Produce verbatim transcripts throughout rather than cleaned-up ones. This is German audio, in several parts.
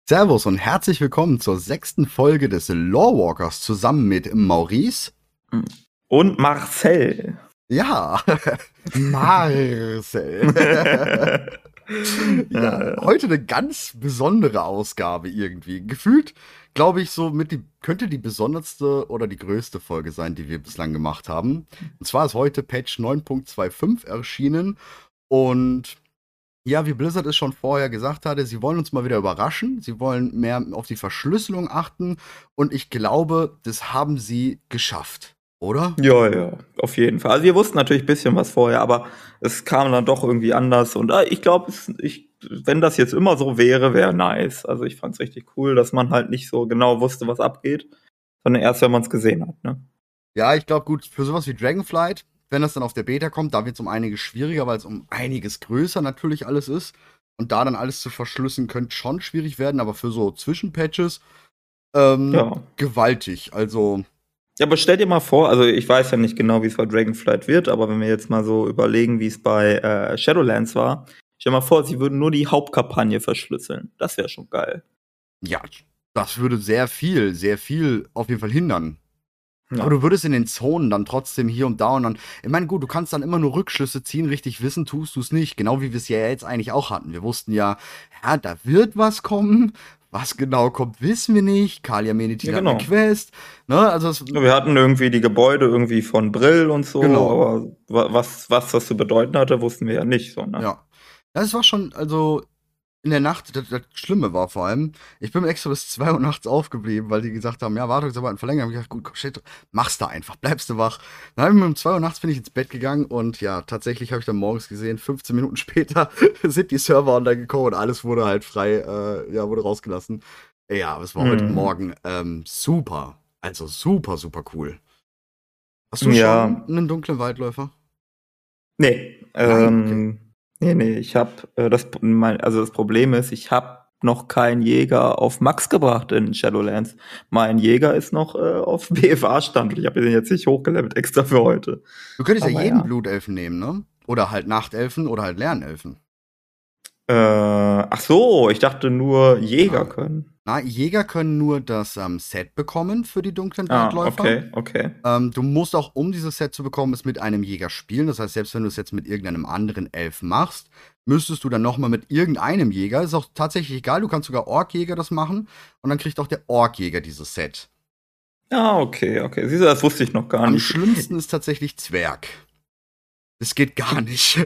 Servus und herzlich willkommen zur sechsten Folge des Lorewalkers zusammen mit Maurice und Marcel. Ja, Marcel. Ja, heute eine ganz besondere Ausgabe irgendwie. Gefühlt, glaube ich, so mit die könnte die besonderste oder die größte Folge sein, die wir bislang gemacht haben. Und zwar ist heute Patch neun Punkt fünfundzwanzig erschienen und ja, wie Blizzard es schon vorher gesagt hatte, sie wollen uns mal wieder überraschen. Sie wollen mehr auf die Verschlüsselung achten. Und ich glaube, das haben sie geschafft, oder? Ja, ja, auf jeden Fall. Also wir wussten natürlich ein bisschen was vorher, aber es kam dann doch irgendwie anders. Und äh, ich glaube, ich, wenn das jetzt immer so wäre, wäre nice. Also ich fand es richtig cool, dass man halt nicht so genau wusste, was abgeht, sondern erst, wenn man es gesehen hat, ne? Ja, ich glaube, gut, für sowas wie Dragonflight, wenn das dann auf der Beta kommt, da wird es um einiges schwieriger, weil es um einiges größer natürlich alles ist. Und da dann alles zu verschlüsseln, könnte schon schwierig werden, aber für so Zwischenpatches ähm, Ja. gewaltig. Also. Ja, aber stell dir mal vor, also ich weiß ja nicht genau, wie es bei Dragonflight wird, aber wenn wir jetzt mal so überlegen, wie es bei äh, Shadowlands war, stell dir mal vor, sie würden nur die Hauptkampagne verschlüsseln. Das wäre schon geil. Ja, das würde sehr viel, sehr viel auf jeden Fall hindern. Ja. Aber du würdest in den Zonen dann trotzdem hier und da und dann, ich meine, gut, du kannst dann immer nur Rückschlüsse ziehen, richtig wissen tust du es nicht. Genau wie wir es ja jetzt eigentlich auch hatten. Wir wussten ja, ja, da wird was kommen. Was genau kommt, wissen wir nicht. Kalia Menitin Ja, genau. hat eine Quest. Ne, also es, Wir hatten irgendwie die Gebäude irgendwie von Brill und so, Genau. aber wa- was, was das zu bedeuten hatte, wussten wir ja nicht so, ne? ja. Das war schon, also in der Nacht, das, das Schlimme war vor allem, ich bin extra bis zwei Uhr nachts aufgeblieben, weil die gesagt haben, ja, warte, jetzt aber ein Verlängern. Hab ich gedacht, gut, shit, mach's da einfach, bleibst du wach. Dann hab ich um zwei Uhr nachts bin ich ins Bett gegangen und ja, tatsächlich habe ich dann morgens gesehen, fünfzehn Minuten später sind die Server online gekommen und alles wurde halt frei, äh, ja, wurde rausgelassen. Ja, aber es war heute Hm. Morgen ähm, super, also super, super cool. Hast du Ja. schon einen dunklen Waldläufer? Nee, Nein, ähm, nee, nee, ich hab, äh, das, mein, also das Problem ist, ich hab noch keinen Jäger auf Max gebracht in Shadowlands. Mein Jäger ist noch äh, auf B F A-Stand und ich habe den jetzt nicht hochgelevelt extra für heute. Du könntest ja Aber jeden ja. Blutelfen nehmen, ne? Oder halt Nachtelfen oder halt Lernelfen. Äh, ach so, ich dachte nur Jäger Ja. können. Na, Jäger können nur das ähm, Set bekommen für die dunklen Ah, Waldläufer. okay, okay. Ähm, du musst auch, um dieses Set zu bekommen, es mit einem Jäger spielen. Das heißt, selbst wenn du es jetzt mit irgendeinem anderen Elf machst, müsstest du dann nochmal mit irgendeinem Jäger. Ist auch tatsächlich egal, du kannst sogar Orkjäger das machen und dann kriegt auch der Orkjäger dieses Set. Ah, okay, okay. Siehst du, das wusste ich noch gar Am nicht. schlimmsten ist tatsächlich Zwerg. Das geht gar nicht.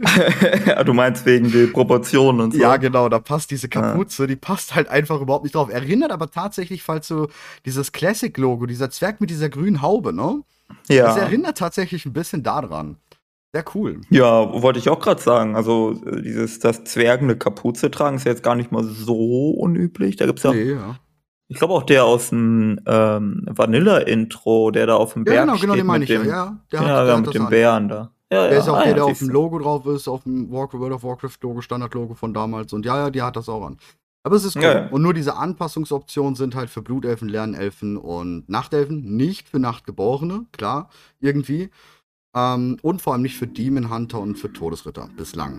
Du meinst wegen der Proportionen und so? Ja, genau, da passt diese Kapuze, ah. die passt halt einfach überhaupt nicht drauf. Erinnert aber tatsächlich, falls du dieses Classic-Logo, dieser Zwerg mit dieser grünen Haube, ne? Ja. Das erinnert tatsächlich ein bisschen daran. Sehr cool. Ja, wollte ich auch gerade sagen. Also dieses, das Zwergen eine Kapuze tragen, ist ja jetzt gar nicht mal so unüblich. Da gibt's ja, nee, ja. Ich glaube auch der aus dem ähm, Vanilla-Intro, der da auf dem ja, Berg genau, steht. genau, den meine mit ich dem, ja. Ja, der ja, hat, der ja hat mit das dem an. Bären da. Ja, der ja. ist auch ah, der, ja, der auf siehst dem du. Logo drauf ist, auf dem Warc- World of Warcraft-Logo, Standard-Logo von damals. Und ja, ja, die hat das auch an. Aber es ist cool. Ja, ja. Und nur diese Anpassungsoptionen sind halt für Blutelfen, Lernelfen und Nachtelfen. Nicht für Nachtgeborene, klar, irgendwie. Ähm, und vor allem nicht für Demon Hunter und für Todesritter, bislang.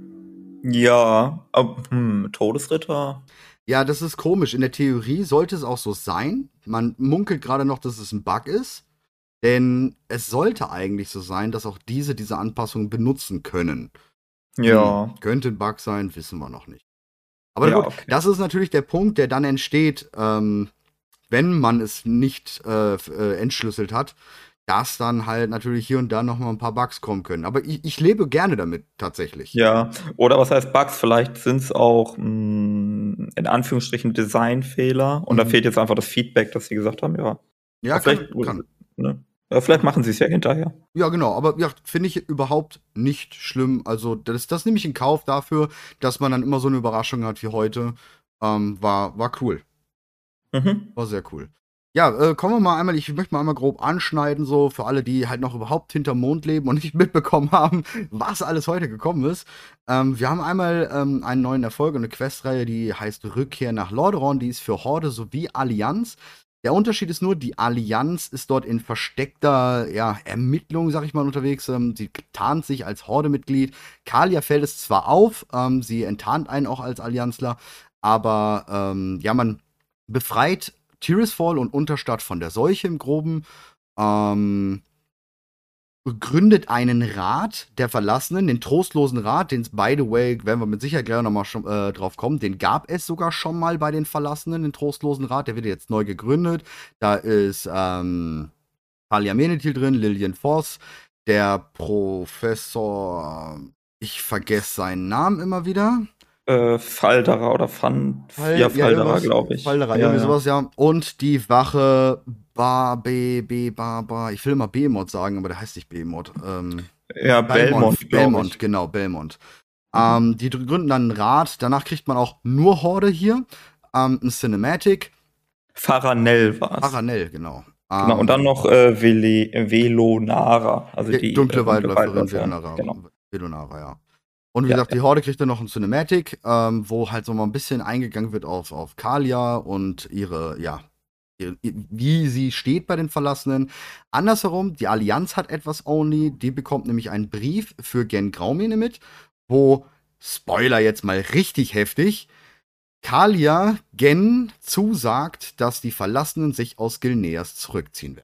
Ja, aber, hm, Todesritter. Ja, das ist komisch. In der Theorie sollte es auch so sein. Man munkelt gerade noch, dass es ein Bug ist. Denn es sollte eigentlich so sein, dass auch diese diese Anpassungen benutzen können. Ja. Hm, könnte ein Bug sein, wissen wir noch nicht. Aber Ja, gut, okay. das ist natürlich der Punkt, der dann entsteht, ähm, wenn man es nicht äh, äh, entschlüsselt hat, dass dann halt natürlich hier und da noch mal ein paar Bugs kommen können. Aber ich, ich lebe gerne damit, tatsächlich. Ja, oder was heißt Bugs? Vielleicht sind es auch mh, in Anführungsstrichen Designfehler und Mhm. da fehlt jetzt einfach das Feedback, dass sie gesagt haben, ja, Ja, aber vielleicht, kann, kann. Ne? Ja, vielleicht machen sie es ja hinterher. Ja, genau, aber ja, finde ich überhaupt nicht schlimm. Also, das, das nehme ich in Kauf dafür, dass man dann immer so eine Überraschung hat wie heute. Ähm, war, war cool. Mhm. War sehr cool. Ja, äh, kommen wir mal einmal, ich möchte mal einmal grob anschneiden, so für alle, die halt noch überhaupt hinterm Mond leben und nicht mitbekommen haben, was alles heute gekommen ist. Ähm, wir haben einmal ähm, einen neuen Erfolg und eine Questreihe, die heißt Rückkehr nach Lordaeron, die ist für Horde sowie Allianz. Der Unterschied ist nur, die Allianz ist dort in versteckter ja, Ermittlung, sag ich mal, unterwegs. Ähm, sie tarnt sich als Horde-Mitglied. Kalia fällt es zwar auf, ähm, sie enttarnt einen auch als Allianzler, aber ähm, ja, man befreit Tirisfal und Unterstadt von der Seuche im Groben, ähm, gründet einen Rat der Verlassenen, den trostlosen Rat, den, by the way, werden wir mit Sicherheit gleich nochmal äh, drauf kommen, den gab es sogar schon mal bei den Verlassenen, den trostlosen Rat, der wird jetzt neu gegründet. Da ist ähm, Talia Menethil drin, Lillian Voss, der Professor, ich vergesse seinen Namen immer wieder. Äh, Falderer oder Fan, Fall, ja, Falderer, ja, glaube ich. Falderer, ja, irgendwie ja. sowas, ja. Und die Wache Bar, B, B, Bar, Bar. Ich will immer Behemoth sagen, aber der heißt nicht Behemoth. Ähm, Ja, Belmont, Belmont, glaub Belmont, ich. genau, Belmont. Mhm. Ähm, die gründen dann einen Rat. Danach kriegt man auch nur Horde hier. Ähm, ein Cinematic. Faranel war es. Faranel, genau. Genau, Ähm, und dann noch äh, Vele, Velonara, also die dunkle äh, Waldläuferin, Waldläuferin. Velonara, Genau. Velonara, ja. Und wie Ja, gesagt, ja. die Horde kriegt dann noch ein Cinematic, ähm, wo halt so mal ein bisschen eingegangen wird auf, auf Kalia und ihre, ja, ihre, wie sie steht bei den Verlassenen. Andersherum, die Allianz hat etwas Only, die bekommt nämlich einen Brief für Gen Graumene mit, wo, Spoiler jetzt mal richtig heftig, Kalia Gen zusagt, dass die Verlassenen sich aus Gilneas zurückziehen werden.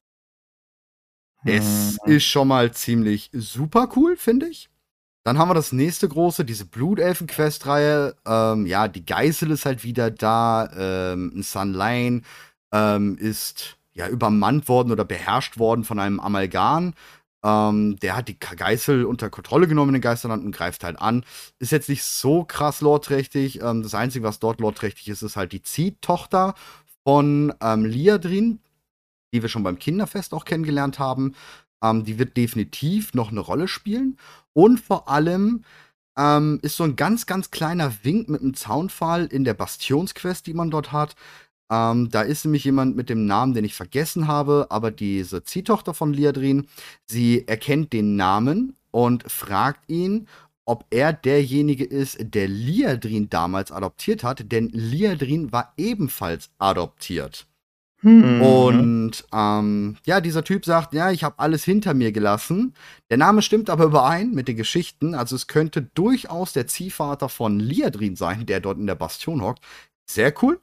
Das Hm. ist schon mal ziemlich super cool, finde ich. Dann haben wir das nächste große, diese Blutelfen-Quest-Reihe. Ähm, ja, die Geißel ist halt wieder da. Ähm, Sun Lane ähm, ist ja übermannt worden oder beherrscht worden von einem Amalgan. Ähm, der hat die Geißel unter Kontrolle genommen in den Geisterland und greift halt an. Ist jetzt nicht so krass lore-trächtig. Ähm, das Einzige, was dort lore-trächtig ist, ist halt die Ziehtochter von ähm, Liadrin, die wir schon beim Kinderfest auch kennengelernt haben. Ähm, die wird definitiv noch eine Rolle spielen. Und vor allem ähm, ist so ein ganz, ganz kleiner Wink mit einem Zaunpfahl in der Bastionsquest, die man dort hat. Ähm, da ist nämlich jemand mit dem Namen, den ich vergessen habe, aber diese Ziehtochter von Liadrin, sie erkennt den Namen und fragt ihn, ob er derjenige ist, der Liadrin damals adoptiert hat, denn Liadrin war ebenfalls adoptiert. Mhm. Und ähm, ja, dieser Typ sagt, ja, ich habe alles hinter mir gelassen. Der Name stimmt aber überein mit den Geschichten. Also es könnte durchaus der Ziehvater von Liadrin sein, der dort in der Bastion hockt. Sehr cool.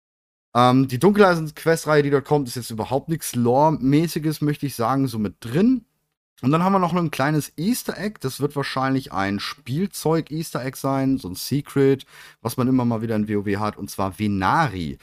Ähm, die Dunkeleisen-Quest-Reihe, die dort kommt, ist jetzt überhaupt nichts Lore-mäßiges, möchte ich sagen, so mit drin. Und dann haben wir noch ein kleines Easter Egg. Das wird wahrscheinlich ein Spielzeug-Easter Egg sein, so ein Secret, was man immer mal wieder in WoW hat, und zwar Venari.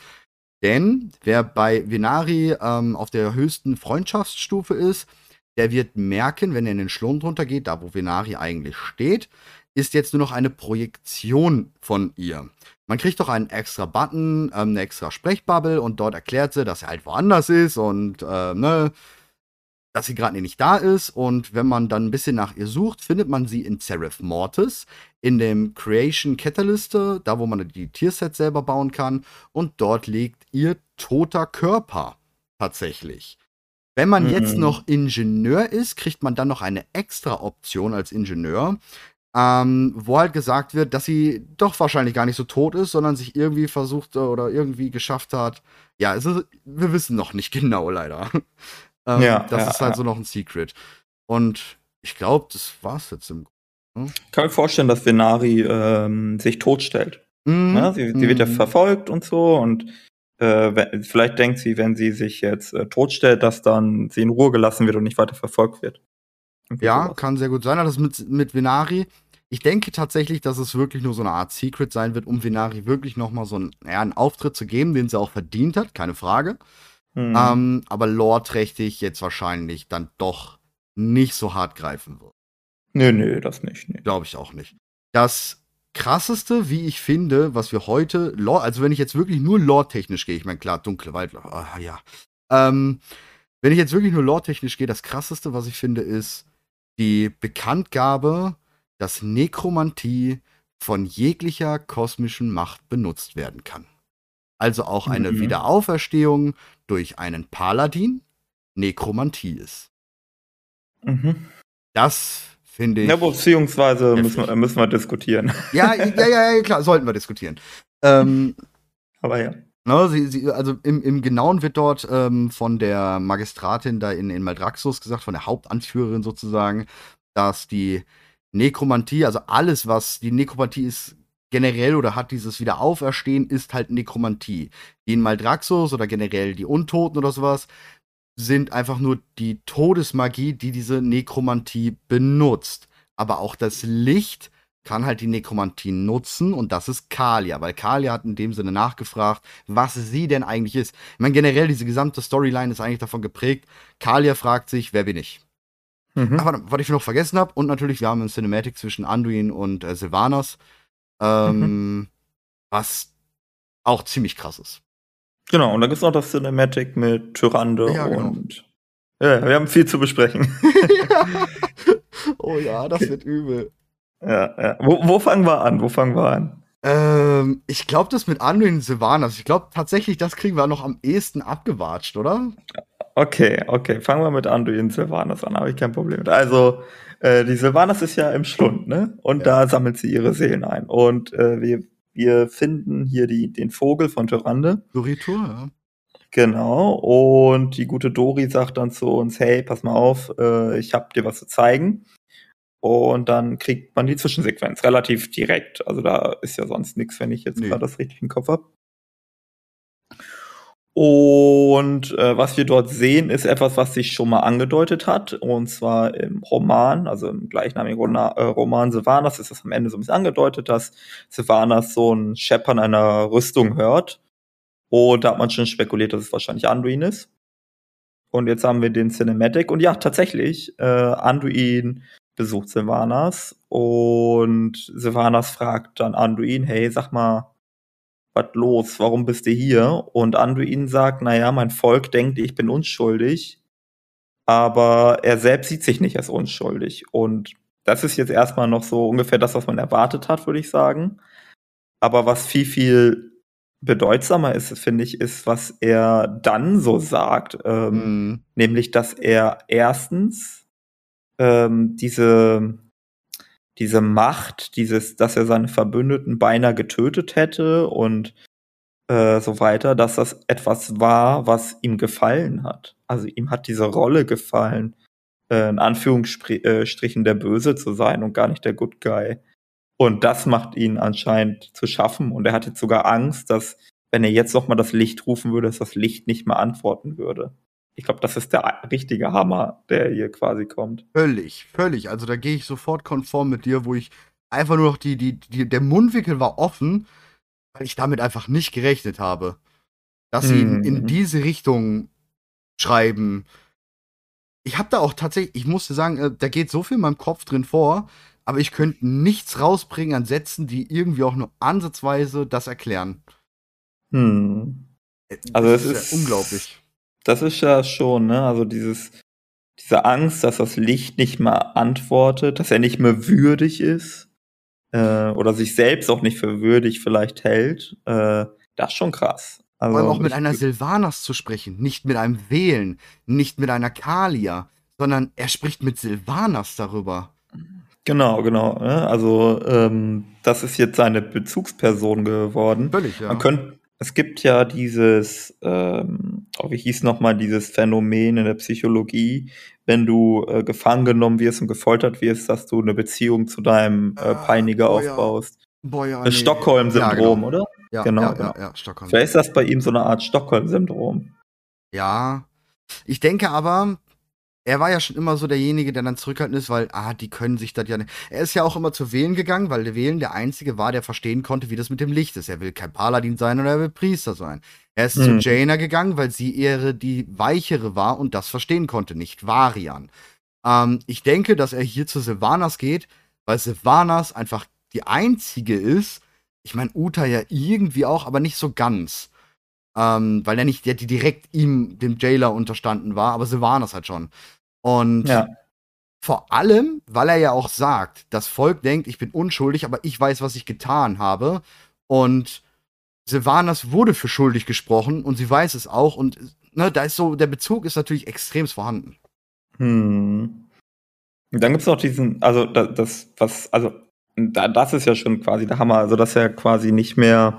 Denn wer bei Venari ähm, auf der höchsten Freundschaftsstufe ist, der wird merken, wenn er in den Schlund runtergeht, da wo Venari eigentlich steht, ist jetzt nur noch eine Projektion von ihr. Man kriegt doch einen extra Button, ähm, eine extra Sprechbubble und dort erklärt sie, dass er halt woanders ist und äh, ne, dass sie gerade nicht da ist. Und wenn man dann ein bisschen nach ihr sucht, findet man sie in Seraph Mortis, in dem Creation Catalyst, da wo man die Tiersets selber bauen kann. Und dort liegt ihr toter Körper tatsächlich. Wenn man Mhm. jetzt noch Ingenieur ist, kriegt man dann noch eine extra Option als Ingenieur, ähm, wo halt gesagt wird, dass sie doch wahrscheinlich gar nicht so tot ist, sondern sich irgendwie versucht oder irgendwie geschafft hat. Ja, es ist, wir wissen noch nicht genau, leider. Ähm, Ja, das ja, ist halt ja. so noch ein Secret. Und ich glaube, das war's jetzt im Grunde. Ich kann mir vorstellen, dass Venari ähm, sich totstellt. Mhm. Ja, sie, sie wird ja Mhm. verfolgt und so und äh, wenn, vielleicht denkt sie, wenn sie sich jetzt äh, totstellt, dass dann sie in Ruhe gelassen wird und nicht weiter verfolgt wird. Irgendwie Ja, sowas. kann sehr gut sein. Das mit, mit Venari. Ich denke tatsächlich, dass es wirklich nur so eine Art Secret sein wird, um Venari wirklich noch mal so einen, ja, einen Auftritt zu geben, den sie auch verdient hat, keine Frage. Mhm. Ähm, aber lore-trächtig jetzt wahrscheinlich dann doch nicht so hart greifen wird. Nö, nö, das nicht. Nee. Glaube ich auch nicht. Das krasseste, wie ich finde, was wir heute, Lore, also wenn ich jetzt wirklich nur lore-technisch gehe, ich meine, klar, dunkle Wald, ah, ja. Ähm, wenn ich jetzt wirklich nur lore-technisch gehe, das krasseste, was ich finde, ist die Bekanntgabe, dass Nekromantie von jeglicher kosmischen Macht benutzt werden kann. Also auch eine Mhm. Wiederauferstehung durch einen Paladin Nekromantie ist. Mhm. Das finde ich. Ja, beziehungsweise heftig. müssen wir, müssen wir diskutieren. Ja, ja, ja, ja, klar, sollten wir diskutieren. Ähm, Aber ja. ne, sie, sie, also im, im Genauen wird dort ähm, von der Magistratin da in, in Maldraxxus gesagt, von der Hauptanführerin sozusagen, dass die Nekromantie, also alles, was die Nekromantie ist, generell oder hat dieses Wiederauferstehen, ist halt Nekromantie. Die in Maldraxxus oder generell die Untoten oder sowas sind einfach nur die Todesmagie, die diese Nekromantie benutzt. Aber auch das Licht kann halt die Nekromantie nutzen und das ist Kalia, weil Kalia hat in dem Sinne nachgefragt, was sie denn eigentlich ist. Ich meine, generell diese gesamte Storyline ist eigentlich davon geprägt, Kalia fragt sich, wer bin ich? Mhm. Aber was ich noch vergessen habe, und natürlich, wir haben ein Cinematic zwischen Anduin und äh, Sylvanas, ähm, Mhm. was auch ziemlich krass ist. Genau, und dann gibt's noch das Cinematic mit Tyrande Ja, genau. und ja, wir haben viel zu besprechen. Ja. Oh ja, das wird übel. Ja, ja. Wo, wo fangen wir an? Wo fangen wir an? Ähm, ich glaube, das mit Anduin und Sylvanas, ich glaube tatsächlich, das kriegen wir noch am ehesten abgewatscht, oder? Okay, okay, fangen wir mit Anduin Sylvanas an, habe ich kein Problem mit. Also, äh, die Sylvanas ist ja im Schlund, ne? Und Ja. da sammelt sie ihre Seelen ein. Und äh, wir, wir finden hier die, den Vogel von Tyrande. Doritur, ja. Genau. Und die gute Dori sagt dann zu uns, hey, pass mal auf, äh, ich hab dir was zu zeigen. Und dann kriegt man die Zwischensequenz relativ direkt. Also da ist ja sonst nichts, wenn ich jetzt Nee. gerade das richtig im Kopf habe. Und äh, was wir dort sehen, ist etwas, was sich schon mal angedeutet hat. Und zwar im Roman, also im gleichnamigen Rona äh, Roman Sylvanas, ist das am Ende so ein bisschen angedeutet, dass Sylvanas so ein Scheppern einer Rüstung hört. Und da hat man schon spekuliert, dass es wahrscheinlich Anduin ist. Und jetzt haben wir den Cinematic. Und ja, tatsächlich, äh, Anduin besucht Sylvanas. Und Sylvanas fragt dann Anduin, hey, sag mal, was los? Warum bist du hier? Und Anduin sagt, naja, mein Volk denkt, ich bin unschuldig, aber er selbst sieht sich nicht als unschuldig. Und das ist jetzt erstmal noch so ungefähr das, was man erwartet hat, würde ich sagen. Aber was viel, viel bedeutsamer ist, finde ich, ist, was er dann so sagt. Ähm, Mhm. nämlich, dass er erstens ähm, diese diese Macht, dieses, dass er seine Verbündeten beinahe getötet hätte und äh, so weiter, dass das etwas war, was ihm gefallen hat. Also ihm hat diese Rolle gefallen, äh, in Anführungsstrichen der Böse zu sein und gar nicht der Good Guy. Und das macht ihn anscheinend zu schaffen. Und er hat jetzt sogar Angst, dass, wenn er jetzt noch mal das Licht rufen würde, dass das Licht nicht mehr antworten würde. Ich glaube, das ist der richtige Hammer, der hier quasi kommt. Völlig, völlig. Also da gehe ich sofort konform mit dir, wo ich einfach nur noch die, die, die, der Mundwinkel war offen, weil ich damit einfach nicht gerechnet habe. Dass sie in, in Mhm. diese Richtung schreiben. Ich habe da auch tatsächlich, ich musste sagen, äh, da geht so viel in meinem Kopf drin vor, aber ich könnte nichts rausbringen an Sätzen, die irgendwie auch nur ansatzweise das erklären. Hm. Äh, Also Das es ist ja ist, unglaublich. das ist ja schon, ne? Also dieses, diese Angst, dass das Licht nicht mehr antwortet, dass er nicht mehr würdig ist, äh, oder sich selbst auch nicht für würdig vielleicht hält, äh, das ist schon krass. Vor allem auch Also mit ich, einer Sylvanas zu sprechen, nicht mit einem Velen, nicht mit einer Kalia, sondern er spricht mit Sylvanas darüber. genau, genau. Ne? Also ähm, das ist jetzt seine Bezugsperson geworden. Völlig, Man ja. könnte, es gibt ja dieses, ähm, oh, wie hieß noch mal dieses Phänomen in der Psychologie, wenn du äh, gefangen genommen wirst und gefoltert wirst, dass du eine Beziehung zu deinem äh, Äh, Peiniger boah, ja. aufbaust. Boah, ja, Das nee. Ja, Stockholm-Syndrom, genau. oder? Ja, Genau, ja, ja, genau. ja, Stockholm. Vielleicht ist das bei ihm so eine Art Stockholm-Syndrom. Ja. Ich denke aber, er war ja schon immer so derjenige, der dann zurückhaltend ist, weil, ah, die können sich das ja nicht. Er ist ja auch immer zu Wählen gegangen, weil der Wählen der Einzige war, der verstehen konnte, wie das mit dem Licht ist. Er will kein Paladin sein oder er will Priester sein. Er ist zu Hm. Jaina gegangen, weil sie eher die Weichere war und das verstehen konnte, nicht Varian. Ähm, ich denke, dass er hier zu Sylvanas geht, weil Sylvanas einfach die Einzige ist. Ich meine, Uta ja irgendwie auch, aber nicht so ganz. Ähm, weil er nicht der, die direkt ihm, dem Jailer, unterstanden war, aber Sylvanas halt schon. Und Ja. vor allem, weil er ja auch sagt, das Volk denkt, ich bin unschuldig, aber ich weiß, was ich getan habe. Und Sylvanas wurde für schuldig gesprochen und sie weiß es auch. Und ne, da ist so, der Bezug ist natürlich extrem vorhanden. Hm. Und dann gibt's noch diesen, also da- das, was, also da, das ist ja schon quasi der Hammer, also dass er quasi nicht mehr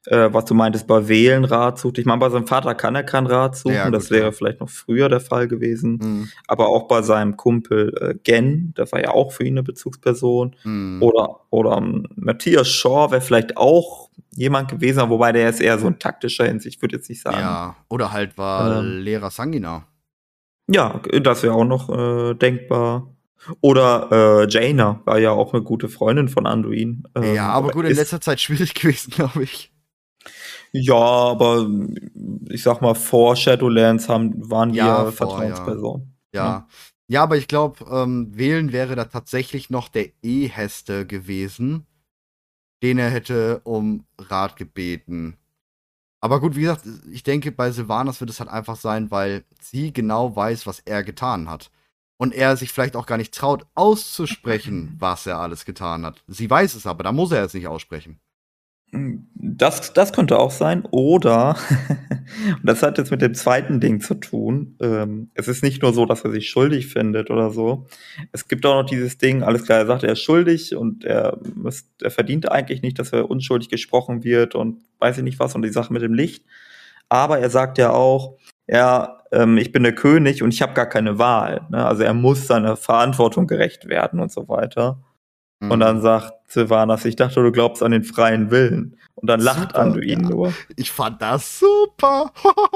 Äh, was du meintest, bei Wählen Rat sucht. Ich meine, bei seinem Vater kann er keinen Rat suchen, Ja, gut, das wäre ja. vielleicht noch früher der Fall gewesen. Mhm. Aber auch bei seinem Kumpel äh, Gen, das war ja auch für ihn eine Bezugsperson. Mhm. Oder, oder ähm, Matthias Shaw wäre vielleicht auch jemand gewesen, wobei der ist eher so ein taktischer Hinsicht, ich würde jetzt nicht sagen. Ja, oder halt war Ähm. Lehrer Sangina. Ja, das wäre auch noch äh, denkbar. Oder äh, Jaina war ja auch eine gute Freundin von Anduin. Ähm, Ja, aber gut, in ist- letzter Zeit schwierig gewesen, glaube ich. Ja, aber ich sag mal, vor Shadowlands haben, waren die Ja, ja vor, Vertrauenspersonen. Ja. Ja, aber ich glaube, ähm, wählen wäre da tatsächlich noch der Eheste gewesen, den er hätte um Rat gebeten. Aber gut, wie gesagt, ich denke, bei Sylvanas wird es halt einfach sein, weil sie genau weiß, was er getan hat. Und er sich vielleicht auch gar nicht traut, auszusprechen, was er alles getan hat. Sie weiß es aber, da muss er es nicht aussprechen. Das, das könnte auch sein. Oder, und das hat jetzt mit dem zweiten Ding zu tun, ähm, es ist nicht nur so, dass er sich schuldig findet oder so. Es gibt auch noch dieses Ding, alles klar, er sagt, er ist schuldig und er, müsst, er verdient eigentlich nicht, dass er unschuldig gesprochen wird und weiß ich nicht was und die Sache mit dem Licht. Aber er sagt ja auch, ja, ähm, ich bin der König und ich habe gar keine Wahl. Ne? Also er muss seiner Verantwortung gerecht werden und so weiter. Mhm. Und dann sagt Sylvanas, ich dachte, du glaubst an den freien Willen. Und dann lacht Super, Anduin ja. nur. Ich fand das super.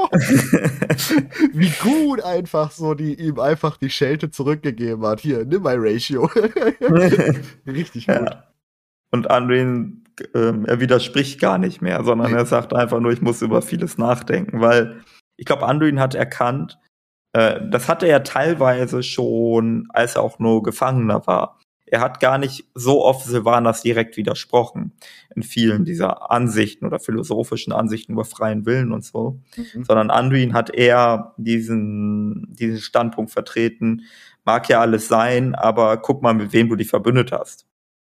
Wie gut einfach so, die ihm einfach die Schelte zurückgegeben hat. Hier, nimm mein Ratio. Richtig gut. Ja. Und Anduin, ähm, er widerspricht gar nicht mehr, sondern Nee. er sagt einfach nur, ich muss über vieles nachdenken, weil ich glaube, Anduin hat erkannt, äh, das hatte er teilweise schon, als er auch nur Gefangener war. Er hat gar nicht so oft Sylvanas direkt widersprochen in vielen dieser Ansichten oder philosophischen Ansichten über freien Willen und so, Mhm. sondern Anduin hat eher diesen, diesen Standpunkt vertreten, mag ja alles sein, aber guck mal, mit wem du dich verbündet hast.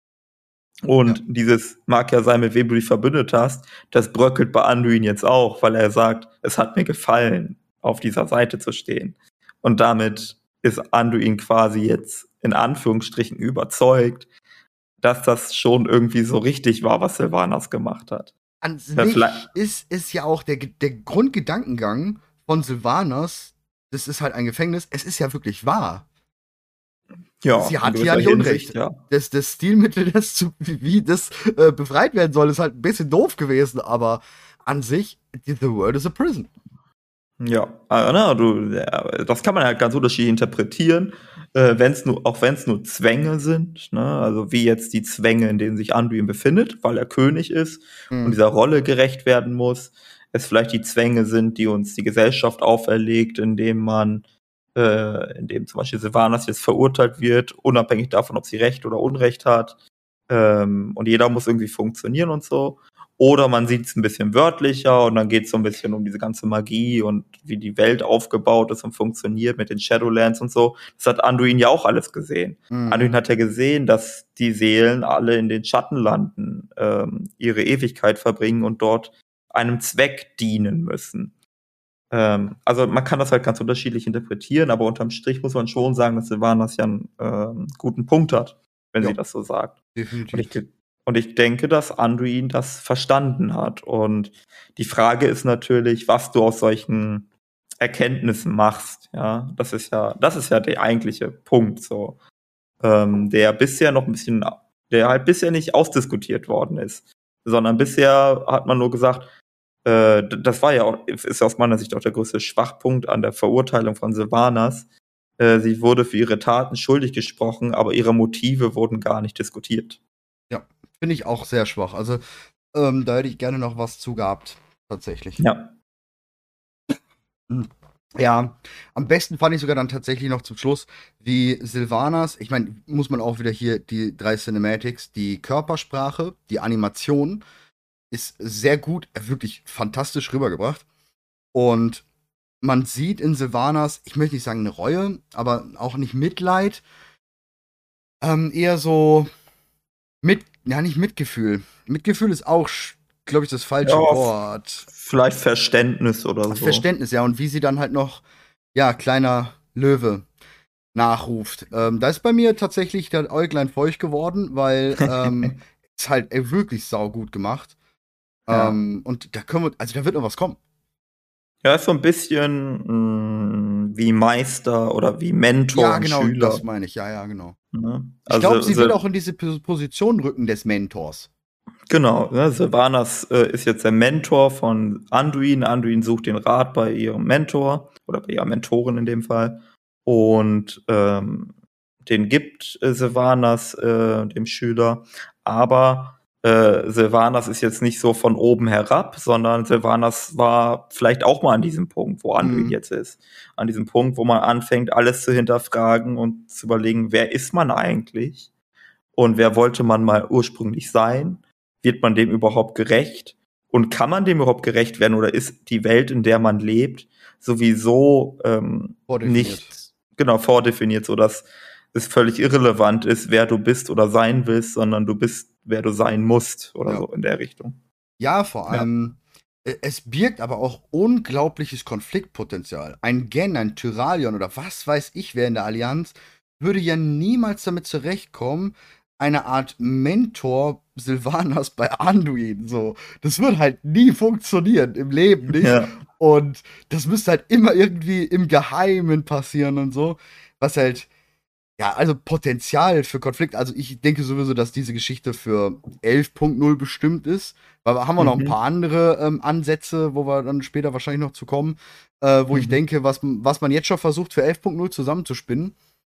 Und ja. dieses mag ja sein, mit wem du dich verbündet hast, das bröckelt bei Anduin jetzt auch, weil er sagt, es hat mir gefallen, auf dieser Seite zu stehen. Und damit ist Anduin quasi jetzt in Anführungsstrichen überzeugt, dass das schon irgendwie so richtig war, was Sylvanas gemacht hat. An Ja, sich vielleicht- ist, ist ja auch der, der Grundgedankengang von Sylvanas, das ist halt ein Gefängnis, es ist ja wirklich wahr. Ja, Sie in hat gewisser ja nicht Hinsicht, Unrecht. ja. Das, das Stilmittel, das zu, wie das äh, befreit werden soll, ist halt ein bisschen doof gewesen, aber an sich, the world is a prison. Ja, äh, na, du, ja, das kann man halt ganz unterschiedlich interpretieren, äh, wenn's nur, auch wenn es nur Zwänge sind, ne? Also wie jetzt die Zwänge, in denen sich Anduin befindet, weil er König ist Mhm. und dieser Rolle gerecht werden muss, es vielleicht die Zwänge sind, die uns die Gesellschaft auferlegt, indem man, äh, indem zum Beispiel Sylvanas jetzt verurteilt wird, unabhängig davon, ob sie Recht oder Unrecht hat, ähm, und jeder muss irgendwie funktionieren und so. Oder man sieht es ein bisschen wörtlicher und dann geht es so ein bisschen um diese ganze Magie und wie die Welt aufgebaut ist und funktioniert mit den Shadowlands und so. Das hat Anduin ja auch alles gesehen. Mhm. Anduin hat ja gesehen, dass die Seelen alle in den Schattenlanden ähm, ihre Ewigkeit verbringen und dort einem Zweck dienen müssen. Ähm, also man kann das halt ganz unterschiedlich interpretieren, aber unterm Strich muss man schon sagen, dass Sylvanas ja einen ähm, guten Punkt hat, wenn Ja. sie das so sagt. Definitiv. Und ich, und ich denke, dass Anduin das verstanden hat. Und die Frage ist natürlich, was du aus solchen Erkenntnissen machst. Ja, das ist ja, das ist ja der eigentliche Punkt, so, ähm, der bisher noch ein bisschen, der halt bisher nicht ausdiskutiert worden ist, sondern bisher hat man nur gesagt, äh, das war ja auch, ist aus meiner Sicht auch der größte Schwachpunkt an der Verurteilung von Sylvanas. Äh, sie wurde für ihre Taten schuldig gesprochen, aber ihre Motive wurden gar nicht diskutiert. Ja, finde ich auch sehr schwach. Also, ähm, da hätte ich gerne noch was zu gehabt. Tatsächlich. Ja. Ja, am besten fand ich sogar dann tatsächlich noch zum Schluss, wie Sylvanas, ich meine, muss man auch wieder hier die drei Cinematics, die Körpersprache, die Animation ist sehr gut, äh, wirklich fantastisch rübergebracht. Und man sieht in Sylvanas, ich möchte nicht sagen eine Reue, aber auch nicht Mitleid, ähm, eher so mit, ja, nicht Mitgefühl. Mitgefühl ist auch, glaube ich, das falsche Ja, Wort. Vielleicht Verständnis oder so. Verständnis, ja. Und wie sie dann halt noch, ja, kleiner Löwe nachruft. Ähm, da ist bei mir tatsächlich der Äuglein feucht geworden, weil ähm, es halt ey, wirklich saugut gemacht. Ja. Ähm, und da können wir, also da wird noch was kommen. Ja, ist so ein bisschen mh, wie Meister oder wie Mentor Ja, und genau, Schüler. das meine ich. Ja, ja, genau. Ne? Ich glaube, Also, sie will Sil auch in diese P- Position rücken des Mentors. genau, ne? Sylvanas äh, ist jetzt der Mentor von Anduin. Anduin sucht den Rat bei ihrem Mentor oder bei ihrer Mentorin in dem Fall. Und ähm, den gibt äh, Sylvanas äh, dem Schüler. Aber äh, Sylvanas ist jetzt nicht so von oben herab, sondern Sylvanas war vielleicht auch mal an diesem Punkt, wo Anduin Mhm. jetzt ist. An diesem Punkt, wo man anfängt, alles zu hinterfragen und zu überlegen, wer ist man eigentlich? Und wer wollte man mal ursprünglich sein? Wird man dem überhaupt gerecht? Und kann man dem überhaupt gerecht werden? Oder ist die Welt, in der man lebt, sowieso ähm, Vordefiniert. nicht genau vordefiniert, sodass es völlig irrelevant ist, wer du bist oder sein willst, sondern du bist, wer du sein musst oder Ja. so in der Richtung. Ja, vor Ja. allem, äh, es birgt aber auch unglaubliches Konfliktpotenzial. Ein Gen, ein Tyralion oder was weiß ich wer in der Allianz würde ja niemals damit zurechtkommen, eine Art Mentor Sylvanas bei Anduin. So, das wird halt nie funktionieren, im Leben nicht. Ja. Und das müsste halt immer irgendwie im Geheimen passieren und so. Was halt, ja, also Potenzial für Konflikt. Also ich denke sowieso, dass diese Geschichte für elf Punkt null bestimmt ist. Weil wir haben wir noch ein Mhm. paar andere ähm, Ansätze, wo wir dann später wahrscheinlich noch zu kommen, äh, wo ich Mhm. denke, was, was man jetzt schon versucht für elf Punkt null zusammenzuspinnen.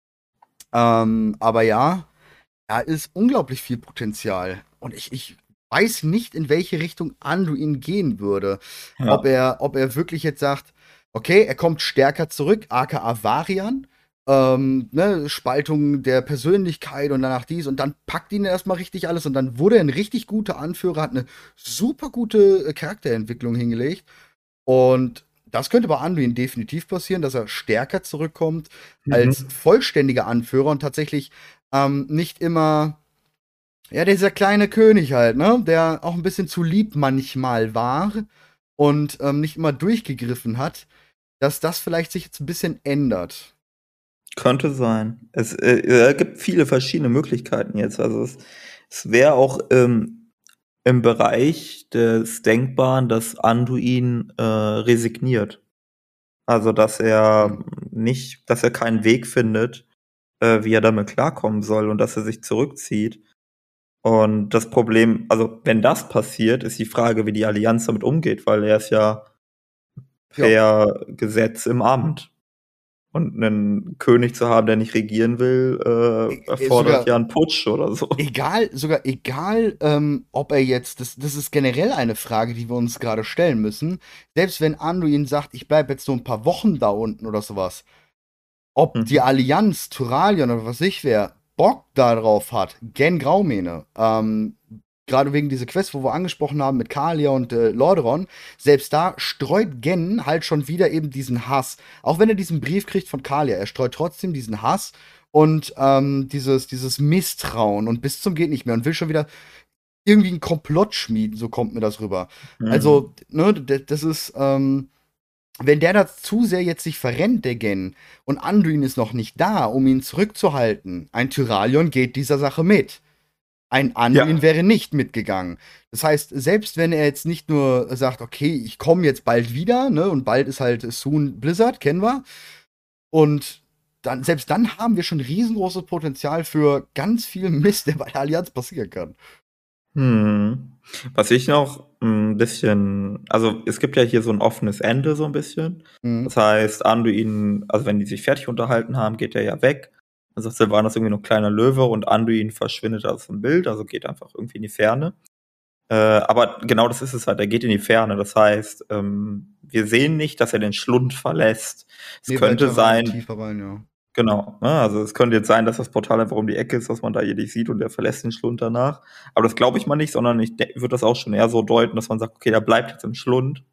Ähm, aber ja, da ist unglaublich viel Potenzial. Und ich, ich weiß nicht, in welche Richtung Anduin gehen würde. Ob Ja. er, ob er wirklich jetzt sagt, okay, er kommt stärker zurück, aka Varian. Ähm, ne, Spaltung der Persönlichkeit und danach dies und dann packt ihn erstmal richtig alles und dann wurde er ein richtig guter Anführer, hat eine super gute äh, Charakterentwicklung hingelegt und das könnte bei Anduin definitiv passieren, dass er stärker zurückkommt als Mhm. vollständiger Anführer und tatsächlich ähm, nicht immer, ja, dieser kleine König halt, ne, der auch ein bisschen zu lieb manchmal war und ähm, nicht immer durchgegriffen hat, dass das vielleicht sich jetzt ein bisschen ändert. Könnte sein. Es äh, äh, gibt viele verschiedene Möglichkeiten jetzt. Also es, es wäre auch ähm, im Bereich des Denkbaren, dass Anduin äh, resigniert. Also dass er Hm. nicht, dass er keinen Weg findet, äh, wie er damit klarkommen soll und dass er sich zurückzieht. Und das Problem, also wenn das passiert, ist die Frage, wie die Allianz damit umgeht, weil er ist ja Ja. per Gesetz im Amt. Und einen König zu haben, der nicht regieren will, E- äh, e- erfordert sogar ja einen Putsch oder so. egal, sogar egal, ähm, ob er jetzt, das, das ist generell eine Frage, die wir uns gerade stellen müssen. Selbst wenn Anduin sagt, ich bleibe jetzt so ein paar Wochen da unten oder sowas, ob die Mhm. Allianz, Turalien oder was ich wer, Bock darauf hat, Gen Graumähne, ähm, gerade wegen dieser Quest, wo wir angesprochen haben mit Kalia und äh, Lordaeron, selbst da streut Gen halt schon wieder eben diesen Hass. Auch wenn er diesen Brief kriegt von Kalia, er streut trotzdem diesen Hass und ähm, dieses, dieses Misstrauen und bis zum geht nicht mehr und will schon wieder irgendwie einen Komplott schmieden, so kommt mir das rüber. Mhm. Also, ne, d- das ist, ähm, wenn der da zu sehr jetzt sich verrennt, der Gen, und Anduin ist noch nicht da, um ihn zurückzuhalten, ein Tyralion geht dieser Sache mit. Ein Anduin Ja. wäre nicht mitgegangen. Das heißt, selbst wenn er jetzt nicht nur sagt, okay, ich komme jetzt bald wieder, ne, und bald ist halt Soon Blizzard, kennen wir, und dann, selbst dann haben wir schon riesengroßes Potenzial für ganz viel Mist, der bei der Allianz passieren kann. Hm. Was ich noch ein bisschen, also es gibt ja hier so ein offenes Ende so ein bisschen. Mhm. Das heißt, Anduin, also wenn die sich fertig unterhalten haben, geht er ja weg. Dann sagt Sylvanas irgendwie noch kleiner Löwe und Anduin verschwindet aus dem Bild, also geht einfach irgendwie in die Ferne. Äh, aber genau das ist es halt, er geht in die Ferne. Das heißt, ähm, wir sehen nicht, dass er den Schlund verlässt. Es Nee, könnte weiter rein, sein, tiefer rein, ja. genau, ne? Also es könnte jetzt sein, dass das Portal einfach um die Ecke ist, dass man da hier nicht sieht und der verlässt den Schlund danach. Aber das glaube ich mal nicht, sondern ich würde das auch schon eher so deuten, dass man sagt, okay, der bleibt jetzt im Schlund.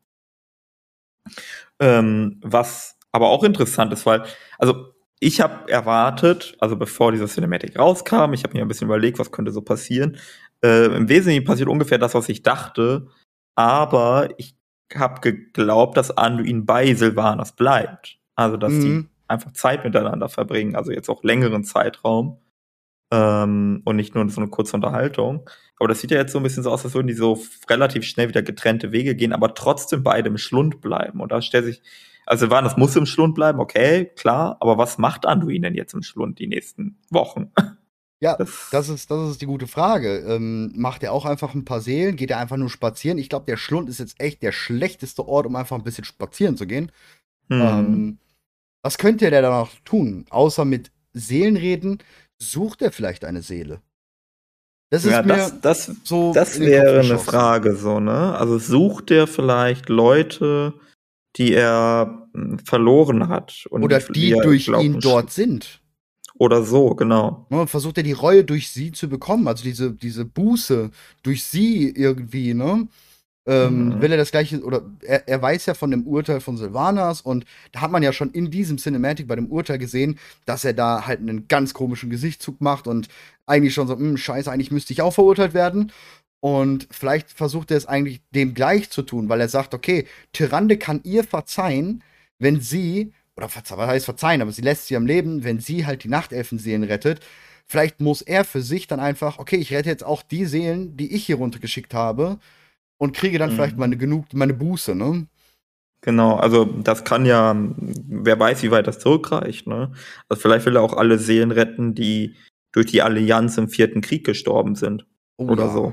Ähm, was aber auch interessant ist, weil, also ich habe erwartet, also bevor diese Cinematic rauskam, ich habe mir ein bisschen überlegt, was könnte so passieren. Äh, Im Wesentlichen passiert ungefähr das, was ich dachte, aber ich habe geglaubt, dass Anduin bei Sylvanas bleibt. Also, dass die Mhm. einfach Zeit miteinander verbringen, also jetzt auch längeren Zeitraum. ähm, und nicht nur so eine kurze Unterhaltung. Aber das sieht ja jetzt so ein bisschen so aus, als würden die so f- relativ schnell wieder getrennte Wege gehen, aber trotzdem beide im Schlund bleiben. Und da stellt sich, also Sylvanas muss im Schlund bleiben, okay, klar, aber was macht Anduin denn jetzt im Schlund die nächsten Wochen? Ja, Das, das ist, das ist die gute Frage. Ähm, macht er auch einfach ein paar Seelen? Geht er einfach nur spazieren? Ich glaube, der Schlund ist jetzt echt der schlechteste Ort, um einfach ein bisschen spazieren zu gehen. hm. Ähm, was könnte der da noch tun? Außer mit Seelen reden, sucht er vielleicht eine Seele? Das Ja, ist mir das, das, so das in den Kopf wäre eine geschossen. Frage, so, ne? Also sucht der vielleicht Leute, die er hm, verloren hat und Oder die, die die er durch glaubt, ihn dort sind. oder so, genau. Ne, und versucht er die Reue durch sie zu bekommen, also diese, diese Buße durch sie irgendwie, ne? Ähm, will Mhm. er das gleiche, oder er, er weiß ja von dem Urteil von Sylvanas und da hat man ja schon in diesem Cinematic bei dem Urteil gesehen, dass er da halt einen ganz komischen Gesichtszug macht und eigentlich schon so, hm, scheiße, eigentlich müsste ich auch verurteilt werden. Und vielleicht versucht er es eigentlich dem gleich zu tun, weil er sagt, okay, Tyrande kann ihr verzeihen, wenn sie, oder verze was heißt verzeihen, aber sie lässt sie am Leben, wenn sie halt die Nachtelfenseelen rettet. Vielleicht muss er für sich dann einfach, okay, ich rette jetzt auch die Seelen, die ich hier runtergeschickt habe und kriege dann vielleicht meine Mhm. genug, meine Buße, ne? Genau, also das kann ja, wer weiß, wie weit das zurückreicht, ne? Also vielleicht will er auch alle Seelen retten, die durch die Allianz im vierten Krieg gestorben sind. Oh Oder ja. so.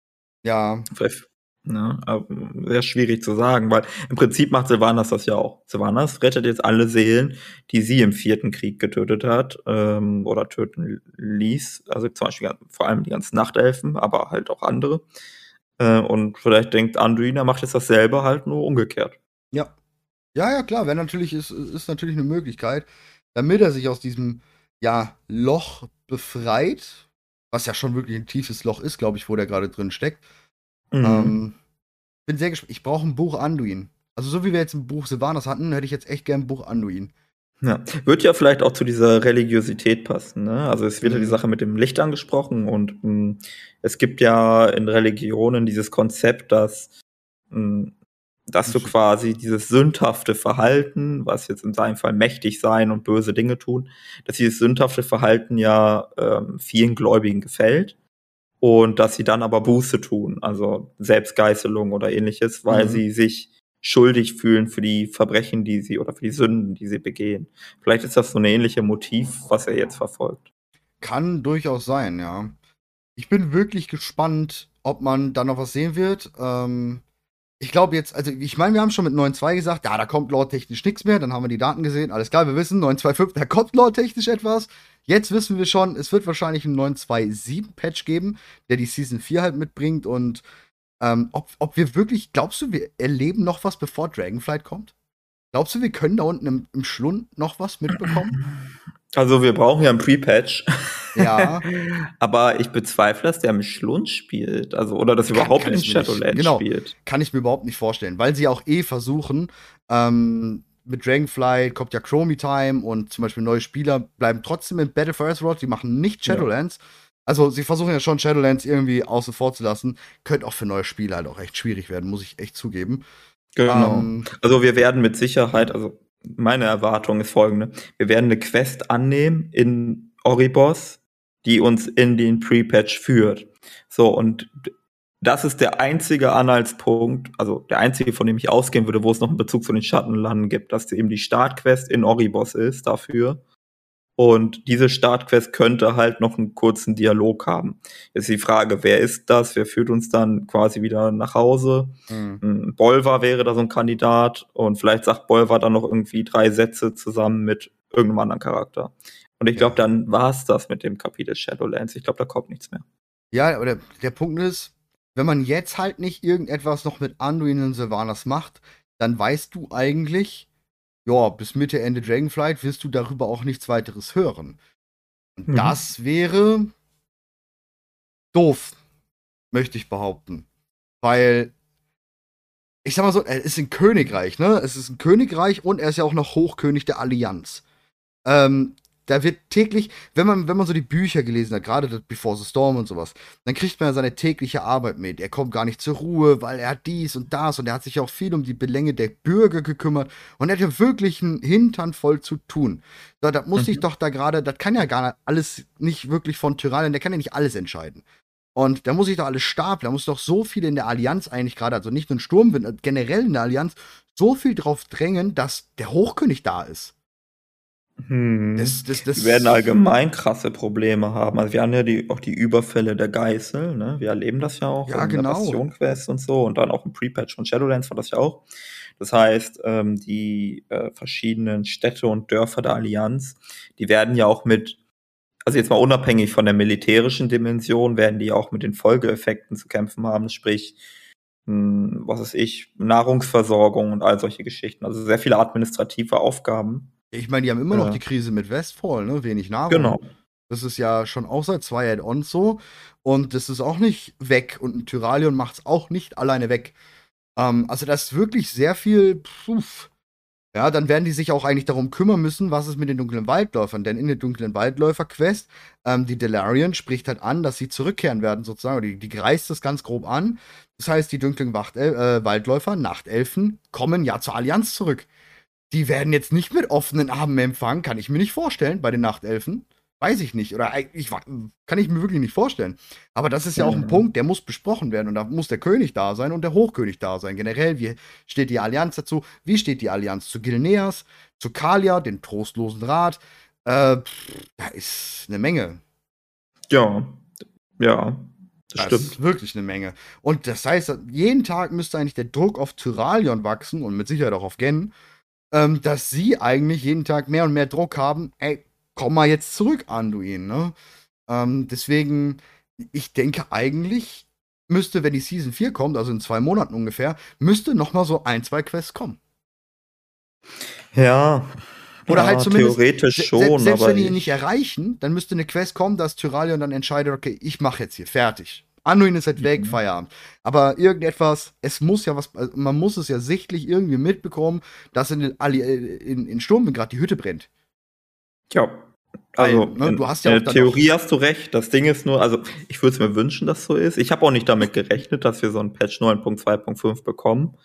Ja. Vielleicht, ne? Aber sehr schwierig zu sagen, weil im Prinzip macht Sylvanas das ja auch. Sylvanas rettet jetzt alle Seelen, die sie im vierten Krieg getötet hat, ähm, oder töten ließ. Also zum Beispiel vor allem die ganzen Nachtelfen, aber halt auch andere. Äh, und vielleicht denkt Anduin, er macht jetzt dasselbe halt nur umgekehrt. Ja. Ja, ja, klar, wäre natürlich, ist, ist natürlich eine Möglichkeit, damit er sich aus diesem, ja, Loch befreit, was ja schon wirklich ein tiefes Loch ist, glaube ich, wo der gerade drin steckt. Mhm. Ähm, bin sehr gespannt. Ich brauche ein Buch Anduin. Also, so wie wir jetzt ein Buch Sylvanas hatten, hätte ich jetzt echt gern ein Buch Anduin. Ja, wird ja vielleicht auch zu dieser Religiosität passen, ne? Also es wird ja die Mhm. Sache mit dem Licht angesprochen und mh, es gibt ja in Religionen dieses Konzept, dass, mh, dass du quasi dieses sündhafte Verhalten, was jetzt in seinem Fall mächtig sein und böse Dinge tun, dass dieses sündhafte Verhalten ja ähm, vielen Gläubigen gefällt und dass sie dann aber Buße tun, also Selbstgeißelung oder ähnliches, weil Mhm. sie sich schuldig fühlen für die Verbrechen, die sie oder für die Sünden, die sie begehen. Vielleicht ist das so ein ähnliches Motiv, was er jetzt verfolgt. Kann durchaus sein, ja. Ich bin wirklich gespannt, ob man da noch was sehen wird. Ähm, ich glaube jetzt, also ich meine, wir haben schon mit neun Punkt zwei gesagt, ja, da kommt lore-technisch nichts mehr. Dann haben wir die Daten gesehen. Alles klar, wir wissen, neun Punkt zwei Punkt fünf, da kommt lore-technisch etwas. Jetzt wissen wir schon, es wird wahrscheinlich einen neun Punkt zwei Punkt sieben Patch geben, der die Season vier halt mitbringt. Und ähm, ob, ob wir wirklich, glaubst du, wir erleben noch was, bevor Dragonflight kommt? Glaubst du, wir können da unten im, im Schlund noch was mitbekommen? Also wir brauchen ja einen Pre-Patch. Ja, Aber ich bezweifle, dass der im Schlund spielt. Also, oder dass er kann, überhaupt kann in ich mir nicht, Shadowlands genau, spielt. kann ich mir überhaupt nicht vorstellen, weil sie auch eh versuchen, ähm, mit Dragonflight kommt ja Chromie Time und zum Beispiel neue Spieler bleiben trotzdem in Battle for Azeroth, die machen nicht Ja. Shadowlands. Also sie versuchen ja schon Shadowlands irgendwie außen vor zu lassen. Könnte auch für neue Spieler halt auch echt schwierig werden, muss ich echt zugeben. Genau. Ähm, Also wir werden mit Sicherheit, also meine Erwartung ist folgende. Wir werden eine Quest annehmen in Oribos, die uns in den Pre-Patch führt. So, und das ist der einzige Anhaltspunkt, also der einzige, von dem ich ausgehen würde, wo es noch einen Bezug zu den Schattenlanden gibt, dass eben die Startquest in Oribos ist dafür. Und diese Startquest könnte halt noch einen kurzen Dialog haben. Jetzt die Frage, wer ist das? Wer führt uns dann quasi wieder nach Hause? mh, Hm, Bolvar wäre da so ein Kandidat und vielleicht sagt Bolvar dann noch irgendwie drei Sätze zusammen mit irgendeinem anderen Charakter. Und ich glaube, ja. dann war's das mit dem Kapitel Shadowlands. Ich glaube, da kommt nichts mehr. Ja, aber der, der Punkt ist, wenn man jetzt halt nicht irgendetwas noch mit Anduin und Sylvanas macht, dann weißt du eigentlich, ja, bis Mitte, Ende Dragonflight wirst du darüber auch nichts weiteres hören. Und Mhm. das wäre doof, möchte ich behaupten. Weil, ich sag mal so, er ist ein Königreich, ne? Es ist ein Königreich und er ist ja auch noch Hochkönig der Allianz. Ähm, da wird täglich, wenn man, wenn man so die Bücher gelesen hat, gerade das Before the Storm und sowas, dann kriegt man ja seine tägliche Arbeit mit. Er kommt gar nicht zur Ruhe, weil er hat dies und das und er hat sich auch viel um die Belänge der Bürger gekümmert und er hat ja wirklich einen Hintern voll zu tun. Da, da muss ich Mhm. doch da gerade, das kann ja gar nicht alles nicht wirklich von Tyrannien, der kann ja nicht alles entscheiden. Und da muss ich doch alles stapeln, da muss doch so viel in der Allianz eigentlich gerade, also nicht nur ein Sturmwind, äh, generell in der Allianz, so viel drauf drängen, dass der Hochkönig da ist. Hm. Das, das, Die werden das, allgemein krasse Probleme haben. Also wir haben ja die, auch die Überfälle der Geißel, ne? Wir erleben das ja auch ja, in der genau. Bastion-Quest und so und dann auch im Pre-Patch von Shadowlands war das ja auch. Das heißt, ähm, die äh, verschiedenen Städte und Dörfer der Allianz, die werden ja auch mit, also jetzt mal unabhängig von der militärischen Dimension, werden die auch mit den Folgeeffekten zu kämpfen haben, sprich, mh, was weiß ich, Nahrungsversorgung und all solche Geschichten. Also sehr viele administrative Aufgaben. Ich meine, die haben immer noch Äh, die Krise mit Westfall, ne? Wenig Nahrung. genau. Das ist ja schon auch seit zwei Add-ons so. Und das ist auch nicht weg. Und ein Tyralion macht es auch nicht alleine weg. Ähm, also, das ist wirklich sehr viel. Puf. Ja, dann werden die sich auch eigentlich darum kümmern müssen, was ist mit den dunklen Waldläufern. Denn in der dunklen Waldläufer-Quest, ähm, die Delarian spricht halt an, dass sie zurückkehren werden, sozusagen. Oder die, die reißt das ganz grob an. Das heißt, die dunklen Wacht äh, Waldläufer, Nachtelfen, kommen ja zur Allianz zurück. Die werden jetzt nicht mit offenen Armen empfangen, kann ich mir nicht vorstellen, bei den Nachtelfen. Weiß ich nicht. Oder ich, kann ich mir wirklich nicht vorstellen. Aber das ist ja auch ein Mhm. Punkt, der muss besprochen werden. Und da muss der König da sein und der Hochkönig da sein. Generell, wie steht die Allianz dazu? Wie steht die Allianz zu Gilneas, zu Kalia, den trostlosen Rat? Äh, pff, da ist eine Menge. Ja, ja, das Das stimmt. ist wirklich eine Menge. Und das heißt, jeden Tag müsste eigentlich der Druck auf Tyralion wachsen und mit Sicherheit auch auf Gen, ähm, dass sie eigentlich jeden Tag mehr und mehr Druck haben. Ey, komm mal jetzt zurück, Anduin, ne? Ähm, deswegen, ich denke eigentlich müsste, wenn die Season vier kommt, also in zwei Monaten ungefähr, müsste noch mal so ein, zwei Quests kommen. Ja. Oder ja, halt zumindest, theoretisch se schon, selbst aber wenn die ihn ich, nicht erreichen, dann müsste eine Quest kommen, dass Tyralion dann entscheidet, okay, ich mache jetzt hier fertig. Anduin ist halt weg, Mhm. Feierabend. Aber irgendetwas, es muss ja was, also man muss es ja sichtlich irgendwie mitbekommen, dass in, den Alli in, in Sturm gerade die Hütte brennt. ja, Weil, also ne, in, du hast in ja auch der dann Theorie noch. hast du recht. Das Ding ist nur, also ich würde es mir wünschen, dass so ist. Ich habe auch nicht damit gerechnet, dass wir so ein Patch neun Punkt zwei Punkt fünf bekommen.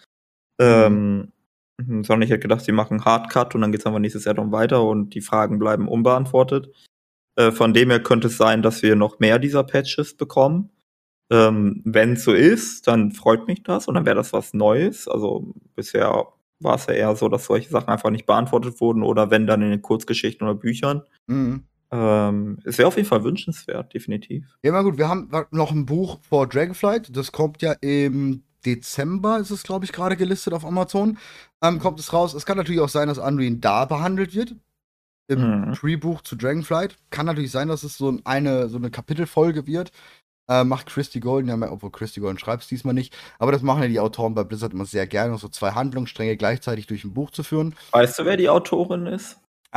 Ähm, mhm, sondern ich hätte gedacht, sie machen Hardcut und dann geht es einfach nächstes Jahr dann weiter und die Fragen bleiben unbeantwortet. Äh, von dem her könnte es sein, dass wir noch mehr dieser Patches bekommen. Ähm, wenn es so ist, dann freut mich das und dann wäre das was Neues. Also bisher war es ja eher so, dass solche Sachen einfach nicht beantwortet wurden oder wenn dann in den Kurzgeschichten oder Büchern. Mhm. Ähm, es wäre auf jeden Fall wünschenswert, definitiv. Ja, mal gut, wir haben noch ein Buch vor Dragonflight. Das kommt ja im Dezember, ist es, glaube ich, gerade gelistet auf Amazon. Ähm, kommt es raus. Es kann natürlich auch sein, dass Anduin da behandelt wird. Im Mhm. Pre-Buch zu Dragonflight. Kann natürlich sein, dass es so eine, so eine Kapitelfolge wird. Äh, macht Christy Golden, ja, obwohl Christy Golden schreibt es diesmal nicht. Aber das machen ja die Autoren bei Blizzard immer sehr gerne, so zwei Handlungsstränge gleichzeitig durch ein Buch zu führen. Weißt du, wer die Autorin ist?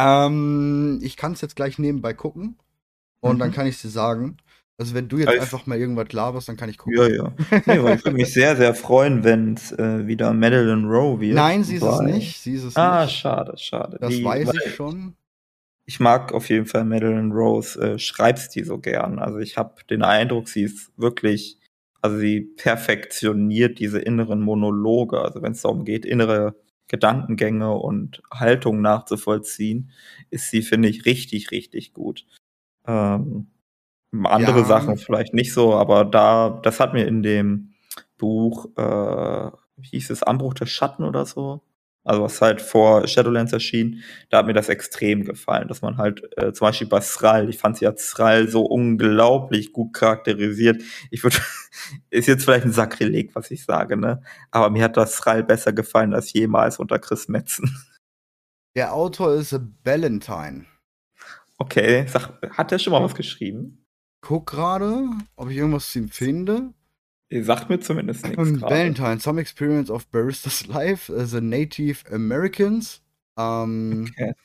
Ähm, ich kann es jetzt gleich nebenbei gucken. Und Mhm. dann kann ich dir sagen. Also, wenn du jetzt Also ich- einfach mal irgendwas laberst, dann kann ich gucken. Ja, ja. Nee, aber ich würde mich sehr, sehr freuen, wenn es äh, wieder Madeline Rowe wird. Nein, sie ist es weil- nicht. Sie ist es Ah, nicht. schade, schade. Das Die- weiß weil ich schon. Ich mag auf jeden Fall Madeline Rose, äh, schreibst die so gern. Also ich habe den Eindruck, sie ist wirklich, also sie perfektioniert diese inneren Monologe. Also wenn es darum geht, innere Gedankengänge und Haltung nachzuvollziehen, ist sie, finde ich, richtig, richtig gut. Ähm, andere Ja. Sachen vielleicht nicht so, aber da, das hat mir in dem Buch, äh, wie hieß es, Anbruch der Schatten oder so, also was halt vor Shadowlands erschien, da hat mir das extrem gefallen, dass man halt äh, zum Beispiel bei Thrall, ich fand sie als Thrall so unglaublich gut charakterisiert. Ich würde, ist jetzt vielleicht ein Sakrileg, was ich sage, ne? Aber mir hat das Thrall besser gefallen als jemals unter Chris Metzen. Der Autor ist Ballantine. Okay, sag, hat er schon mal was geschrieben? Guck gerade, ob ich irgendwas zu ihm finde. Sagt mir zumindest nichts Ähm, gerade. Ballantine, Some Experience of Baristas Life as a Native Americans. Ähm, Okay.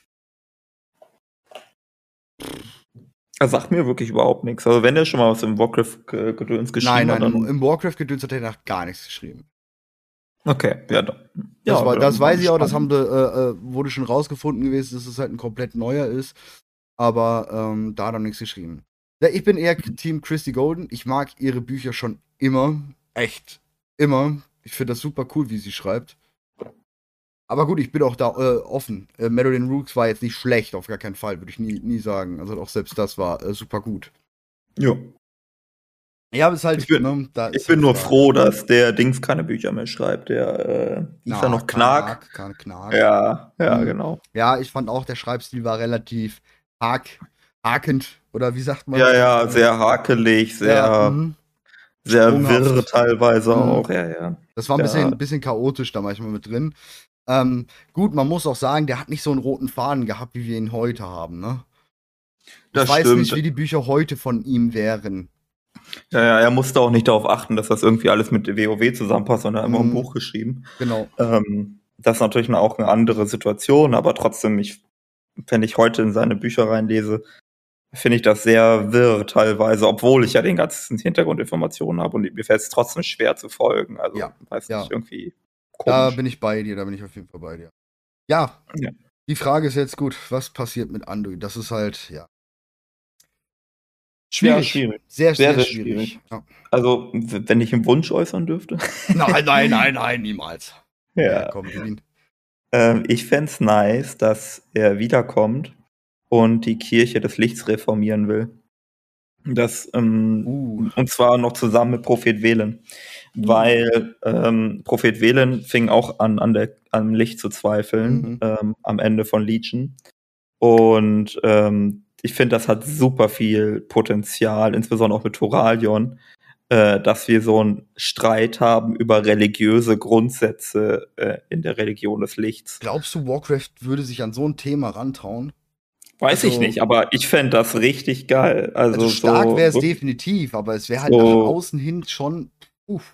Er sagt mir wirklich überhaupt nichts. Also wenn er schon mal was im Warcraft-Gedöns geschrieben nein, hat, nein, im, dann... im Warcraft-Gedöns hat er nach gar nichts geschrieben. Okay, ja, dann. Das, ja, war, dann das mal weiß ich auch, das haben gespannt. die, äh, äh, wurde schon rausgefunden gewesen, dass es halt ein komplett neuer ist. aber ähm, da hat er nichts geschrieben. Ja, ich bin eher Team Christy Golden. Ich mag ihre Bücher schon immer. Echt. Immer. Ich finde das super cool, wie sie schreibt. Aber gut, ich bin auch da äh, offen. Äh, Madeline Rooks war jetzt nicht schlecht, auf gar keinen Fall, würde ich nie, nie sagen. Also auch selbst das war äh, super gut. Ja. Ja, aber es ist halt, Ich bin, ne, da ich ist bin halt nur Frage. froh, dass der Dings keine Bücher mehr schreibt. Der, äh, hieß er noch Knark? Knark, Knark. Ja, ja, Mhm. genau. Ja, ich fand auch, der Schreibstil war relativ hak, hakend, oder wie sagt man? Ja, ja, sehr hakelig, sehr, Ja, mhm. sehr Sprunghaft. wirr teilweise Mhm. auch, ja, ja. Das war ein Ja. bisschen, bisschen chaotisch da manchmal mit drin. Ähm, gut, man muss auch sagen, der hat nicht so einen roten Faden gehabt, wie wir ihn heute haben, ne? Ich Das weiß stimmt. nicht, wie die Bücher heute von ihm wären. Ja, ja, er musste auch nicht darauf achten, dass das irgendwie alles mit WoW zusammenpasst, sondern einfach ein Mhm. Buch geschrieben. Genau. Ähm, das ist natürlich auch eine andere Situation, aber trotzdem, ich, wenn ich heute in seine Bücher reinlese, finde ich das sehr wirr teilweise, obwohl ich ja den ganzen Hintergrundinformationen habe und mir fällt es trotzdem schwer zu folgen. Also, Ja, weiß ja. nicht, irgendwie Da komisch. bin ich bei dir, da bin ich auf jeden Fall bei dir. Ja, Ja. die Frage ist jetzt gut, was passiert mit Anduin? Das ist halt, ja. Schwierig. Ja, schwierig. Sehr, Sehr, sehr, sehr schwierig. schwierig. Ja. Also, w- wenn ich einen Wunsch äußern dürfte. Nein, nein, nein, nein, niemals. Ja, Ja. komm, Devin. Ähm, ich fänd's nice, dass er wiederkommt und die Kirche des Lichts reformieren will. Das, ähm, Uh. und zwar noch zusammen mit Prophet Velen. Weil ähm, Prophet Velen fing auch an, an der, am Licht zu zweifeln, Mhm. ähm, am Ende von Legion. Und ähm, ich finde, das hat super viel Potenzial, insbesondere auch mit Thoralion, äh, dass wir so einen Streit haben über religiöse Grundsätze äh, in der Religion des Lichts. Glaubst du, Warcraft würde sich an so ein Thema rantrauen? Weiß ich Also- nicht, aber ich fände das richtig geil. Also, Also stark so, wäre es definitiv, aber es wäre halt So- nach außen hin schon. Uff.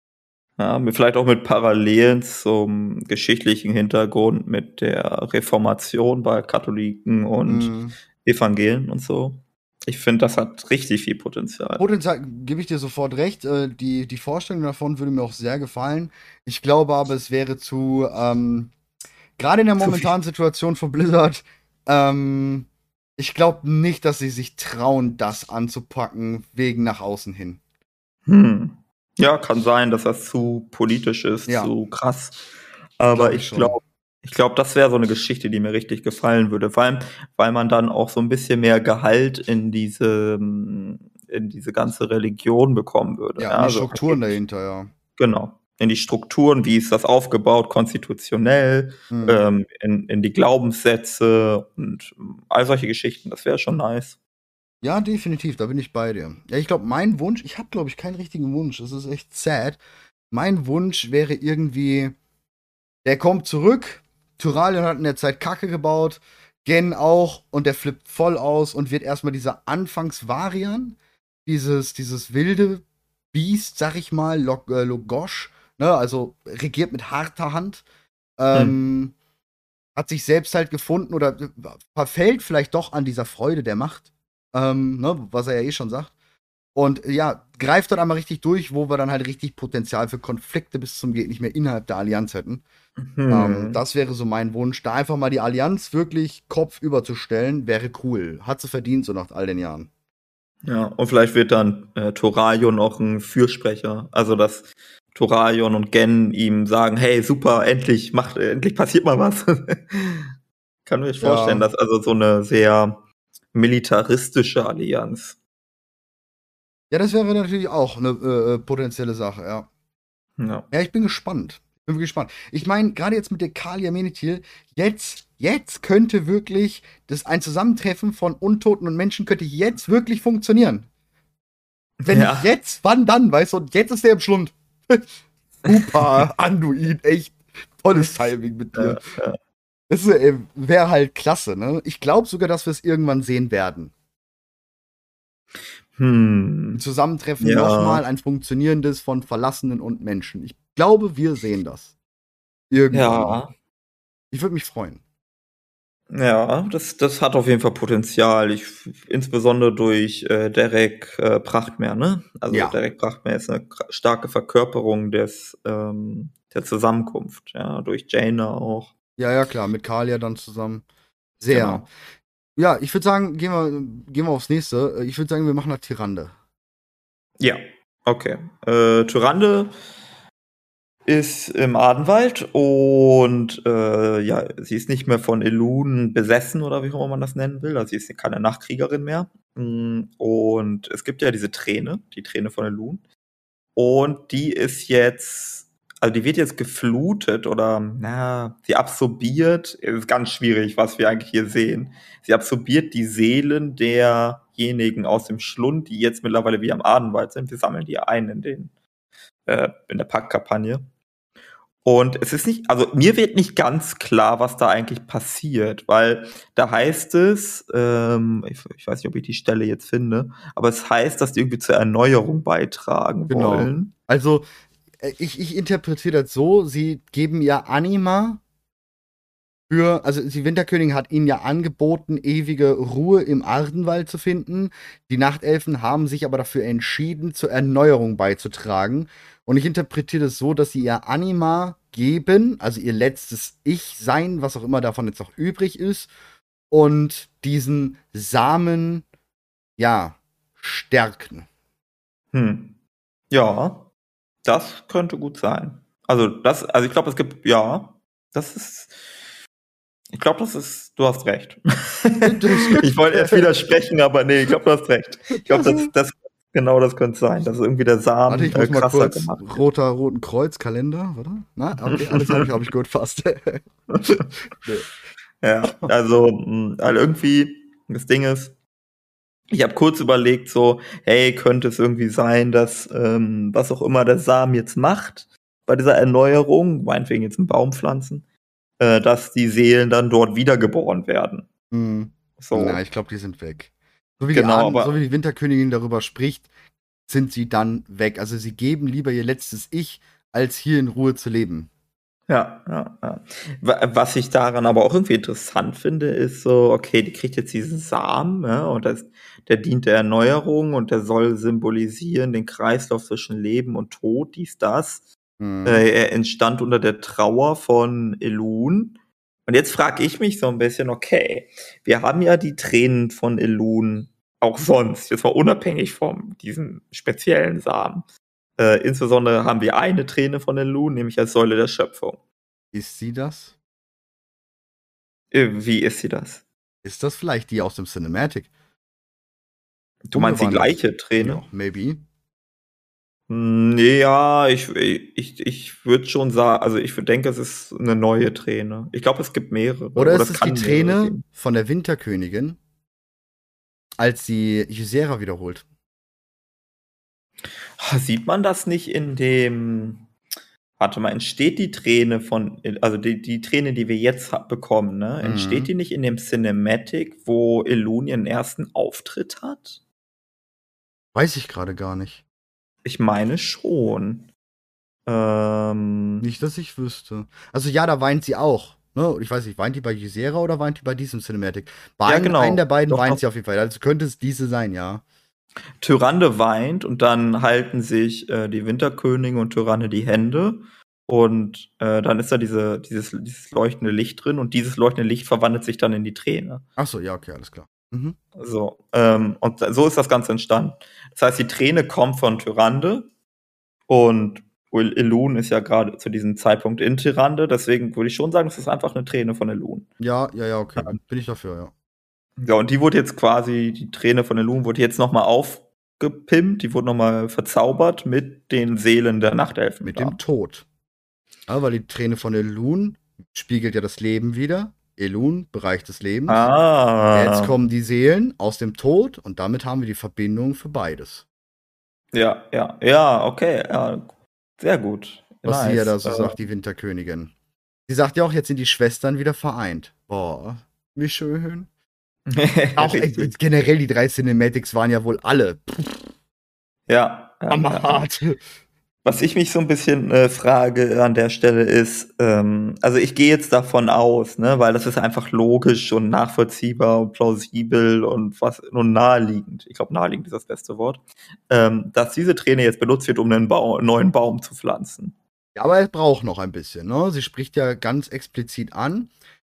ja, mit- vielleicht auch mit Parallelen zum geschichtlichen Hintergrund mit der Reformation bei Katholiken und Mhm. Evangelien und so. Ich finde, das hat richtig viel Potenzial. Potenzial gebe ich dir sofort recht. Äh, die, die Vorstellung davon würde mir auch sehr gefallen. Ich glaube aber, es wäre zu, ähm, gerade in der Zu viel. momentanen Situation von Blizzard, ähm, ich glaube nicht, dass sie sich trauen, das anzupacken, wegen nach außen hin. Hm. Ja, kann sein, dass das zu politisch ist, Ja. zu krass. Aber Glaub ich ich schon. glaube, ich glaube, das wäre so eine Geschichte, die mir richtig gefallen würde. Vor allem, weil man dann auch so ein bisschen mehr Gehalt in diese, in diese ganze Religion bekommen würde. Ja, Ja, und die also Strukturen wirklich- dahinter, ja. Genau. In die Strukturen, wie ist das aufgebaut, konstitutionell, Mhm. ähm, in, in die Glaubenssätze und ähm, all solche Geschichten. Das wäre schon nice. Ja, definitiv, da bin ich bei dir. Ja, ich glaube, mein Wunsch, ich habe, glaube ich, keinen richtigen Wunsch. Das ist echt sad. Mein Wunsch wäre irgendwie, der kommt zurück. Turalion hat in der Zeit Kacke gebaut. Gen auch. Und der flippt voll aus und wird erstmal dieser Anfangsvarian, dieses, dieses wilde Biest, sag ich mal, Log, äh, Logosh, ne, also regiert mit harter Hand. Ähm, hat sich selbst halt gefunden oder äh, verfällt vielleicht doch an dieser Freude der Macht. Ähm, ne, was er ja eh schon sagt. Und äh, ja, greift dann einmal richtig durch, wo wir dann halt richtig Potenzial für Konflikte bis zum geht nicht mehr innerhalb der Allianz hätten. Hm. Ähm, das wäre so mein Wunsch, da einfach mal die Allianz wirklich kopfüber zu stellen, wäre cool. Hat sie verdient, so nach all den Jahren. Ja, und vielleicht wird dann äh, Thoralion noch ein Fürsprecher. Also, dass Thoralion und Gen ihm sagen, hey, super, endlich, macht, endlich passiert mal was. Kann mir Ja. vorstellen, dass also so eine sehr militaristische Allianz. Ja, das wäre natürlich auch eine äh, äh, potenzielle Sache, ja. Ja. Ja, ich bin gespannt. Bin wirklich gespannt. Ich meine, gerade jetzt mit der Kalia Menethil, jetzt, jetzt könnte wirklich das ein Zusammentreffen von Untoten und Menschen könnte jetzt wirklich funktionieren. Wenn Ja. nicht jetzt, wann dann, weißt du? Und jetzt ist der im Schlund. Super, Anduin, echt tolles Timing mit dir. Ja, ja. Das äh, wäre halt klasse, ne? Ich glaube sogar, dass wir es irgendwann sehen werden. Hm. Ein Zusammentreffen Ja. nochmal, ein funktionierendes von Verlassenen und Menschen. Ich glaube, wir sehen das. Irgendwann. Ja. Ich würde mich freuen. Ja, das, das hat auf jeden Fall Potenzial. Ich, insbesondere durch äh, Derek äh, Prachtmeer, ne? Also Ja. Derek Prachtmeer ist eine kra- starke Verkörperung des ähm, der Zusammenkunft, ja, durch Jaina auch. Ja, ja, klar, mit Kalia dann zusammen. Sehr. Genau. Ja, ich würde sagen, gehen wir, gehen wir aufs nächste. Ich würde sagen, wir machen das Tyrande. Ja, okay. Äh, Tyrande ist im Adenwald und äh, ja, sie ist nicht mehr von Elun besessen oder wie auch immer man das nennen will. Also sie ist keine Nachtkriegerin mehr. Mm, Und es gibt ja diese Träne, die Träne von Elun. Und die ist jetzt, also die wird jetzt geflutet oder, na, sie absorbiert, ist ganz schwierig, was wir eigentlich hier sehen. Sie absorbiert die Seelen derjenigen aus dem Schlund, die jetzt mittlerweile wieder im Adenwald sind. Wir sammeln die ein in den, äh, in der Packkampagne. Und es ist nicht, also mir wird nicht ganz klar, was da eigentlich passiert, weil da heißt es, ähm, ich, ich weiß nicht, ob ich die Stelle jetzt finde, aber es heißt, dass die irgendwie zur Erneuerung beitragen Genau. wollen. Also, äh, ich, ich interpretiere das so, sie geben ihr Anima für, also die Winterkönigin hat ihnen ja angeboten, ewige Ruhe im Ardenwald zu finden. Die Nachtelfen haben sich aber dafür entschieden, zur Erneuerung beizutragen. Und ich interpretiere das so, dass sie ihr Anima geben, also ihr letztes Ich-Sein, was auch immer davon jetzt noch übrig ist, und diesen Samen, ja, stärken. Hm. Ja, das könnte gut sein. Also das, also ich glaube, es gibt, ja, das ist, ich glaube, das ist, du hast recht. Ich wollte erst widersprechen, aber nee, ich glaube, du hast recht. Ich glaube, das, das, genau das könnte sein, dass irgendwie der Samen Warte, ich äh, muss mal krasser kurz gemacht wird. roter, roten Kreuzkalender, warte. Na, okay, alles habe ich, hab ich gut fast. Nee. Ja, also, mh, also irgendwie, das Ding ist, ich habe kurz überlegt, so, hey, könnte es irgendwie sein, dass ähm, was auch immer der Samen jetzt macht bei dieser Erneuerung, meinetwegen jetzt einen Baum pflanzen, äh, dass die Seelen dann dort wiedergeboren werden. Hm. So, Na, ich glaube, die sind weg. So wie, die genau, Aden, so wie aber die Winterkönigin darüber spricht, sind sie dann weg. Also sie geben lieber ihr letztes Ich, als hier in Ruhe zu leben. ja, ja, ja. Wa- Was ich daran aber auch irgendwie interessant finde, ist so, okay, die kriegt jetzt diesen Samen, ja, und das, der dient der Erneuerung und der soll symbolisieren den Kreislauf zwischen Leben und Tod, dies, das. Hm. Äh, er entstand unter der Trauer von Elun. Und jetzt frage ich mich so ein bisschen, okay, wir haben ja die Tränen von Elun auch sonst, jetzt mal unabhängig von diesem speziellen Samen. Äh, insbesondere haben wir eine Träne von Elun, nämlich als Säule der Schöpfung. Ist sie das? Äh, wie ist sie das? Ist das vielleicht die aus dem Cinematic? Du meinst die Umgewandelt. gleiche Träne? Ja, maybe. Hm, Nee, ja, ich, ich, ich würde schon sagen, also ich denke, es ist eine neue Träne. Ich glaube, es gibt mehrere. Oder ist es es die kann mehrere Träne geben. von der Winterkönigin, als sie Ysera wiederholt? Ah, Sieht man das nicht in dem. Warte mal, entsteht die Träne von, also die, die Träne, die wir jetzt ha- bekommen, ne? Entsteht Mhm. die nicht in dem Cinematic, wo Elun ihren ersten Auftritt hat? Weiß ich gerade gar nicht. Ich meine schon. Ähm, Nicht, dass ich wüsste. Also ja, da weint sie auch. Ne? Ich weiß nicht, weint die bei Ysera oder weint die bei diesem Cinematic? Bei Ja, einem, genau. einen der beiden Doch, weint doch. sie auf jeden Fall. Also könnte es diese sein, ja. Tyrande weint und dann halten sich äh, die Winterkönigin und Tyrande die Hände. Und äh, dann ist da diese, dieses, dieses leuchtende Licht drin und dieses leuchtende Licht verwandelt sich dann in die Träne. Ach so, ja, okay, alles klar. Mhm. So, ähm, und so ist das Ganze entstanden. Das heißt, die Träne kommt von Tyrande und El- Elun ist ja gerade zu diesem Zeitpunkt in Tyrande, deswegen würde ich schon sagen, es ist einfach eine Träne von Elun. Ja, ja, ja, okay. Ja. Bin ich dafür, ja. Ja, und die wurde jetzt quasi, die Träne von Elun wurde jetzt nochmal aufgepimpt, die wurde nochmal verzaubert mit den Seelen der Nachtelfen. Mit da. dem Tod. Ja, weil die Träne von Elun spiegelt ja das Leben wieder. Elun, Bereich des Lebens. Ah. Jetzt kommen die Seelen aus dem Tod und damit haben wir die Verbindung für beides. Ja, ja, ja, okay, ja, sehr gut. Was nice. sie ja da so Äh, sagt, die Winterkönigin. Sie sagt ja auch, jetzt sind die Schwestern wieder vereint. Boah, wie schön. Auch äh, Richtig. generell die drei Cinematics waren ja wohl alle Ja. ja, ja. hammerhart. Was ich mich so ein bisschen äh, frage an der Stelle ist, ähm, also ich gehe jetzt davon aus, ne, weil das ist einfach logisch und nachvollziehbar und plausibel und was und naheliegend. Ich glaube, naheliegend ist das beste Wort, ähm, dass diese Träne jetzt benutzt wird, um einen Bau neuen Baum zu pflanzen. Ja, aber es braucht noch ein bisschen, ne? Sie spricht ja ganz explizit an,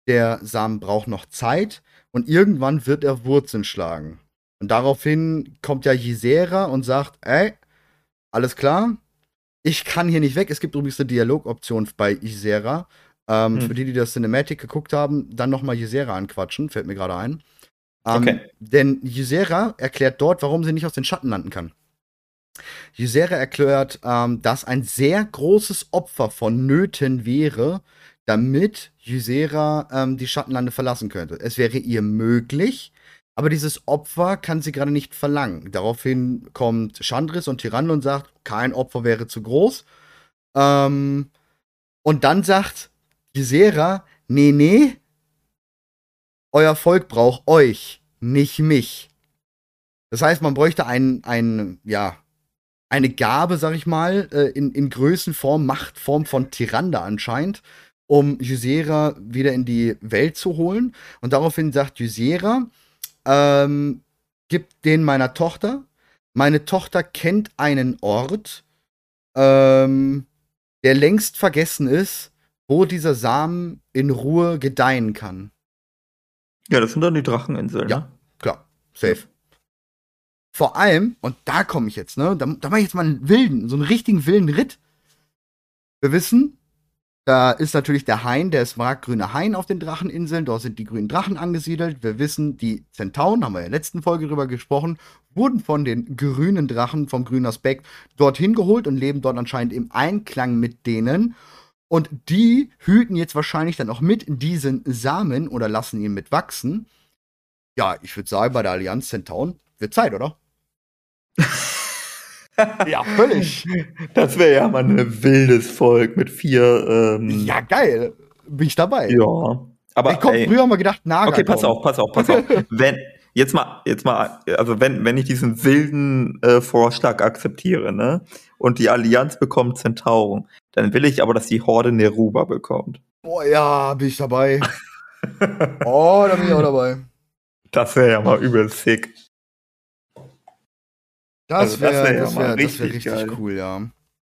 der Samen braucht noch Zeit und irgendwann wird er Wurzeln schlagen. Und daraufhin kommt ja Ysera und sagt, ey, alles klar, ich kann hier nicht weg. Es gibt übrigens eine Dialogoption bei Ysera. Ähm, Hm. Für die, die das Cinematic geguckt haben, dann noch mal Ysera anquatschen, fällt mir gerade ein. Ähm, Okay. Denn Ysera erklärt dort, warum sie nicht aus den Schatten landen kann. Ysera erklärt, ähm, dass ein sehr großes Opfer vonnöten wäre, damit Ysera ähm, die Schattenlande verlassen könnte. Es wäre ihr möglich, aber dieses Opfer kann sie gerade nicht verlangen. Daraufhin kommt Chandris und Tyrande und sagt, kein Opfer wäre zu groß. Ähm, und dann sagt Ysera, nee, nee, euer Volk braucht euch, nicht mich. Das heißt, man bräuchte ein, ein ja, eine Gabe, sag ich mal, äh, in, in Größenform, Machtform von Tyrande anscheinend, um Ysera wieder in die Welt zu holen. Und daraufhin sagt Ysera, ähm, gib den meiner Tochter. Meine Tochter kennt einen Ort, ähm, der längst vergessen ist, wo dieser Samen in Ruhe gedeihen kann. Ja, das sind dann die Dracheninseln, Ja, ne? klar, safe. Vor allem, und da komme ich jetzt, ne, da, da mache ich jetzt mal einen wilden, so einen richtigen wilden Ritt. Wir wissen, da ist natürlich der Hain, der smaragdgrüne Hain auf den Dracheninseln. Dort sind die grünen Drachen angesiedelt. Wir wissen, die Zentauren, haben wir in der letzten Folge drüber gesprochen, wurden von den grünen Drachen, vom grünen Aspekt, dorthin geholt und leben dort anscheinend im Einklang mit denen. Und die hüten jetzt wahrscheinlich dann auch mit diesen Samen oder lassen ihn mitwachsen. Ja, ich würde sagen, bei der Allianz Zentauren wird Zeit, oder? Ja, völlig. Das wäre ja mal ein wildes Volk mit vier. Ähm, Ja, geil. Bin ich dabei. Ja. Aber Ich komm, ey, früher haben wir gedacht, Naga okay, pass kommen. auf, pass auf, pass auf. Wenn jetzt mal, jetzt mal, also wenn wenn ich diesen wilden äh, Vorschlag akzeptiere, ne, und die Allianz bekommt Zentauren, dann will ich aber, dass die Horde Neruba bekommt. Boah, ja, bin ich dabei. Oh, da bin ich auch dabei. Das wäre ja mal übel sick. Das Also das wäre wär ja das mal wär, das wär richtig richtig geil. cool, ja.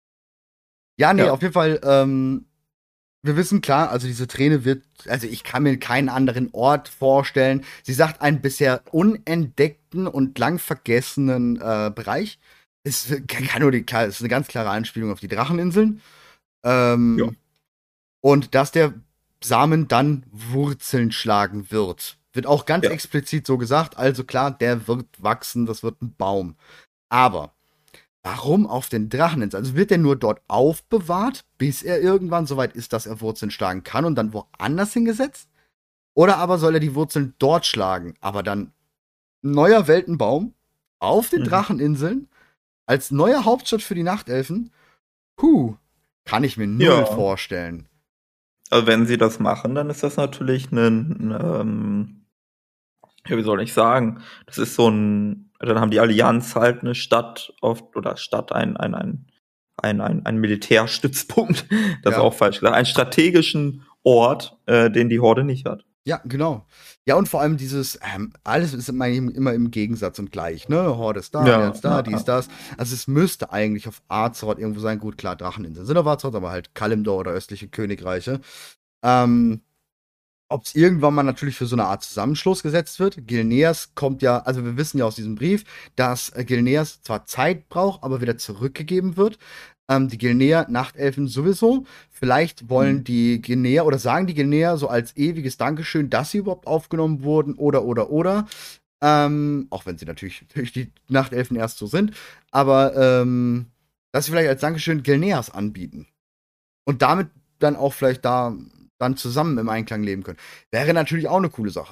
Ja, nee, Ja. auf jeden Fall, ähm, wir wissen klar, also diese Träne wird, also ich kann mir keinen anderen Ort vorstellen. Sie sagt einen bisher unentdeckten und lang vergessenen äh, Bereich. Es kann nur die, klar, es ist eine ganz klare Anspielung auf die Dracheninseln. Ähm, Ja. Und dass der Samen dann Wurzeln schlagen wird. Wird auch ganz Ja. explizit so gesagt. Also klar, der wird wachsen, das wird ein Baum. Aber warum auf den Dracheninseln? Also wird er nur dort aufbewahrt, bis er irgendwann soweit ist, dass er Wurzeln schlagen kann und dann woanders hingesetzt? Oder aber soll er die Wurzeln dort schlagen, aber dann neuer Weltenbaum auf den Mhm. Dracheninseln als neue Hauptstadt für die Nachtelfen? Puh, kann ich mir null Ja. vorstellen. Also wenn sie das machen, dann ist das natürlich ein, ähm, ja, wie soll ich sagen, das ist so ein, dann haben die Allianz halt eine Stadt oft, oder Stadt, ein, ein, ein, ein, ein, ein Militärstützpunkt, das Ja. ist auch falsch gesagt, einen strategischen Ort, äh, den die Horde nicht hat. Ja, genau. Ja, und vor allem dieses, ähm, alles ist immer, im- immer im Gegensatz und gleich, ne? Horde ist da, Ja, Allianz da, ja, dies, ja. das. Also es müsste eigentlich auf Azeroth irgendwo sein. Gut, klar, Dracheninseln sind auf Azeroth, aber halt Kalimdor oder östliche Königreiche. Ähm, Ob es irgendwann mal natürlich für so eine Art Zusammenschluss gesetzt wird. Gilneas kommt ja, also wir wissen ja aus diesem Brief, dass äh, Gilneas zwar Zeit braucht, aber wieder zurückgegeben wird. Ähm, die Gilneer Nachtelfen sowieso. Vielleicht wollen Mhm. die Gilneer oder sagen die Gilneer so als ewiges Dankeschön, dass sie überhaupt aufgenommen wurden oder oder oder. Ähm, auch wenn sie natürlich durch die Nachtelfen erst so sind. Aber ähm, dass sie vielleicht als Dankeschön Gilneas anbieten. Und damit dann auch vielleicht da dann zusammen im Einklang leben können. Wäre natürlich auch eine coole Sache.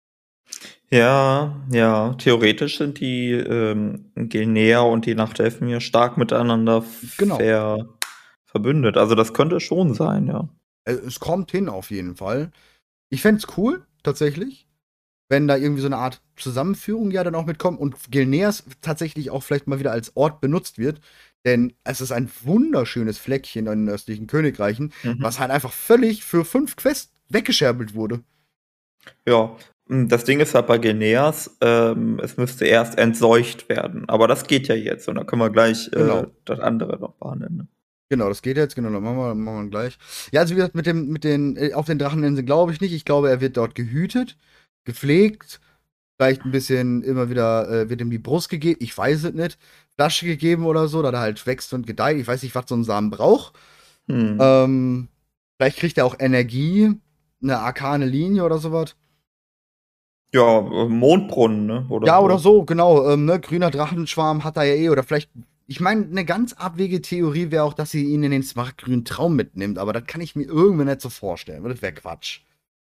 Ja, ja, theoretisch sind die ähm, Gilneer und die Nachtelfen ja stark miteinander Genau. ver verbündet. Also das könnte schon sein, ja. Äh, Es kommt hin auf jeden Fall. Ich fände es cool, tatsächlich, wenn da irgendwie so eine Art Zusammenführung ja dann auch mitkommt und Gilneas tatsächlich auch vielleicht mal wieder als Ort benutzt wird. Denn es ist ein wunderschönes Fleckchen in den östlichen Königreichen, Mhm. was halt einfach völlig für fünf Quests weggescherbelt wurde. Ja, m, das Ding ist halt bei Gilneas, ähm, es müsste erst entseucht werden. Aber das geht ja jetzt und da können wir gleich äh, Genau. das andere noch behandeln. Ne? Genau, das geht jetzt, genau, dann machen wir, machen wir gleich. Ja, also wie gesagt, mit dem, mit den, äh, auf den Dracheninseln glaube ich nicht. Ich glaube, er wird dort gehütet, gepflegt, vielleicht ein bisschen immer wieder, äh, wird ihm die Brust gegeben, ich weiß es nicht, Flasche gegeben oder so, dass er halt wächst und gedeiht. Ich weiß nicht, was so ein Samen braucht. Hm. Ähm, vielleicht kriegt er auch Energie, eine arkane Linie oder sowas. Ja, äh, Mondbrunnen, ne? Oder Ja, oder so. so, genau. Ähm, ne, grüner Drachenschwarm hat er ja eh. Oder vielleicht, ich meine, eine ganz abwegige Theorie wäre auch, dass sie ihn in den smaragdgrünen Traum mitnimmt. Aber das kann ich mir irgendwie nicht so vorstellen. Das wäre Quatsch.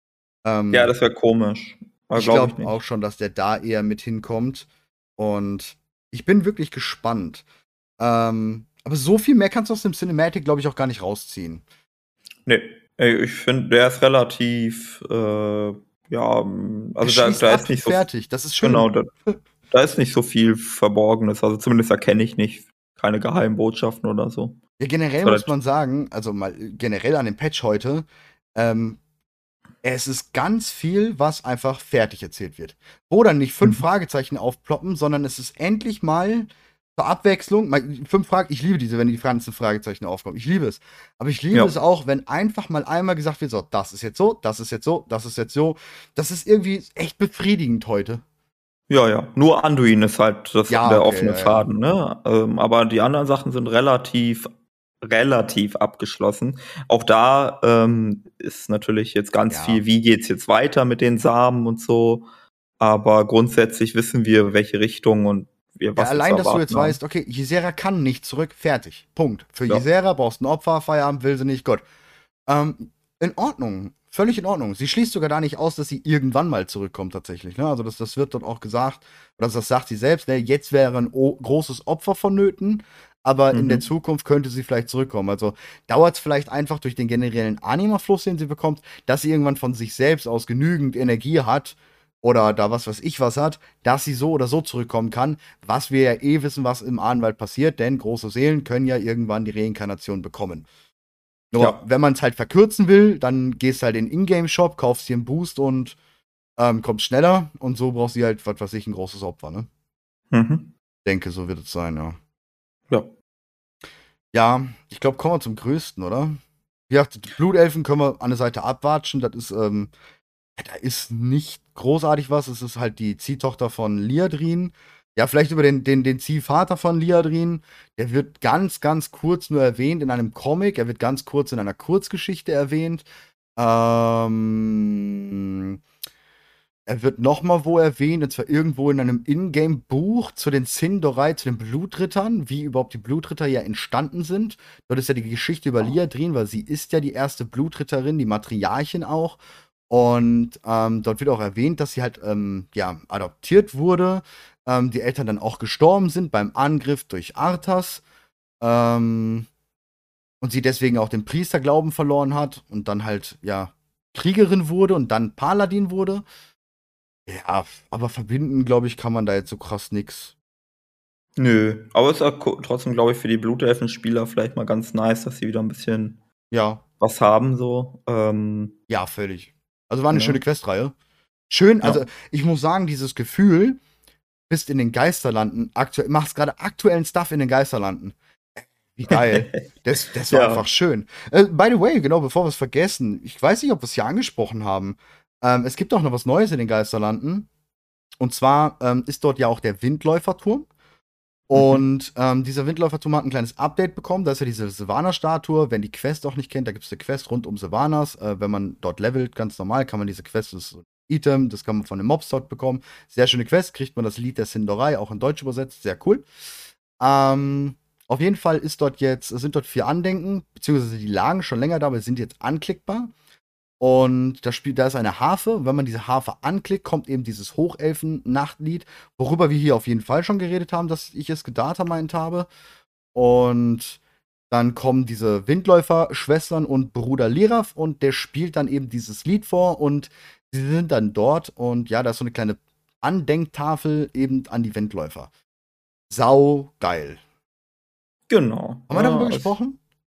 Ja, Ähm, das wäre komisch. Aber ich glaube ich glaube auch nicht. schon, dass der da eher mit hinkommt. Und ich bin wirklich gespannt. Ähm, aber so viel mehr kannst du aus dem Cinematic, glaube ich, auch gar nicht rausziehen. Nee, ey, ich finde, der ist relativ, äh, ja, m, Er also da, schließt da ab, ist nicht so, f- fertig. Das ist genau, schön. da, da ist nicht so viel Verborgenes. Also zumindest erkenne ich nicht keine geheimen Botschaften oder so. Ja, Das generell war muss das, man sagen, also mal generell an dem Patch heute, ähm, es ist ganz viel, was einfach fertig erzählt wird. Wo dann nicht fünf mhm. Fragezeichen aufploppen, sondern es ist endlich mal zur Abwechslung. Mal, fünf Fragen, ich liebe diese, wenn die ganzen Fragezeichen aufkommen. Ich liebe es. Aber ich liebe Ja. es auch, wenn einfach mal einmal gesagt wird: so, das ist jetzt so, das ist jetzt so, das ist jetzt so. Das ist irgendwie echt befriedigend heute. Ja, ja. Nur Anduin ist halt das, Ja, der okay, offene ja, ja. Faden, ne? Ähm, aber die anderen Sachen sind relativ, relativ abgeschlossen. Auch da ähm, ist natürlich jetzt ganz Ja. viel, wie geht's jetzt weiter mit den Samen und so. Aber grundsätzlich wissen wir, welche Richtung und wir Ja, was wir zu allein, dass du jetzt erwarten haben. weißt, okay, Ysera kann nicht zurück, fertig. Punkt. Für Ja. Ysera brauchst du ein Opfer, Feierabend will sie nicht, Gott. Ähm, in Ordnung. Völlig in Ordnung. Sie schließt sogar da nicht aus, dass sie irgendwann mal zurückkommt, tatsächlich. Ne? Also, das, das wird dort auch gesagt, oder das sagt sie selbst, ne? Jetzt wäre ein o großes Opfer vonnöten, aber in der Mhm. Zukunft könnte sie vielleicht zurückkommen. Also, dauert es vielleicht einfach durch den generellen Anima-Fluss, den sie bekommt, dass sie irgendwann von sich selbst aus genügend Energie hat oder da was weiß ich was hat, dass sie so oder so zurückkommen kann, was wir ja eh wissen, was im Ahnenwald passiert, denn große Seelen können ja irgendwann die Reinkarnation bekommen. Nur, Ja. wenn man es halt verkürzen will, dann gehst halt in den Ingame-Shop, kaufst dir einen Boost und ähm, kommst schneller. Und so brauchst du halt, was weiß ich, ein großes Opfer, ne? Mhm. Denke, so wird es sein, ja. Ja. Ja, ich glaube, kommen wir zum Größten, oder? Ja, die Blutelfen können wir an der Seite abwatschen. Das ist, ähm, da ist nicht großartig was. Es ist halt die Ziehtochter von Liadrin. Ja, vielleicht über den, den, den Ziehvater von Liadrin. Der wird ganz, ganz kurz nur erwähnt in einem Comic. Er wird ganz kurz in einer Kurzgeschichte erwähnt. Ähm, er wird noch mal wo erwähnt, und zwar irgendwo in einem Ingame-Buch zu den Sindorei, zu den Blutrittern, wie überhaupt die Blutritter ja entstanden sind. Dort ist ja die Geschichte über Liadrin, weil sie ist ja die erste Blutritterin, die Matriarchin auch. Und ähm, dort wird auch erwähnt, dass sie halt ähm, ja, adoptiert wurde. Ähm, die Eltern dann auch gestorben sind beim Angriff durch Arthas. Ähm, und sie deswegen auch den Priesterglauben verloren hat und dann halt, ja, Kriegerin wurde und dann Paladin wurde. Ja, aber verbinden, glaube ich, kann man da jetzt so krass nix. Nö. Aber es ist auch ko- trotzdem, glaube ich, für die Blutelfen-Spieler vielleicht mal ganz nice, dass sie wieder ein bisschen Ja, was haben, so. Ähm, ja, völlig. Also war eine ne? schöne Questreihe. Schön, Ja. also ich muss sagen, dieses Gefühl, bist in den Geisterlanden, aktuell, machst gerade aktuellen Stuff in den Geisterlanden. Wie geil. Das, das war Ja. einfach schön. Äh, by the way, genau, bevor wir es vergessen, ich weiß nicht, ob wir es hier angesprochen haben. Ähm, es gibt auch noch was Neues in den Geisterlanden. Und zwar ähm, ist dort ja auch der Windläuferturm. Mhm. Und ähm, dieser Windläuferturm hat ein kleines Update bekommen. Da ist ja diese Sylvanas-Statue. Wenn die Quest auch nicht kennt, da gibt es eine Quest rund um Sylvanas. Äh, wenn man dort levelt, ganz normal, kann man diese Quest, das ist so ein Item, das kann man von den Mobs dort bekommen. Sehr schöne Quest, kriegt man das Lied der Sindorei, auch in Deutsch übersetzt. Sehr cool. Ähm, auf jeden Fall ist dort jetzt, sind dort vier Andenken, beziehungsweise die lagen schon länger da, aber sind jetzt anklickbar. Und das Spiel, da ist eine Harfe. Und wenn man diese Harfe anklickt, kommt eben dieses Hochelfen-Nachtlied, worüber wir hier auf jeden Fall schon geredet haben, dass ich es gedata meint habe. Und dann kommen diese Windläufer-Schwestern und Bruder Liraf und der spielt dann eben dieses Lied vor und sie sind dann dort und ja, da ist so eine kleine Andenktafel eben an die Windläufer. Sau geil. Genau. Haben wir darüber Ja, es, gesprochen?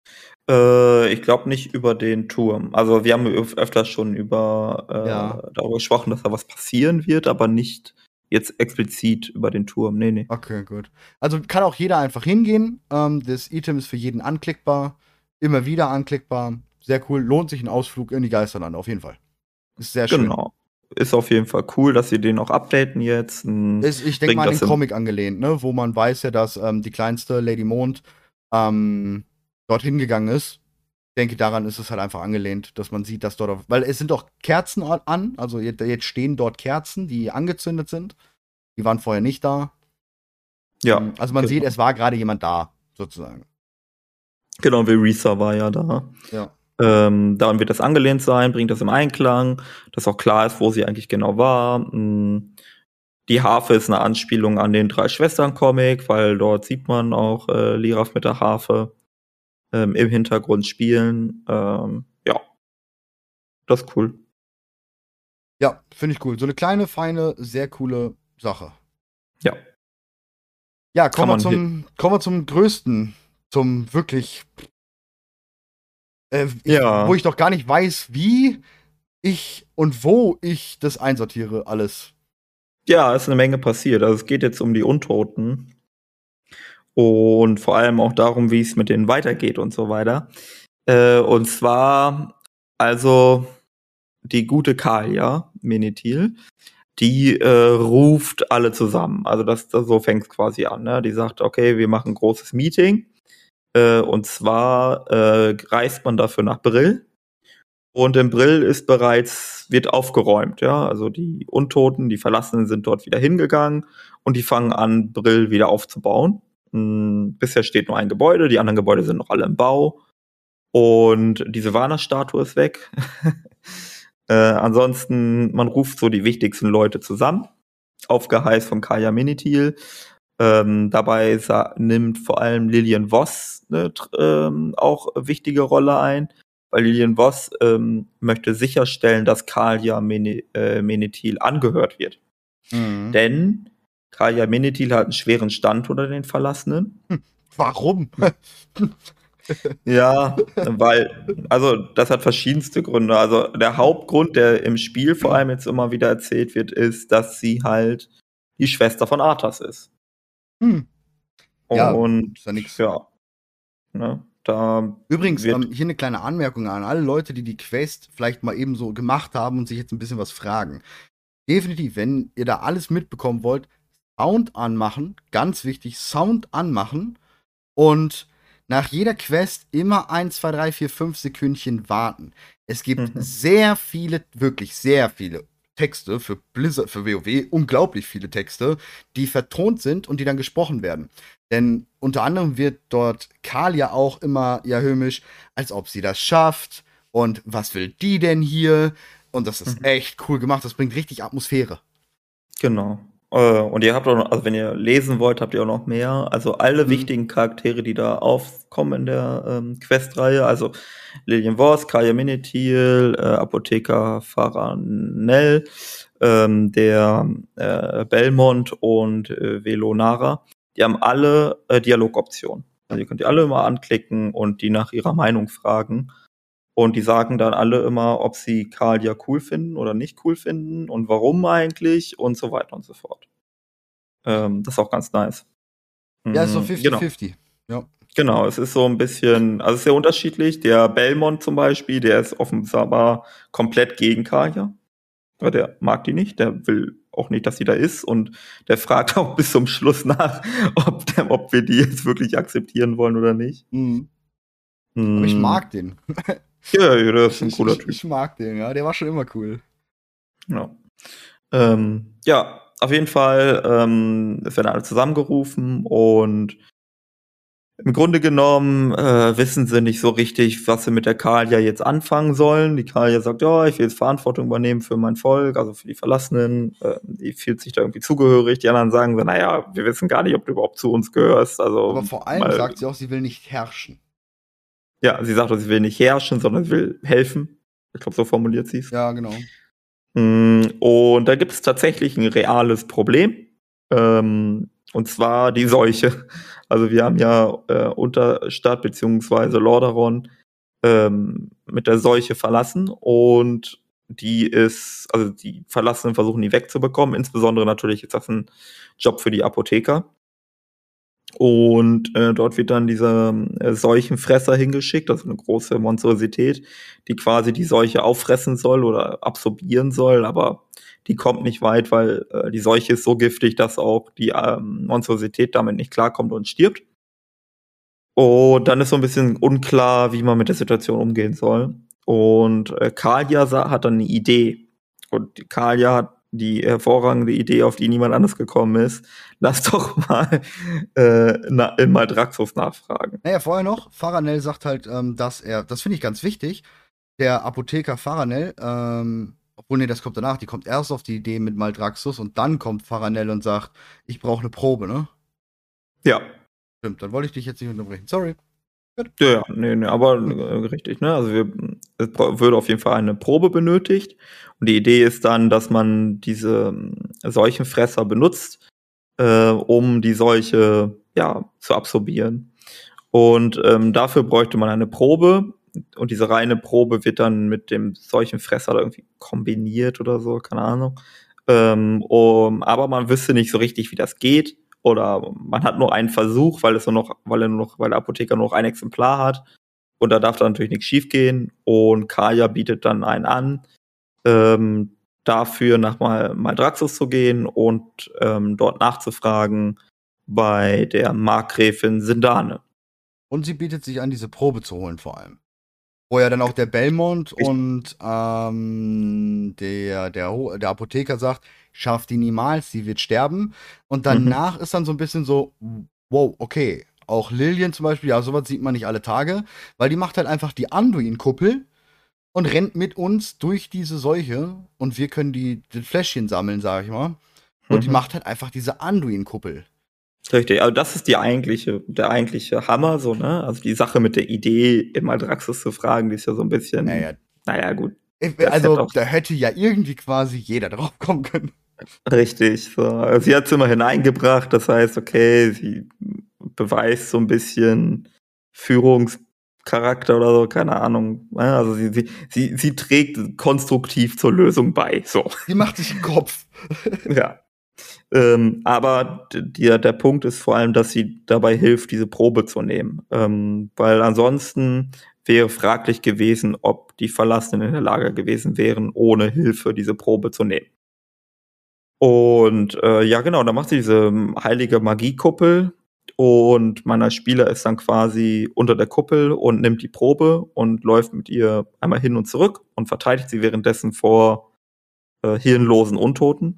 äh, ich glaube nicht über den Turm. Also wir haben öf öfters schon über Ja. äh, darüber gesprochen, dass da was passieren wird, aber nicht jetzt explizit über den Turm. Nee, nee. Okay, gut. Also kann auch jeder einfach hingehen. Ähm, das Item ist für jeden anklickbar. Immer wieder anklickbar. Sehr cool. Lohnt sich ein Ausflug in die Geisterlande, auf jeden Fall. Ist sehr schön. Genau. Ist auf jeden Fall cool, dass sie den auch updaten jetzt. Ist, ich denke mal an den Comic angelehnt, ne? Wo man weiß ja, dass ähm, die kleinste Lady Mond ähm, dorthin gegangen ist. Ich denke, daran ist es halt einfach angelehnt, dass man sieht, dass dort, weil es sind auch Kerzen an, also jetzt, jetzt stehen dort Kerzen, die angezündet sind. Die waren vorher nicht da. Ja. Also man genau. sieht, es war gerade jemand da, sozusagen. Genau, Vereesa war ja da. Ja. Ähm, daran wird das angelehnt sein, bringt das im Einklang, dass auch klar ist, wo sie eigentlich genau war. Die Harfe ist eine Anspielung an den Drei-Schwestern-Comic, weil dort sieht man auch äh, Liraff mit der Harfe ähm, im Hintergrund spielen. Ähm, ja, das ist cool. Ja, finde ich cool. So eine kleine, feine, sehr coole Sache. Ja. Ja, kommen wir zum, kommen wir zum größten, zum wirklich Äh, ich, ja. Wo ich doch gar nicht weiß, wie ich und wo ich das einsortiere, alles. Ja, ist eine Menge passiert. Also es geht jetzt um die Untoten. Und vor allem auch darum, wie es mit denen weitergeht und so weiter. Äh, und zwar, also die gute Kalia, Menethil, die äh, ruft alle zusammen. Also das, das so fängt es quasi an. Ne? Die sagt, okay, wir machen ein großes Meeting. Äh, und zwar äh, reist man dafür nach Brill. Und in Brill ist bereits, wird aufgeräumt, ja. Also die Untoten, die Verlassenen sind dort wieder hingegangen und die fangen an, Brill wieder aufzubauen. Hm, bisher steht nur ein Gebäude, die anderen Gebäude sind noch alle im Bau. Und diese Varna-Statue ist weg. äh, ansonsten, man ruft so die wichtigsten Leute zusammen, auf Geheiß von Kalia Menethil. Ähm, dabei sa- nimmt vor allem Lillian Voss ne, tr- ähm, auch wichtige Rolle ein, weil Lillian Voss ähm, möchte sicherstellen, dass Kalia Mene- äh, Menethil angehört wird. Mhm. Denn Kalia Menethil hat einen schweren Stand unter den Verlassenen. Hm, warum? Ja, weil, also das hat verschiedenste Gründe. Also der Hauptgrund, der im Spiel vor allem jetzt immer wieder erzählt wird, ist, dass sie halt die Schwester von Arthas ist. Hm. Ja, Und ist ja nix. ja, ne, da Übrigens, wird ähm, hier eine kleine Anmerkung an alle Leute, die die Quest vielleicht mal eben so gemacht haben und sich jetzt ein bisschen was fragen. Definitiv, wenn ihr da alles mitbekommen wollt, Sound anmachen, ganz wichtig, Sound anmachen und nach jeder Quest immer eins, zwei, drei, vier, fünf Sekündchen warten. Es gibt Mhm. sehr viele, wirklich sehr viele Texte für Blizzard, für WoW, unglaublich viele Texte, die vertont sind und die dann gesprochen werden. Denn unter anderem wird dort Kalia auch immer ja höhmisch, als ob sie das schafft und was will die denn hier? Und das ist Mhm. echt cool gemacht, das bringt richtig Atmosphäre. Genau. Äh, und ihr habt auch noch, also wenn ihr lesen wollt, habt ihr auch noch mehr. Also alle Mhm. wichtigen Charaktere, die da aufkommen in der ähm, Questreihe, also Lillian Voss, Kalia Menethil, äh, Apotheker Faranel, ähm, der äh, Belmont und äh, Velonara, die haben alle äh, Dialogoptionen. Also ihr könnt die alle mal anklicken und die nach ihrer Meinung fragen. Und die sagen dann alle immer, ob sie Kalia cool finden oder nicht cool finden und warum eigentlich und so weiter und so fort. Ähm, das ist auch ganz nice. Ja, ist so Mhm, fünfzig genau. fünfzig. Ja. Genau, es ist so ein bisschen, also es ist sehr unterschiedlich. Der Belmont zum Beispiel, der ist offenbar komplett gegen Kalia. Aber der mag die nicht, der will auch nicht, dass sie da ist und der fragt auch bis zum Schluss nach, ob, der, ob wir die jetzt wirklich akzeptieren wollen oder nicht. Mhm. Mhm. Aber ich mag den. Ja, ja, das ist ein ich, cooler ich, Typ. ich mag den, ja. Der war schon immer cool. Ja. Ähm, ja, auf jeden Fall, ähm, es werden alle zusammengerufen und im Grunde genommen äh, wissen sie nicht so richtig, was sie mit der Kalia jetzt anfangen sollen. Die Kalia sagt, ja, ich will jetzt Verantwortung übernehmen für mein Volk, also für die Verlassenen. Äh, die fühlt sich da irgendwie zugehörig. Die anderen sagen so, naja, wir wissen gar nicht, ob du überhaupt zu uns gehörst. Also, Aber vor allem mal, sagt sie auch, sie will nicht herrschen. Ja, sie sagt, sie will nicht herrschen, sondern sie will helfen. Ich glaube, so formuliert sie es. Ja, genau. Und da gibt es tatsächlich ein reales Problem. Ähm, und zwar die Seuche. Also wir haben ja äh, Unterstadt beziehungsweise Lordaeron ähm, mit der Seuche verlassen und die ist, also die Verlassenen versuchen, die wegzubekommen. Insbesondere natürlich ist das ein Job für die Apotheker. Und äh, dort wird dann dieser äh, Seuchenfresser hingeschickt, also eine große Monstrosität, die quasi die Seuche auffressen soll oder absorbieren soll, aber die kommt nicht weit, weil äh, die Seuche ist so giftig, dass auch die ähm, Monstrosität damit nicht klarkommt und stirbt. Und dann ist so ein bisschen unklar, wie man mit der Situation umgehen soll. Und äh, Kalia hat dann eine Idee. Und Kalia hat die hervorragende Idee, auf die niemand anders gekommen ist. Lass doch mal äh, na, in Maldraxxus nachfragen. Naja, vorher noch, Faranel sagt halt, ähm, dass er, das finde ich ganz wichtig, der Apotheker Faranel, ähm, obwohl, nee, das kommt danach, die kommt erst auf die Idee mit Maldraxxus und dann kommt Faranel und sagt, ich brauche eine Probe, ne? Ja. Stimmt, dann wollte ich dich jetzt nicht unterbrechen. Sorry. Gut. Ja, ja, nee, nee, aber äh, richtig, ne? Also wir, es würde auf jeden Fall eine Probe benötigt. Und die Idee ist dann, dass man diese äh, Seuchenfresser benutzt, äh, um die Seuche ja zu absorbieren. Und ähm, dafür bräuchte man eine Probe. Und diese reine Probe wird dann mit dem Seuchenfresser irgendwie kombiniert oder so, keine Ahnung. Ähm, um, aber man wüsste nicht so richtig, wie das geht. Oder man hat nur einen Versuch, weil es nur noch, weil er nur noch, weil der Apotheker nur noch ein Exemplar hat. Und da darf dann natürlich nichts schiefgehen. Und Kaya bietet dann einen an, ähm, dafür nach mal Maldraxxus zu gehen und ähm, dort nachzufragen bei der Markgräfin Sindane. Und sie bietet sich an, diese Probe zu holen, vor allem. Wo ja dann auch der Belmont ich und ähm, der, der, der Apotheker sagt, schafft die niemals, sie wird sterben. Und danach mhm. ist dann so ein bisschen so, wow, okay, auch Lillian zum Beispiel, ja, sowas sieht man nicht alle Tage, weil die macht halt einfach die Anduin-Kuppel und rennt mit uns durch diese Seuche und wir können die, die Fläschchen sammeln, sag ich mal. Und mhm. die macht halt einfach diese Anduin-Kuppel. Richtig, also das ist die eigentliche, der eigentliche Hammer, so, ne? Also die Sache mit der Idee, im Maldraxxus zu fragen, die ist ja so ein bisschen, naja, naja gut. Also da hätte ja irgendwie quasi jeder drauf kommen können. Richtig, so. Also sie hat es immerhin eingebracht, das heißt, okay, sie beweist so ein bisschen Führungscharakter oder so, keine Ahnung. Also sie, sie, sie, sie trägt konstruktiv zur Lösung bei, so. Die macht sich einen Kopf. Ja. Ähm, aber der, der Punkt ist vor allem, dass sie dabei hilft, diese Probe zu nehmen. Ähm, weil ansonsten wäre fraglich gewesen, ob die Verlassenen in der Lage gewesen wären, ohne Hilfe diese Probe zu nehmen. Und äh, ja, genau, da macht sie diese heilige Magiekuppel und meiner Spieler ist dann quasi unter der Kuppel und nimmt die Probe und läuft mit ihr einmal hin und zurück und verteidigt sie währenddessen vor äh, hirnlosen Untoten.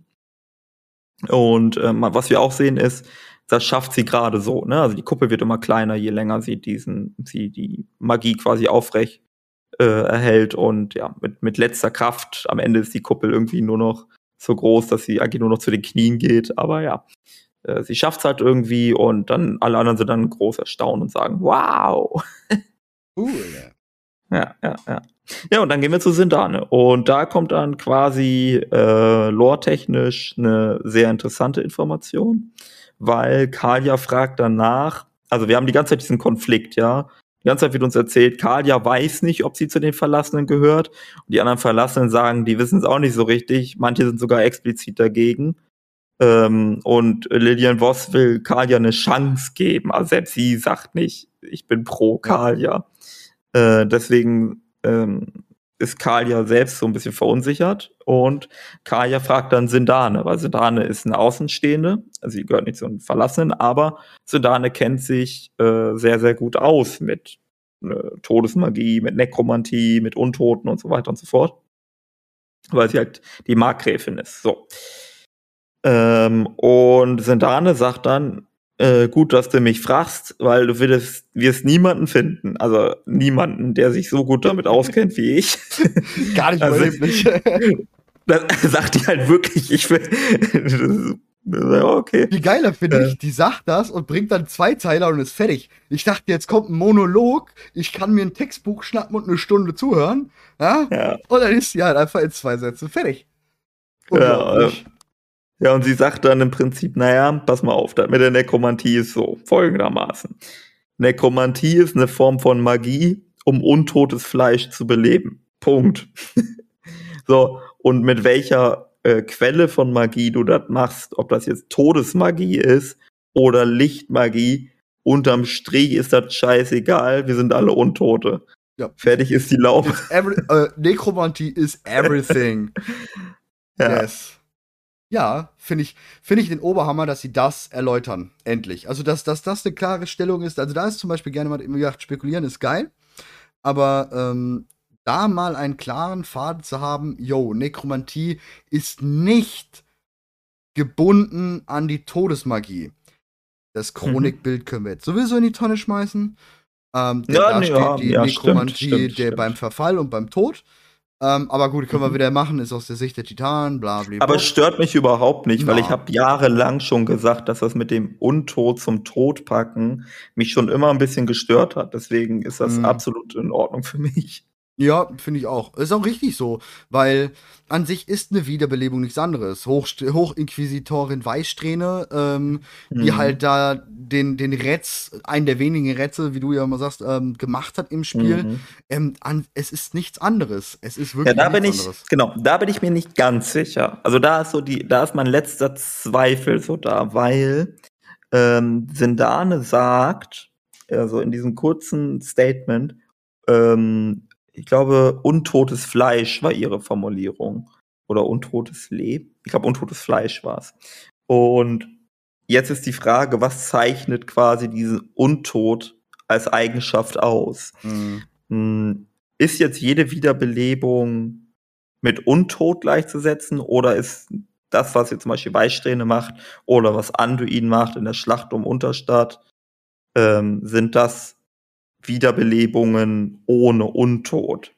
Und ähm, was wir auch sehen ist, das schafft sie gerade so, ne? Also die Kuppel wird immer kleiner, je länger sie diesen, sie die Magie quasi aufrecht äh, erhält und ja, mit, mit letzter Kraft am Ende ist die Kuppel irgendwie nur noch so groß, dass sie eigentlich nur noch zu den Knien geht, aber ja, äh, sie schafft's halt irgendwie und dann alle anderen sind dann groß erstaunt und sagen, wow. Cool. Ja, ja, ja. Ja, und dann gehen wir zu Sindane. Und da kommt dann quasi äh, lore-technisch eine sehr interessante Information, weil Kalia fragt danach, also wir haben die ganze Zeit diesen Konflikt, ja. Die ganze Zeit wird uns erzählt, Kalia weiß nicht, ob sie zu den Verlassenen gehört. Und die anderen Verlassenen sagen, die wissen es auch nicht so richtig. Manche sind sogar explizit dagegen. Ähm, und Lillian Voss will Kalia eine Chance geben. Also selbst sie sagt nicht, ich bin pro Kalia. Ja. Äh, deswegen ähm, ist Kalia selbst so ein bisschen verunsichert. Und Kalia fragt dann Sindane, weil Sindane ist eine Außenstehende. Also sie gehört nicht zu den Verlassenen, aber Sindane kennt sich äh, sehr, sehr gut aus mit äh, Todesmagie, mit Nekromantie, mit Untoten und so weiter und so fort. Weil sie halt die Markgräfin ist. So. Ähm, und Sindane sagt dann, äh, gut, dass du mich fragst, weil du wirst, wirst niemanden finden. Also niemanden, der sich so gut damit auskennt wie ich. Gar nicht also, überleblich. Das sagt die halt wirklich, ich will. Okay. Viel geiler finde äh. ich, die sagt das und bringt dann Zweiteiler und ist fertig. Ich dachte, jetzt kommt ein Monolog, ich kann mir ein Textbuch schnappen und eine Stunde zuhören. Ja? Ja. Und dann ist sie halt einfach in zwei Sätzen fertig. Ja, äh, ja, und sie sagt dann im Prinzip, naja, pass mal auf, das mit der Nekromantie ist so, folgendermaßen. Nekromantie ist eine Form von Magie, um untotes Fleisch zu beleben. Punkt. So, und mit welcher äh, Quelle von Magie du das machst, ob das jetzt Todesmagie ist oder Lichtmagie, unterm Strich ist das scheißegal, wir sind alle Untote. Ja. Fertig ist die Laube. It's every, uh, Nekromantie is everything. Ja. Yes. Ja, finde ich, finde ich den Oberhammer, dass sie das erläutern. Endlich. Also, dass, dass das eine klare Stellung ist. Also, da ist zum Beispiel gerne mal immer gesagt, spekulieren ist geil. Aber ähm, da mal einen klaren Faden zu haben, yo, Nekromantie ist nicht gebunden an die Todesmagie. Das Chronikbild können wir jetzt sowieso in die Tonne schmeißen. Ähm, denn Ja, da nee, steht ja, die ja, Nekromantie stimmt, stimmt, der stimmt. beim Verfall und beim Tod. Ähm, aber gut, können wir Mhm. wieder machen, ist aus der Sicht der Titanen, bla bla. Aber es stört mich überhaupt nicht, weil Na. ich habe jahrelang schon gesagt, dass das mit dem Untod zum Tod packen mich schon immer ein bisschen gestört hat. Deswegen ist das Mhm. absolut in Ordnung für mich. Ja, finde ich auch. Ist auch richtig so, weil an sich ist eine Wiederbelebung nichts anderes. Hochst- Hochinquisitorin Weißsträhne, ähm, die Mhm. halt da den, den Rätz, einen der wenigen Rätsel, wie du ja immer sagst, ähm, gemacht hat im Spiel. Mhm. Ähm, an, es ist nichts anderes. Es ist Ja, wirklich da bin nichts ich, anderes. genau, da bin ich mir nicht ganz sicher. Also da ist so die, da ist mein letzter Zweifel so da, weil ähm, Sindane sagt, also in diesem kurzen Statement, ähm, ich glaube, untotes Fleisch war ihre Formulierung. Oder untotes Leben. Ich glaube, untotes Fleisch war es. Und jetzt ist die Frage, was zeichnet quasi diesen Untod als Eigenschaft aus? Mhm. Hm, Ist jetzt jede Wiederbelebung mit Untod gleichzusetzen oder ist das, was jetzt zum Beispiel Weißsträhne macht oder was Anduin macht in der Schlacht um Unterstadt, ähm, sind das Wiederbelebungen ohne Untod?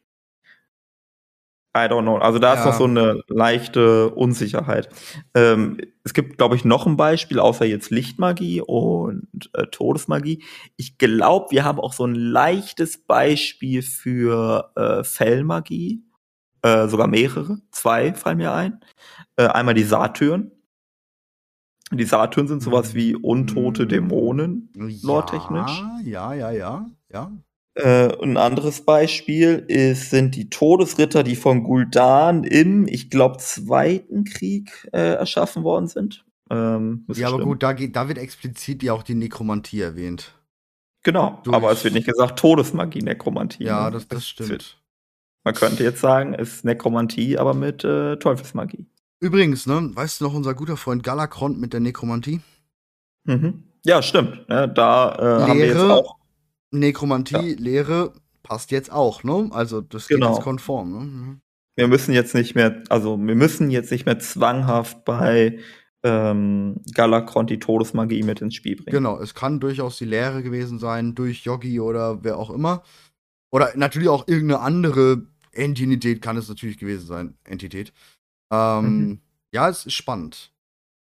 I don't know. Also da ist Ja. noch so eine leichte Unsicherheit. Ähm, es gibt, glaube ich, noch ein Beispiel, außer jetzt Lichtmagie und äh, Todesmagie. Ich glaube, wir haben auch so ein leichtes Beispiel für äh, Fellmagie. Äh, sogar mehrere. Zwei fallen mir ein. Äh, einmal die Satyren. Die Satyren sind sowas wie untote Dämonen, lore-technisch. Ja, ja, ja, ja, ja. Äh, ein anderes Beispiel ist, sind die Todesritter, die von Gul'dan im, ich glaube, Zweiten Krieg äh, erschaffen worden sind. Ähm, müsste Ja, aber stimmen. gut, da, geht, da wird explizit ja auch die Nekromantie erwähnt. Genau, Durch- aber es wird nicht gesagt Todesmagie, Nekromantie. Ja, ne? das, das Es stimmt. wird- Man könnte jetzt sagen, es ist Nekromantie, aber mit äh, Teufelsmagie. Übrigens, ne, weißt du noch, unser guter Freund Galakrond mit der Nekromantie? Mhm. Ja, stimmt. Ne? Da äh, haben wir jetzt Lehre, auch. Nekromantie, Lehre passt jetzt auch, ne? Also das geht Genau. jetzt konform, ne? Mhm. Wir müssen jetzt nicht mehr, also wir müssen jetzt nicht mehr zwanghaft bei ähm, Galakrond die Todesmagie mit ins Spiel bringen. Genau, es kann durchaus die Lehre gewesen sein, durch Yogi oder wer auch immer. Oder natürlich auch irgendeine andere Entität kann es natürlich gewesen sein, Entität. Ähm, Mhm. Ja, es ist spannend.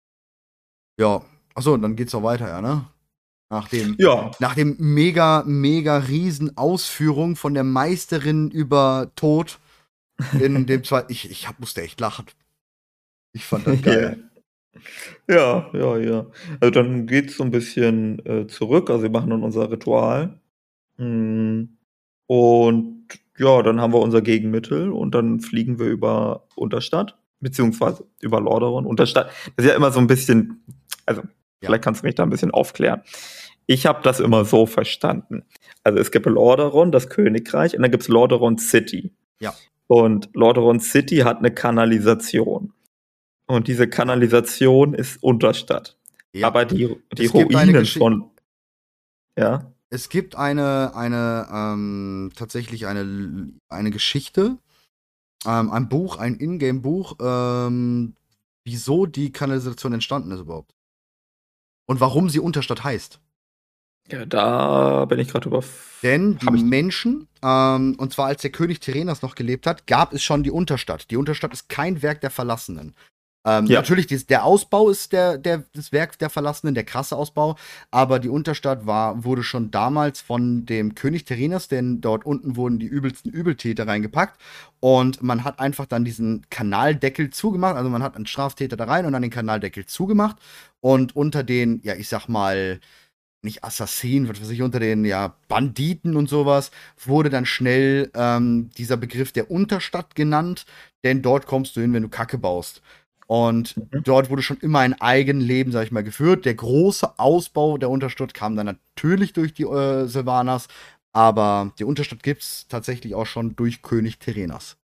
Ja, achso, und dann geht's auch weiter, ja, ne? Nach dem, Ja, nach dem mega, mega riesen Ausführung von der Meisterin über Tod in dem zweiten. Ich, ich hab, musste echt lachen. Ich fand das geil. ja, ja, ja. Also dann geht's so ein bisschen äh, zurück, also wir machen dann unser Ritual. Mm. Und ja, dann haben wir unser Gegenmittel und dann fliegen wir über Unterstadt, beziehungsweise über Lordaeron. Unterstadt, das ist ja immer so ein bisschen, also Ja. vielleicht kannst du mich da ein bisschen aufklären. Ich habe das immer so verstanden. Also es gibt Lordaeron, das Königreich, und dann gibt's Lordaeron City. Ja. Und Lordaeron City hat eine Kanalisation. Und diese Kanalisation ist Unterstadt. Ja. Aber die, die Es gibt eine Ruinen Geschi- von. Ja. Es gibt eine, eine, ähm, tatsächlich eine, eine Geschichte, ähm, ein Buch, ein Ingame-Buch, ähm, wieso die Kanalisation entstanden ist überhaupt. Und warum sie Unterstadt heißt. Ja, da bin ich gerade über. Denn die Hab ich- Menschen, ähm, und zwar als der König Terenas noch gelebt hat, gab es schon die Unterstadt. Die Unterstadt ist kein Werk der Verlassenen. Ähm, Ja. Natürlich, dies, der Ausbau ist der, der, das Werk der Verlassenen, der krasse Ausbau, aber die Unterstadt war, wurde schon damals von dem König Terenas, denn dort unten wurden die übelsten Übeltäter reingepackt und man hat einfach dann diesen Kanaldeckel zugemacht, also man hat einen Straftäter da rein und dann den Kanaldeckel zugemacht und unter den, ja, ich sag mal, nicht Assassinen, was weiß ich, unter den ja, Banditen und sowas, wurde dann schnell ähm, dieser Begriff der Unterstadt genannt, denn dort kommst du hin, wenn du Kacke baust. Und Mhm. dort wurde schon immer ein Eigenleben, sag ich mal, geführt. Der große Ausbau der Unterstadt kam dann natürlich durch die äh, Sylvanas, aber die Unterstadt gibt's tatsächlich auch schon durch König Terenas.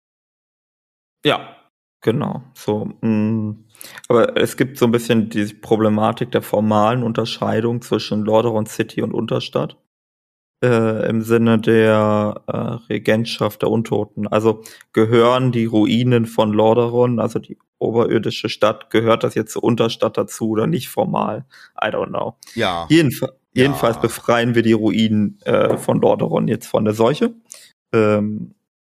Ja, genau. So, mh. Aber es gibt so ein bisschen die Problematik der formalen Unterscheidung zwischen Lordaeron City und Unterstadt. Äh, im Sinne der äh, Regentschaft der Untoten. Also gehören die Ruinen von Lordaeron, also die oberirdische Stadt, gehört das jetzt zur Unterstadt dazu oder nicht formal? I don't know. Ja. Jedenf Ja. Jedenfalls befreien wir die Ruinen äh, von Lordaeron jetzt von der Seuche. Ähm,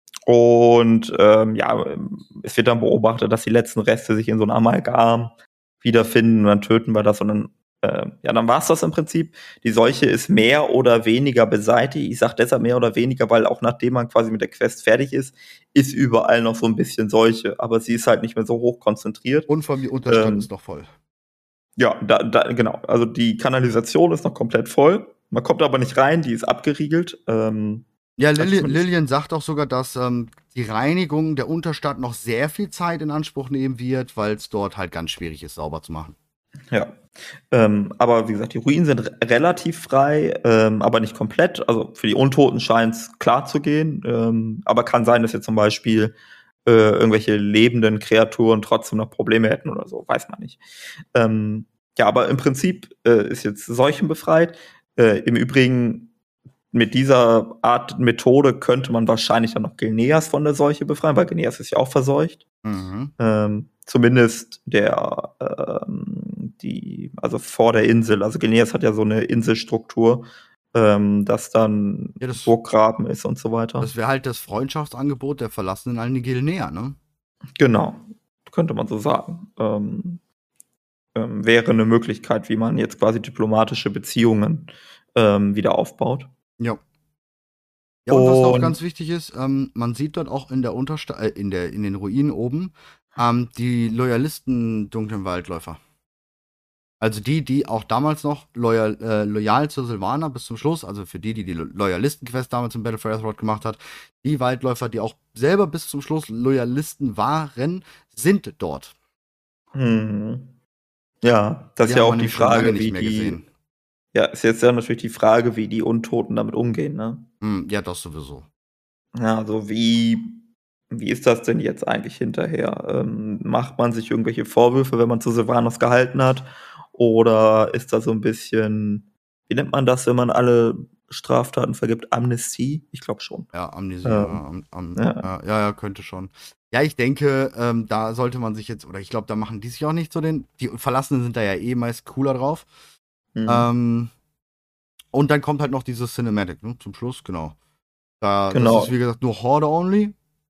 und ähm, ja, es wird dann beobachtet, dass die letzten Reste sich in so einem Amalgam wiederfinden und dann töten wir das und dann äh, ja, dann war's das im Prinzip. Die Seuche ist mehr oder weniger beseitigt. Ich sag deshalb mehr oder weniger, weil auch nachdem man quasi mit der Quest fertig ist, ist überall noch so ein bisschen Seuche, aber sie ist halt nicht mehr so hoch konzentriert. Und vor allem die Unterstadt Ähm, ist noch voll. Ja, da, da, genau. Also die Kanalisation ist noch komplett voll. Man kommt aber nicht rein, die ist abgeriegelt. Ähm, Ja, also Lili zumindest- Lillian sagt auch sogar, dass ähm, die Reinigung der Unterstadt noch sehr viel Zeit in Anspruch nehmen wird, weil es dort halt ganz schwierig ist, sauber zu machen. Ja. Ähm, aber wie gesagt, die Ruinen sind re- relativ frei, ähm, aber nicht komplett. Also für die Untoten scheint es klar zu gehen. Ähm, aber kann sein, dass jetzt zum Beispiel äh, irgendwelche lebenden Kreaturen trotzdem noch Probleme hätten oder so, weiß man nicht. Ähm, ja, aber im Prinzip äh, ist jetzt Seuchen befreit. Äh, Im Übrigen, mit dieser Art Methode könnte man wahrscheinlich dann noch Gilneas von der Seuche befreien, weil Gilneas ist ja auch verseucht. Mhm. Ähm, zumindest der, ähm, die, also vor der Insel, also Gilneas hat ja so eine Inselstruktur, ähm, dass dann Ja, das- Burggraben ist und so weiter. Das wäre halt das Freundschaftsangebot der Verlassenen an die Gilnea, ne? Genau, könnte man so sagen. Ähm, ähm, wäre eine Möglichkeit, wie man jetzt quasi diplomatische Beziehungen ähm, wieder aufbaut. Ja. Ja, und was auch Und- ganz wichtig ist, ähm, man sieht dort auch in der Unterstadt, äh, in der, in den Ruinen oben, ähm, die Loyalisten dunklen Waldläufer. Also die, die auch damals noch loyal, äh, loyal zur Sylvana bis zum Schluss, also für die, die die Lo- Loyalisten-Quest damals im Battle for Azeroth gemacht hat, die Waldläufer, die auch selber bis zum Schluss Loyalisten waren, sind dort. Hm. Ja, das Die ist ja haben auch wir die nämlich schon lange Frage, nicht wie mehr die. gesehen. Ja, ist jetzt ja natürlich die Frage, wie die Untoten damit umgehen, ne? Hm, ja, das sowieso. Ja, also wie, wie ist das denn jetzt eigentlich hinterher? Ähm, macht man sich irgendwelche Vorwürfe, wenn man zu Sylvanas gehalten hat? Oder ist das so ein bisschen, wie nennt man das, wenn man alle Straftaten vergibt? Amnestie? Ich glaube schon. Ja, Amnesie, Ähm, ja, am, am, ja. ja. ja, ja, könnte schon. Ja, ich denke, ähm, da sollte man sich jetzt, oder ich glaube, da machen die sich auch nicht so den, die Verlassenen sind da ja eh meist cooler drauf. Mhm. Ähm, und dann kommt halt noch dieses Cinematic, ne, zum Schluss, genau. Da, Genau. Das ist, wie gesagt, nur Horde only.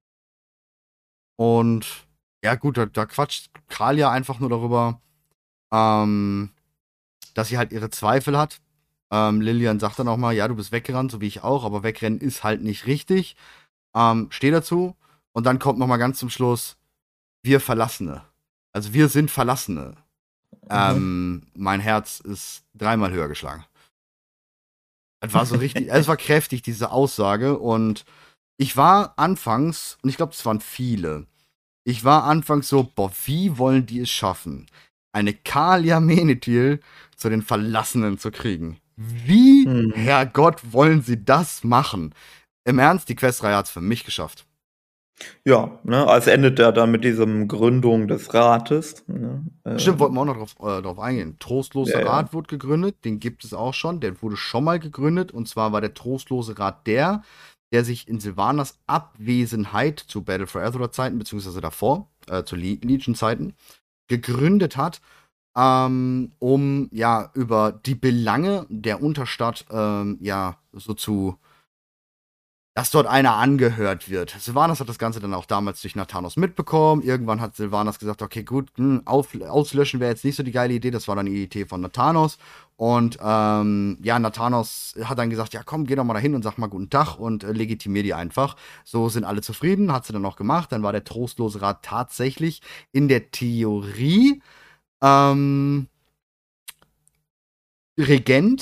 Und ja, gut, da, da quatscht Kralia einfach nur darüber, ähm, dass sie halt ihre Zweifel hat. Ähm, Lilian sagt dann auch mal, ja, du bist weggerannt, so wie ich auch, aber wegrennen ist halt nicht richtig. Ähm, steh dazu. Und dann kommt noch mal ganz zum Schluss, wir Verlassene. Also wir sind Verlassene. Mhm. Ähm, mein Herz ist dreimal höher geschlagen. Es war so richtig, es war kräftig, diese Aussage. Und ich war anfangs, und ich glaube, es waren viele, ich war anfangs so, boah, wie wollen die es schaffen, eine Kalia Menethil zu den Verlassenen zu kriegen? Wie, Mhm. Herrgott, wollen sie das machen? Im Ernst, die Questreihe hat es für mich geschafft. Ja, ne, also endet er dann mit diesem Gründung des Rates. Ne? Stimmt, Ähm, wollten wir auch noch drauf, äh, drauf eingehen. Trostloser Ja, ja. Rat wurde gegründet, den gibt es auch schon, der wurde schon mal gegründet, und zwar war der Trostlose Rat der, der sich in Sylvanas Abwesenheit zu Battle for Azeroth-Zeiten, beziehungsweise davor, äh, zu Le Legion-Zeiten, gegründet hat, ähm, um ja über die Belange der Unterstadt ähm, ja so zu, dass dort einer angehört wird. Sylvanas hat das Ganze dann auch damals durch Nathanos mitbekommen. Irgendwann hat Sylvanas gesagt, okay, gut, hm, auf, auslöschen wäre jetzt nicht so die geile Idee. Das war dann die Idee von Nathanos. Und ähm, ja, Nathanos hat dann gesagt, ja komm, geh doch mal dahin und sag mal guten Tag und äh, legitimier die einfach. So sind alle zufrieden, hat sie dann auch gemacht. Dann war der Trostlose Rat tatsächlich in der Theorie ähm, Regent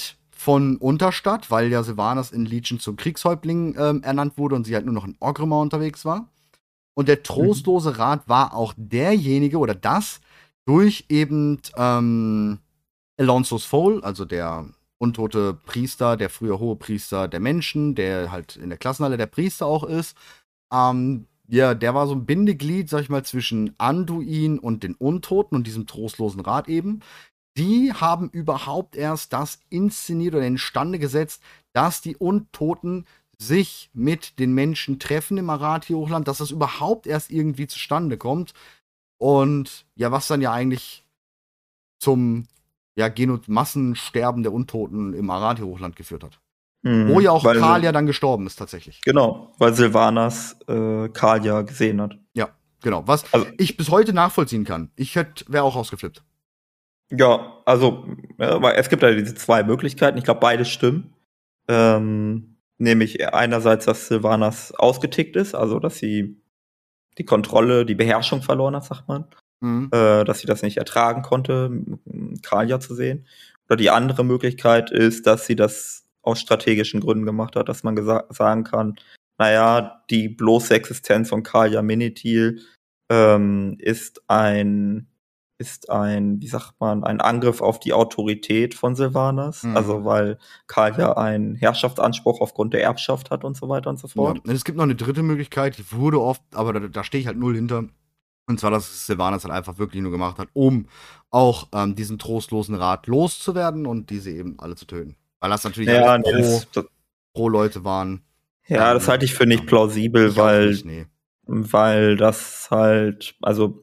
von Unterstadt, weil ja Sylvanas in Legion zum Kriegshäuptling ähm, ernannt wurde und sie halt nur noch in Orgrimmar unterwegs war. Und der trostlose Rat war auch derjenige oder das durch eben ähm, Alonso's Foal, also der untote Priester, der früher Hohepriester der Menschen, der halt in der Klassenhalle der Priester auch ist. Ähm, ja, der war so ein Bindeglied, sag ich mal, zwischen Anduin und den Untoten und diesem trostlosen Rat eben. Die haben überhaupt erst das inszeniert oder instande gesetzt, dass die Untoten sich mit den Menschen treffen im Arathi-Hochland, dass das überhaupt erst irgendwie zustande kommt. Und ja, was dann ja eigentlich zum ja, Gen- Massensterben der Untoten im Arathi-Hochland geführt hat. Mhm, Wo ja auch weil Kalia Sil- dann gestorben ist, tatsächlich. Genau, weil Sylvanas äh, Kalia gesehen hat. Ja, genau. Was Also, ich bis heute nachvollziehen kann. Ich hätte, wäre auch ausgeflippt. ja, also, ja, weil es gibt ja diese zwei Möglichkeiten. Ich glaube, beide stimmen. Ähm, nämlich einerseits, dass Sylvanas ausgetickt ist, also dass sie die Kontrolle, die Beherrschung verloren hat, sagt man. Mhm. Äh, dass sie das nicht ertragen konnte, m- Kalia zu sehen. Oder die andere Möglichkeit ist, dass sie das aus strategischen Gründen gemacht hat, dass man gesa- sagen kann, naja, die bloße Existenz von Kalia Minithil ähm, ist ein, ist ein, wie sagt man, ein Angriff auf die Autorität von Sylvanas. Mhm. Also weil Kalia einen Herrschaftsanspruch aufgrund der Erbschaft hat und so weiter und so Ja. fort. Und es gibt noch eine dritte Möglichkeit, die wurde oft, aber da, da stehe ich halt null hinter. Und zwar, dass Sylvanas halt einfach wirklich nur gemacht hat, um auch ähm, diesen trostlosen Rat loszuwerden und diese eben alle zu töten. Weil das natürlich Ja, alles nee, pro, das, das, pro Leute waren. ja, Ähm, das halte ich für nicht ja. plausibel, Ich auch weil nicht, nee. weil das halt, also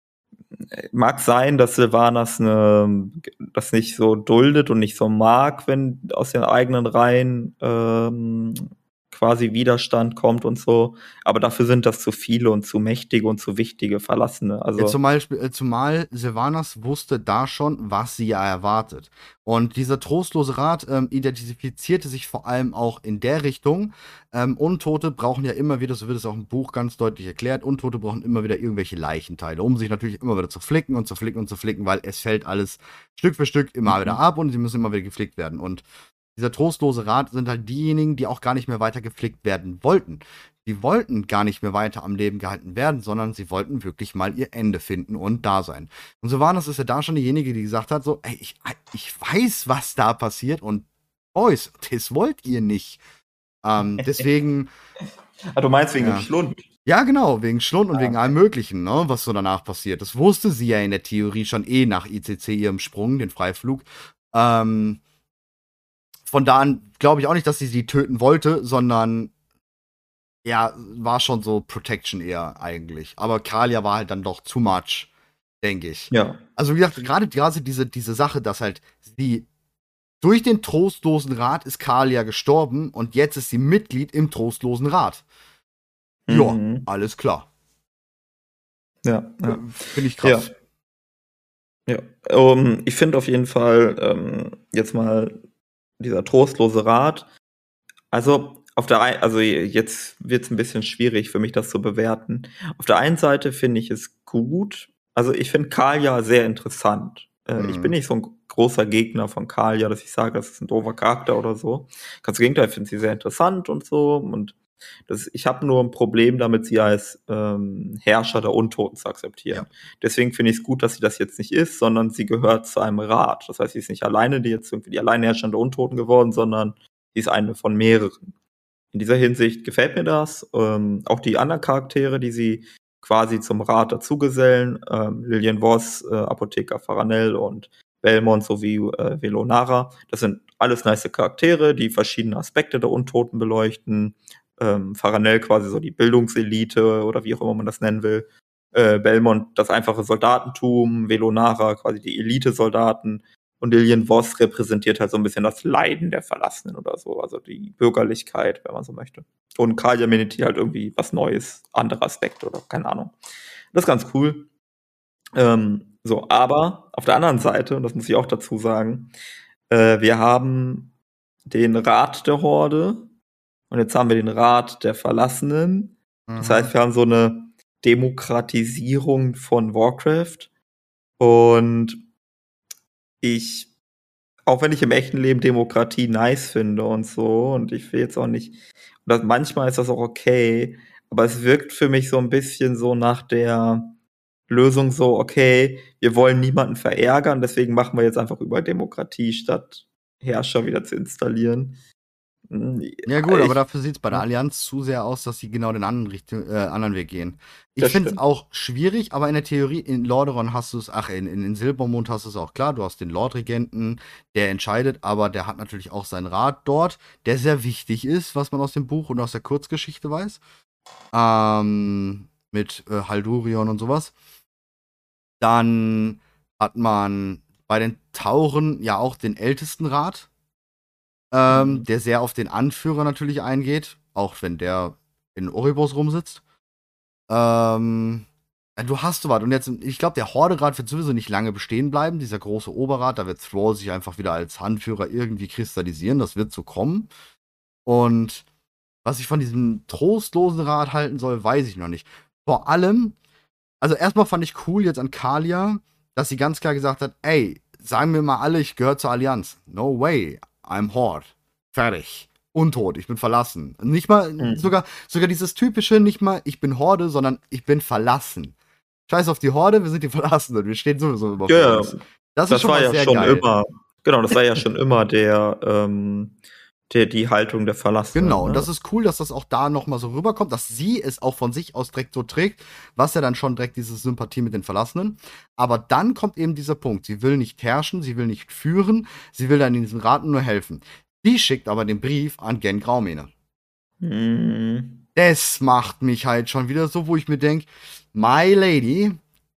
mag sein, dass Sylvanas ne, das nicht so duldet und nicht so mag, wenn aus den eigenen Reihen ähm, quasi Widerstand kommt und so. Aber dafür sind das zu viele und zu mächtige und zu wichtige Verlassene. Also Ja, zumal, äh, zumal Sylvanas wusste da schon, was sie ja erwartet. Und dieser trostlose Rat ähm, identifizierte sich vor allem auch in der Richtung. Ähm, Untote brauchen ja immer wieder, so wird es auch im Buch ganz deutlich erklärt, Untote brauchen immer wieder irgendwelche Leichenteile, um sich natürlich immer wieder zu flicken und zu flicken und zu flicken, weil es fällt alles Stück für Stück immer Mhm. wieder ab und sie müssen immer wieder geflickt werden. Und dieser trostlose Rat sind halt diejenigen, die auch gar nicht mehr weiter geflickt werden wollten. Die wollten gar nicht mehr weiter am Leben gehalten werden, sondern sie wollten wirklich mal ihr Ende finden und da sein. Und so war das, ist ja da schon diejenige, die gesagt hat, so, ey, ich, ich weiß, was da passiert und Boys, das wollt ihr nicht. Ähm, deswegen, Ah, du meinst wegen Ja. dem Schlund? ja genau, wegen Schlund und Ah, wegen allem Möglichen, ne, was so danach passiert. Das wusste sie ja in der Theorie schon eh nach I C C, ihrem Sprung, den Freiflug. Ähm, von da an glaube ich auch nicht, dass sie sie töten wollte, sondern ja, war schon so Protection eher eigentlich. Aber Kalia war halt dann doch too much, denke ich. Ja. Also wie gesagt, gerade gerade diese, diese Sache, dass halt sie durch den trostlosen Rat ist Kalia gestorben und jetzt ist sie Mitglied im trostlosen Rat. Ja, Mhm. alles klar. Ja, ja. Äh, Finde ich krass. Ja, um, ich finde auf jeden Fall ähm, jetzt mal dieser trostlose Rat. Also auf der ein, also jetzt wird es ein bisschen schwierig für mich, das zu bewerten. Auf der einen Seite finde ich es gut. Also ich finde Kalia sehr interessant. Äh, Ich bin Mhm. nicht so ein großer Gegner von Kalia, dass ich sage, das ist ein doofer Charakter oder so. Ganz im Gegenteil, ich finde sie sehr interessant und so. Und das, ich habe nur ein Problem damit, sie als ähm, Herrscher der Untoten zu akzeptieren. Ja. Deswegen finde ich es gut, dass sie das jetzt nicht ist, sondern sie gehört zu einem Rat. Das heißt, sie ist nicht alleine, die jetzt irgendwie die Alleinherrscher der Untoten geworden, sondern sie ist eine von mehreren. In dieser Hinsicht gefällt mir das. Ähm, auch die anderen Charaktere, die sie quasi zum Rat dazugesellen, ähm, Lillian Voss, äh, Apotheker Faranel und Belmont sowie äh, Velonara, das sind alles nice Charaktere, die verschiedene Aspekte der Untoten beleuchten. Ähm, Faranel quasi so die Bildungselite oder wie auch immer man das nennen will. Äh, Belmont das einfache Soldatentum, Velonara quasi die Elite-Soldaten und Lillian Voss repräsentiert halt so ein bisschen das Leiden der Verlassenen oder so, also die Bürgerlichkeit, wenn man so möchte. Und Kalia Menethil halt irgendwie was Neues, andere Aspekte oder keine Ahnung. Das ist ganz cool. Ähm, so, aber auf der anderen Seite, und das muss ich auch dazu sagen, äh, wir haben den Rat der Horde und jetzt haben wir den Rat der Verlassenen. Das Mhm. heißt, wir haben so eine Demokratisierung von Warcraft und ich auch wenn ich im echten Leben Demokratie nice finde und so, und ich will jetzt auch nicht, oder manchmal ist das auch okay, aber es wirkt für mich so ein bisschen so nach der Lösung so, okay, wir wollen niemanden verärgern, deswegen machen wir jetzt einfach über Demokratie, statt Herrscher wieder zu installieren. Hm, Ja gut, aber ich, dafür sieht es bei der Allianz zu sehr aus, dass sie genau den anderen, Richtung, äh, anderen Weg gehen. Ich das finde es stimmt. auch schwierig, aber in der Theorie, in Lordaeron hast du es, ach, in, in, in Silbermond hast du es auch klar, du hast den Lordregenten, der entscheidet, aber der hat natürlich auch seinen Rat dort, der sehr wichtig ist, was man aus dem Buch und aus der Kurzgeschichte weiß. Ähm, mit äh, Haldurion und sowas. Dann hat man bei den Tauren ja auch den Ältestenrat, ähm, Mhm. der sehr auf den Anführer natürlich eingeht, auch wenn der in Oribos rumsitzt. Ähm, ja, du hast so was. Und jetzt, ich glaube, der Horderat wird sowieso nicht lange bestehen bleiben, dieser große Oberrat. Da wird Thrall sich einfach wieder als Anführer irgendwie kristallisieren. Das wird so kommen. Und was ich von diesem trostlosen Rat halten soll, weiß ich noch nicht. Vor allem, also erstmal fand ich cool jetzt an Kalia, dass sie ganz klar gesagt hat, ey, sagen mir mal alle, ich gehöre zur Allianz. No way, I'm Horde. Fertig. Untot, ich bin verlassen. Nicht mal, Mhm. sogar, sogar dieses typische, nicht mal, ich bin Horde, sondern ich bin verlassen. Scheiß auf die Horde, wir sind die Verlassenen, wir stehen sowieso immer für Ja, ja, uns. Das ist das schon war mal ja sehr schon geil. immer, genau, das war ja schon immer der, ähm, der, die Haltung der Verlassenen, Genau, und ne? das ist cool, dass das auch da nochmal so rüberkommt, dass sie es auch von sich aus direkt so trägt, was ja dann schon direkt diese Sympathie mit den Verlassenen. Aber dann kommt eben dieser Punkt, sie will nicht herrschen, sie will nicht führen, sie will dann in diesem Rat nur helfen. Die schickt aber den Brief an Gen Graumene. Mhm. Das macht mich halt schon wieder so, wo ich mir denke, my lady,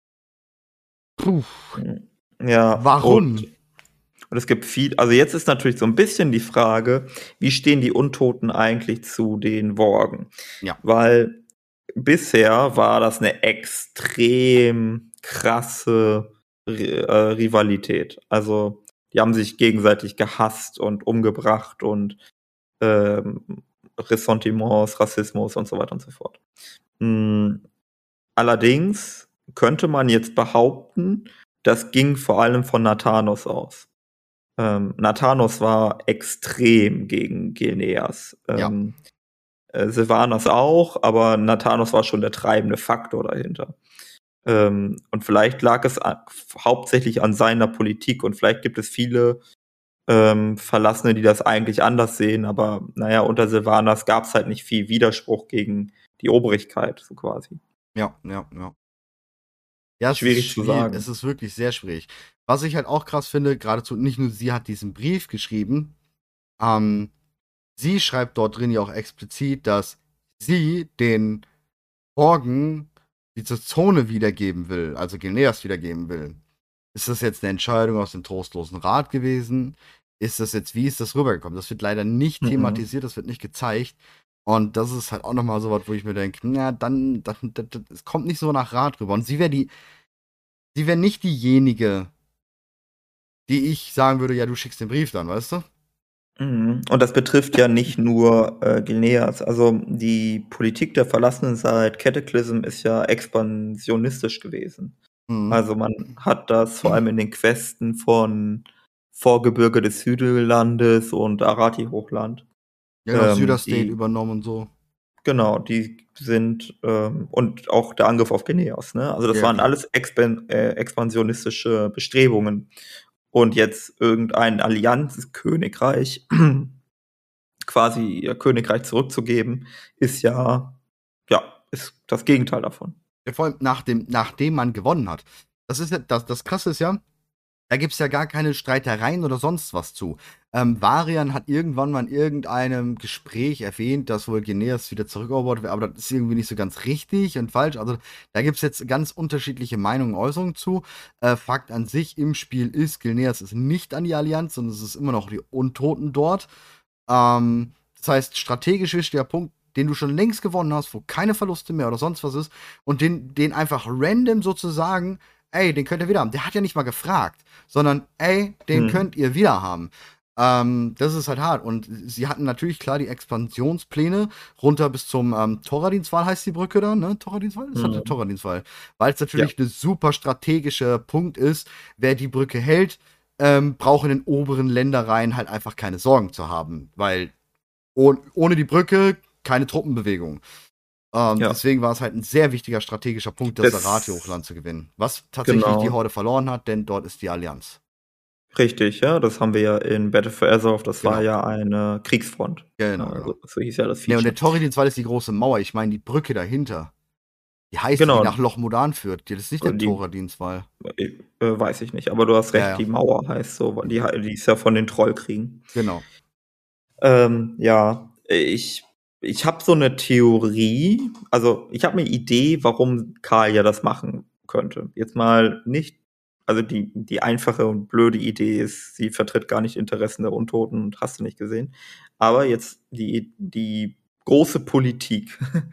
puh, Ja, und, warum? und es gibt viel, also jetzt ist natürlich so ein bisschen die Frage, wie stehen die Untoten eigentlich zu den Worgen? Ja. Weil bisher war das eine extrem krasse Ri- äh, Rivalität. Also die haben sich gegenseitig gehasst und umgebracht und ähm, Ressentiments, Rassismus und so weiter und so fort. Mm, allerdings könnte man jetzt behaupten, das ging vor allem von Nathanos aus. Ähm, Nathanos war extrem gegen Geneas. Ja. Ähm, äh, Sylvanas auch, aber Nathanos war schon der treibende Faktor dahinter. Ähm, und vielleicht lag es a- hauptsächlich an seiner Politik und vielleicht gibt es viele ähm, Verlassene, die das eigentlich anders sehen, aber naja, unter Sylvanas gab es halt nicht viel Widerspruch gegen die Obrigkeit, so quasi. Ja, ja, ja. Ja, es ist Schwierig zu schwierig, es sagen. ist wirklich sehr schwierig. Was ich halt auch krass finde, geradezu nicht nur sie hat diesen Brief geschrieben, ähm, sie schreibt dort drin ja auch explizit, dass sie den Borgen diese Zone wiedergeben will, also Geneas wiedergeben will. Ist das jetzt eine Entscheidung aus dem trostlosen Rat gewesen? Ist das jetzt, wie ist das rübergekommen? Das wird leider nicht Mhm. thematisiert, das wird nicht gezeigt. Und das ist halt auch nochmal so was, wo ich mir denke, na, dann, dann, dann, dann, es kommt nicht so nach Rat rüber. Und sie wäre die, sie wäre nicht diejenige, die ich sagen würde, ja, du schickst den Brief dann, weißt du? Mhm. Und das betrifft ja nicht nur äh, Gilneas. Also die Politik der Verlassenen seit Cataclysm ist ja expansionistisch gewesen. Mhm. Also man hat das vor allem in den Questen von Vorgebirge des Südlandes und Arati-Hochland. Ja, genau, Ähm, Süderstate die, übernommen und so. genau, die sind, ähm, und auch der Angriff auf Geneos, ne? Also das Ja, waren klar. alles expan äh, expansionistische Bestrebungen. Und jetzt irgendein Allianzkönigreich, quasi ihr Königreich zurückzugeben, ist ja, ja, ist das Gegenteil davon. Ja, vor allem nach dem, nachdem man gewonnen hat. Das ist ja, das, das Krasse ist ja, da gibt es ja gar keine Streitereien oder sonst was zu. Ähm, Varian hat irgendwann mal in irgendeinem Gespräch erwähnt, dass wohl Geneas wieder zurückerobert wird, aber das ist irgendwie nicht so ganz richtig und falsch. Also da gibt es jetzt ganz unterschiedliche Meinungen und Äußerungen zu. Äh, Fakt an sich im Spiel ist, Geneas ist nicht an die Allianz, sondern es ist immer noch die Untoten dort. Ähm, das heißt, strategisch wichtiger Punkt, den du schon längst gewonnen hast, wo keine Verluste mehr oder sonst was ist, und den, den einfach random sozusagen, ey, den könnt ihr wieder haben. Der hat ja nicht mal gefragt, sondern ey, den Hm. könnt ihr wieder haben. Ähm, das ist halt hart. Und sie hatten natürlich klar die Expansionspläne runter bis zum ähm, Toradinswall heißt die Brücke da, ne? Toradinswall? Das hat der Hm. Toradinswall. Weil es Ja. natürlich ein super strategischer Punkt ist, wer die Brücke hält. ähm, brauchen in den oberen Ländereien halt einfach keine Sorgen zu haben, weil oh, ohne die Brücke keine Truppenbewegung. Ähm, Ja. Deswegen war es halt ein sehr wichtiger strategischer Punkt, das Das- Sarati-Hochland zu gewinnen. Was tatsächlich Genau. die Horde verloren hat, denn dort ist die Allianz. Richtig, ja, das haben wir ja in Battle for Azeroth, das war Genau. ja eine Kriegsfront. Genau, Äh, genau. so, so hieß ja das Nee, und Feature. der Torridins-Wall ist die große Mauer. Ich meine, die Brücke dahinter. Die heißt, Genau. die nach Loch Modan führt. Das ist nicht der Die- Torridins-Wall. äh, weiß ich nicht, aber du hast recht, Ja, ja. die Mauer heißt so, weil die, die ist ja von den Trollkriegen. Genau. Ähm, ja, ich, ich habe so eine Theorie, also ich habe eine Idee, warum Karl ja das machen könnte. Jetzt mal nicht, also die, die einfache und blöde Idee ist, sie vertritt gar nicht Interessen der Untoten und hast du nicht gesehen. Aber jetzt die, die große Politik.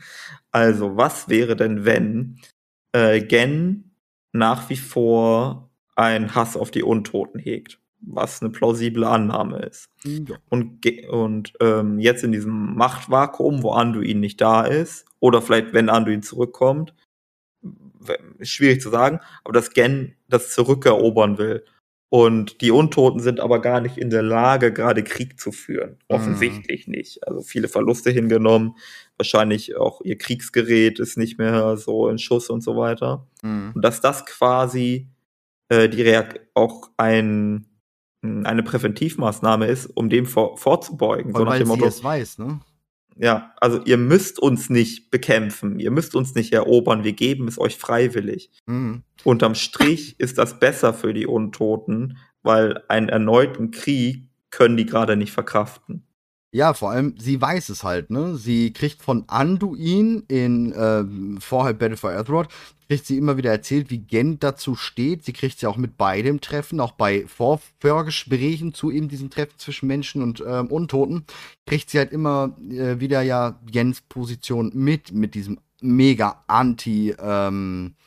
Also, was wäre denn, wenn äh, Gen nach wie vor einen Hass auf die Untoten hegt? Was eine plausible Annahme ist. Ja. Und, ge- und ähm, jetzt in diesem Machtvakuum, wo Anduin nicht da ist, oder vielleicht, wenn Anduin zurückkommt, w- ist schwierig zu sagen, aber dass Gen das zurückerobern will. Und die Untoten sind aber gar nicht in der Lage, gerade Krieg zu führen. Offensichtlich nicht. Also viele Verluste hingenommen. Wahrscheinlich auch ihr Kriegsgerät ist nicht mehr so in Schuss und so weiter. Mhm. Und dass das quasi äh, die Reak auch ein, eine Präventivmaßnahme ist, um dem vor, vorzubeugen. Voll, so nach weil dem sie Motto, es weiß, ne? ja, also ihr müsst uns nicht bekämpfen, ihr müsst uns nicht erobern, wir geben es euch freiwillig. Mhm. Unterm Strich ist das besser für die Untoten, weil einen erneuten Krieg können die gerade nicht verkraften. Ja, vor allem, sie weiß es halt, ne? Sie kriegt von Anduin in ähm, vorher Battle for Azeroth, kriegt sie immer wieder erzählt, wie Gent dazu steht. Sie kriegt sie auch mit bei dem Treffen, auch bei Vor Vorgesprächen zu eben diesem Treffen zwischen Menschen und ähm, Untoten, kriegt sie halt immer äh, wieder ja Gens Position mit, mit diesem mega Anti- ähm,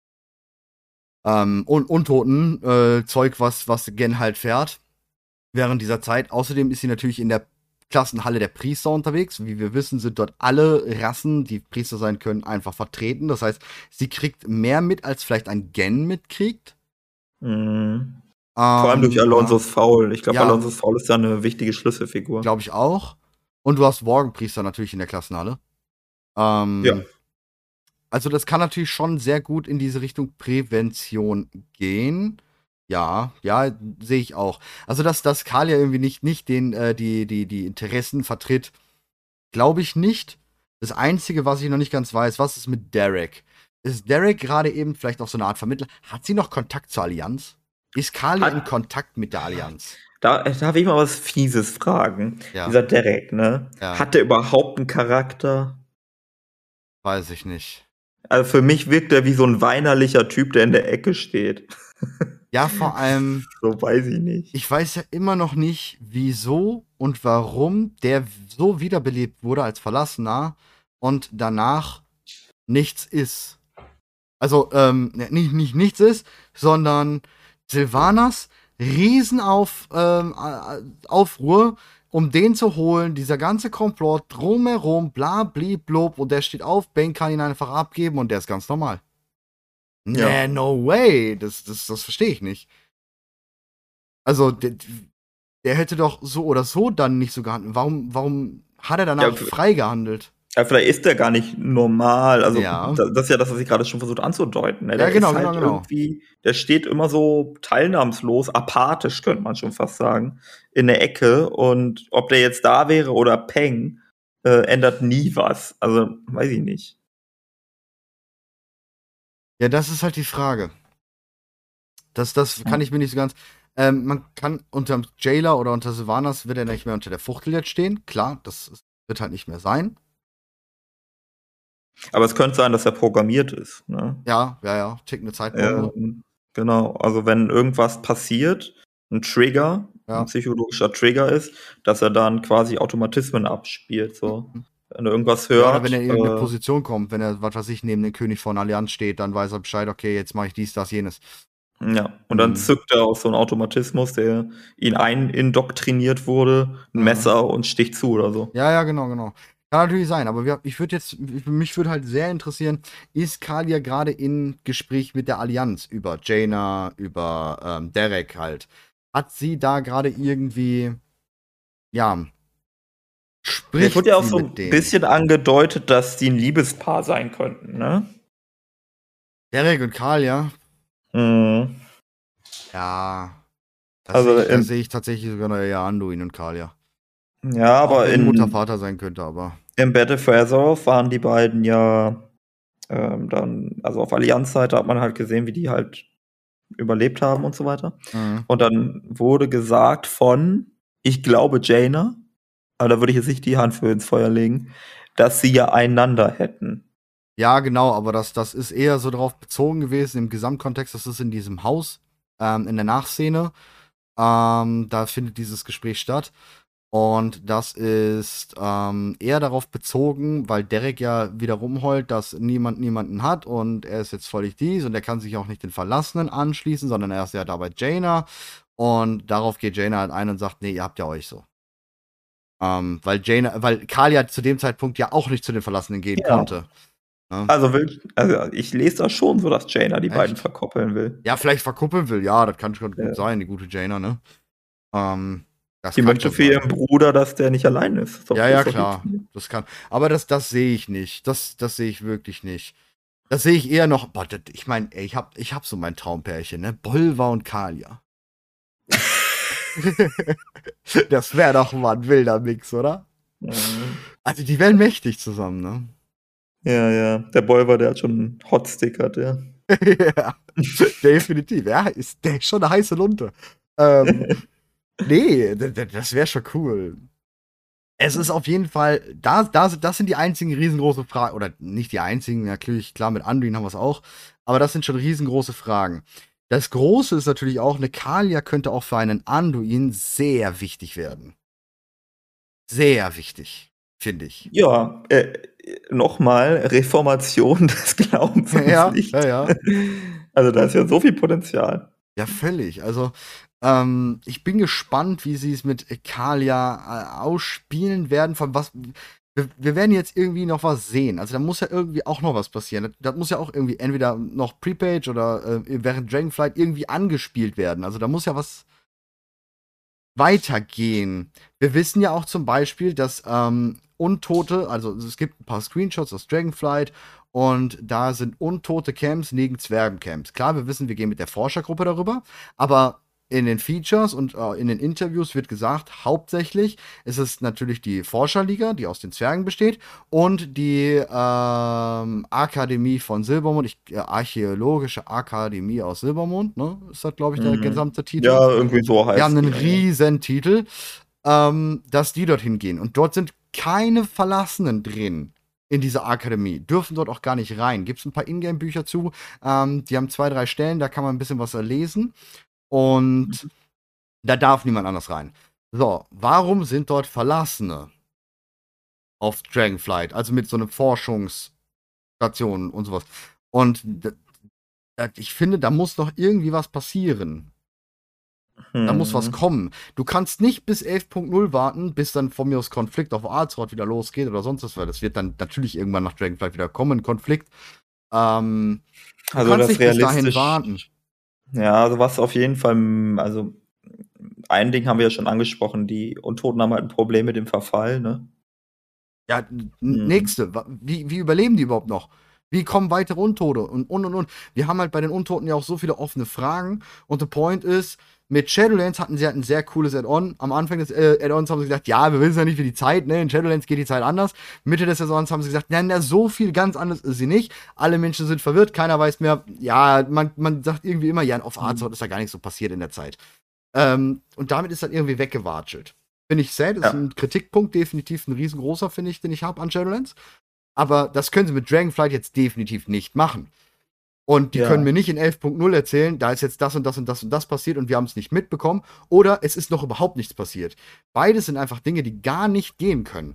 ähm, Un Untoten äh, Zeug, was, was Gen halt fährt während dieser Zeit. Außerdem ist sie natürlich in der Klassenhalle der Priester unterwegs. Wie wir wissen, sind dort alle Rassen, die Priester sein können, einfach vertreten. Das heißt, sie kriegt mehr mit, als vielleicht ein Gen mitkriegt. Mhm. Ähm, Vor allem durch Alonsos Faul. Ich glaube, Ja. Alonsos Faul ist da eine wichtige Schlüsselfigur. Glaube ich auch. Und du hast Worgenpriester natürlich in der Klassenhalle. Ähm, Ja. Also das kann natürlich schon sehr gut in diese Richtung Prävention gehen. Ja, ja, sehe ich auch. Also, dass, dass Karl ja irgendwie nicht, nicht den, äh, die, die, die Interessen vertritt, glaube ich nicht. Das Einzige, was ich noch nicht ganz weiß, was ist mit Derek? Ist Derek gerade eben vielleicht auch so eine Art Vermittler? Hat sie noch Kontakt zur Allianz? Ist Karl Hat- in Kontakt mit der Allianz? Da darf ich mal was Fieses fragen. Ja. Dieser Derek, ne? Ja. Hat der überhaupt einen Charakter? Weiß ich nicht. Also für mich wirkt er wie so ein weinerlicher Typ, der in der Ecke steht. Ja, vor allem, So weiß ich nicht. ich weiß ja immer noch nicht, wieso und warum der so wiederbelebt wurde als Verlassener und danach nichts ist. Also, ähm, nicht, nicht nichts ist, sondern Sylvanas Riesenauf, ähm, äh, Aufruhr, um den zu holen, dieser ganze Komplott drumherum, bla, bli, blub, und der steht auf, Bane kann ihn einfach abgeben und der ist ganz normal. Ja. Nee, no way. Das, das, das verstehe ich nicht. Also, der, der hätte doch so oder so dann nicht so gehandelt. Warum, warum hat er danach Ja, frei gehandelt? Ja, vielleicht ist der gar nicht normal. Also, Ja. da- das ist ja das, was ich gerade schon versucht anzudeuten. Ne? Ja, Der genau, ist halt genau, genau. irgendwie, der steht immer so teilnahmslos, apathisch, könnte man schon fast sagen, in der Ecke. Und ob der jetzt da wäre oder Peng, äh, ändert nie was. Also, weiß ich nicht. Ja, das ist halt die Frage. Das, das kann ich mir nicht so ganz. Ähm, man kann unter Jailer oder unter Sylvanas wird er nicht mehr unter der Fuchtel jetzt stehen. Klar, das ist- wird halt nicht mehr sein. Aber es könnte sein, dass er programmiert ist. Ne? Ja, ja, ja. Tick eine Zeitbombe. Ähm, genau. Also, wenn irgendwas passiert, ein Trigger, Ja. ein psychologischer Trigger ist, dass er dann quasi Automatismen abspielt. So. Mhm. Wenn er irgendwas Ja, hört. oder wenn er in irgendeine äh, Position kommt, wenn er, was weiß ich, neben dem König von Allianz steht, dann weiß er Bescheid, okay, jetzt mache ich dies, das, jenes. Ja, und dann Mhm. zückt er aus so einem Automatismus, der ihn einindoktriniert wurde, ein Mhm. Messer und sticht zu oder so. Ja, ja, genau, genau. Kann natürlich sein, aber wir, ich würde jetzt, mich würde halt sehr interessieren, ist Kalia gerade in Gespräch mit der Allianz über Jaina, über ähm, Derek halt. hat sie da gerade irgendwie, ja, Es spricht wurde ja auch sie so mit ein denen? bisschen angedeutet, dass die ein Liebespaar sein könnten, ne? Derek und Karl, ja. Mhm. Ja, das sehe Also ich, das in, sehe ich tatsächlich sogar noch eher Anduin und Karl, ja. ja, Auch aber wenn Mutter in, Vater sein könnte, aber. in Battle for Azeroth waren die beiden ja ähm, dann, also auf Allianz-Seite hat man halt gesehen, wie die halt überlebt haben und so weiter. Mhm. Und dann wurde gesagt von, ich glaube, Jaina, aber da würde ich jetzt nicht die Hand für ins Feuer legen, dass sie ja einander hätten. Ja, genau, aber das, das ist eher so darauf bezogen gewesen im Gesamtkontext. Das ist in diesem Haus, ähm, in der Nachszene. Ähm, da findet dieses Gespräch statt. Und das ist ähm, eher darauf bezogen, weil Derek ja wieder rumheult, dass niemand niemanden hat und er ist jetzt völlig dies und er kann sich auch nicht den Verlassenen anschließen, sondern er ist ja da bei Jaina. Und darauf geht Jaina halt ein und sagt, nee, ihr habt ja euch so. Ähm, weil Jaina, weil Karl ja zu dem Zeitpunkt ja auch nicht zu den Verlassenen gehen Ja. konnte. Ne? Also, will, also ich lese das schon so, dass Jaina die beiden Echt? verkoppeln will. Ja, vielleicht verkuppeln will, ja, das kann schon gut Ja. sein, die gute Jaina, ne? Ähm, das Die kann möchte schon für sein. ihren Bruder, dass der nicht allein ist. Ist Ja, doch, ja, ist doch klar. legitim. Das kann. Aber das, das sehe ich nicht. Das, das sehe ich wirklich nicht. Das sehe ich eher noch. Boah, das, ich meine, ich hab, ich hab so mein Traumpärchen, ne? Bolvar und Kalia. Das wäre doch mal ein wilder Mix, oder? Mhm. Also, die wären mächtig zusammen, ne? Ja, ja. Der Bolver, der hat schon einen Hotstick, hat der. Ja, definitiv. Ja, ist der ist schon eine heiße Lunte. Ähm, nee, d- d- das wäre schon cool. Es ist auf jeden Fall, da, da, das sind die einzigen riesengroßen Fragen, oder nicht die einzigen, natürlich, klar, mit Anduin haben wir es auch, aber das sind schon riesengroße Fragen. Das Große ist natürlich auch, eine Kalia könnte auch für einen Anduin sehr wichtig werden. Sehr wichtig, finde ich. Ja, äh, nochmal, Reformation des Glaubens ans Ja, ja, Licht. ja. Also da ist ja so viel Potenzial. Ja, völlig. Also, ähm, ich bin gespannt, wie sie es mit Kalia äh, ausspielen werden. Von was. Wir, wir werden jetzt irgendwie noch was sehen. Also, da muss ja irgendwie auch noch was passieren. Das, das muss ja auch irgendwie entweder noch Pre-Page oder äh, während Dragonflight irgendwie angespielt werden. Also, da muss ja was weitergehen. Wir wissen ja auch zum Beispiel, dass ähm, Untote, also es gibt ein paar Screenshots aus Dragonflight und da sind untote Camps neben Zwergencamps. Klar, wir wissen, wir gehen mit der Forschergruppe darüber, aber in den Features und äh, in den Interviews wird gesagt, hauptsächlich ist es natürlich die Forscherliga, die aus den Zwergen besteht, und die ähm, Akademie von Silbermond, ich, äh, Archäologische Akademie aus Silbermond, ne? Ist das, glaube ich, der Mhm. gesamte Titel. Ja, irgendwie so heißt Die haben einen die, ja. riesen Titel, ähm, dass die dorthin gehen. Und dort sind keine Verlassenen drin in dieser Akademie. Dürfen dort auch gar nicht rein. Gibt es ein paar Ingame-Bücher zu. Ähm, die haben zwei, drei Stellen, da kann man ein bisschen was lesen. Und da darf niemand anders rein. So, warum sind dort Verlassene auf Dragonflight? Also mit so einer Forschungsstation und sowas. Und d- d- ich finde, da muss doch irgendwie was passieren. Da muss was Hm. kommen. Du kannst nicht bis elf Punkt null warten, bis dann von mir aus Konflikt auf Azeroth wieder losgeht oder sonst was, weil das wird dann natürlich irgendwann nach Dragonflight wieder kommen, Konflikt. Ähm, du Also kannst das nicht bis dahin realistisch. warten. Ja, also was auf jeden Fall, mm, also ein Ding haben wir ja schon angesprochen, die Untoten haben halt ein Problem mit dem Verfall, ne? Ja, n- Mhm. nächste. Wa- Wie, wie überleben die überhaupt noch? Wie kommen weitere Untote? Und, und, und, und. Wir haben halt bei den Untoten ja auch so viele offene Fragen. Und der Point ist, mit Shadowlands hatten sie halt ein sehr cooles Add-on. Am Anfang des äh, Add-ons haben sie gesagt, ja, wir wissen ja nicht, wie die Zeit, ne? In Shadowlands geht die Zeit anders. Mitte des Saisons haben sie gesagt, na, na, so viel ganz anders ist sie nicht. Alle Menschen sind verwirrt, keiner weiß mehr. Ja, man, man sagt irgendwie immer, ja, auf Azeroth ist ja gar nicht so passiert in der Zeit. Ähm, und damit ist dann irgendwie weggewatschelt. Finde ich sad, ist Ja. ein Kritikpunkt, definitiv ein riesengroßer, finde ich, den ich habe an Shadowlands. Aber das können sie mit Dragonflight jetzt definitiv nicht machen. Und die Ja. können mir nicht in elf Punkt null erzählen, da ist jetzt das und das und das und das passiert und wir haben es nicht mitbekommen. Oder es ist noch überhaupt nichts passiert. Beides sind einfach Dinge, die gar nicht gehen können.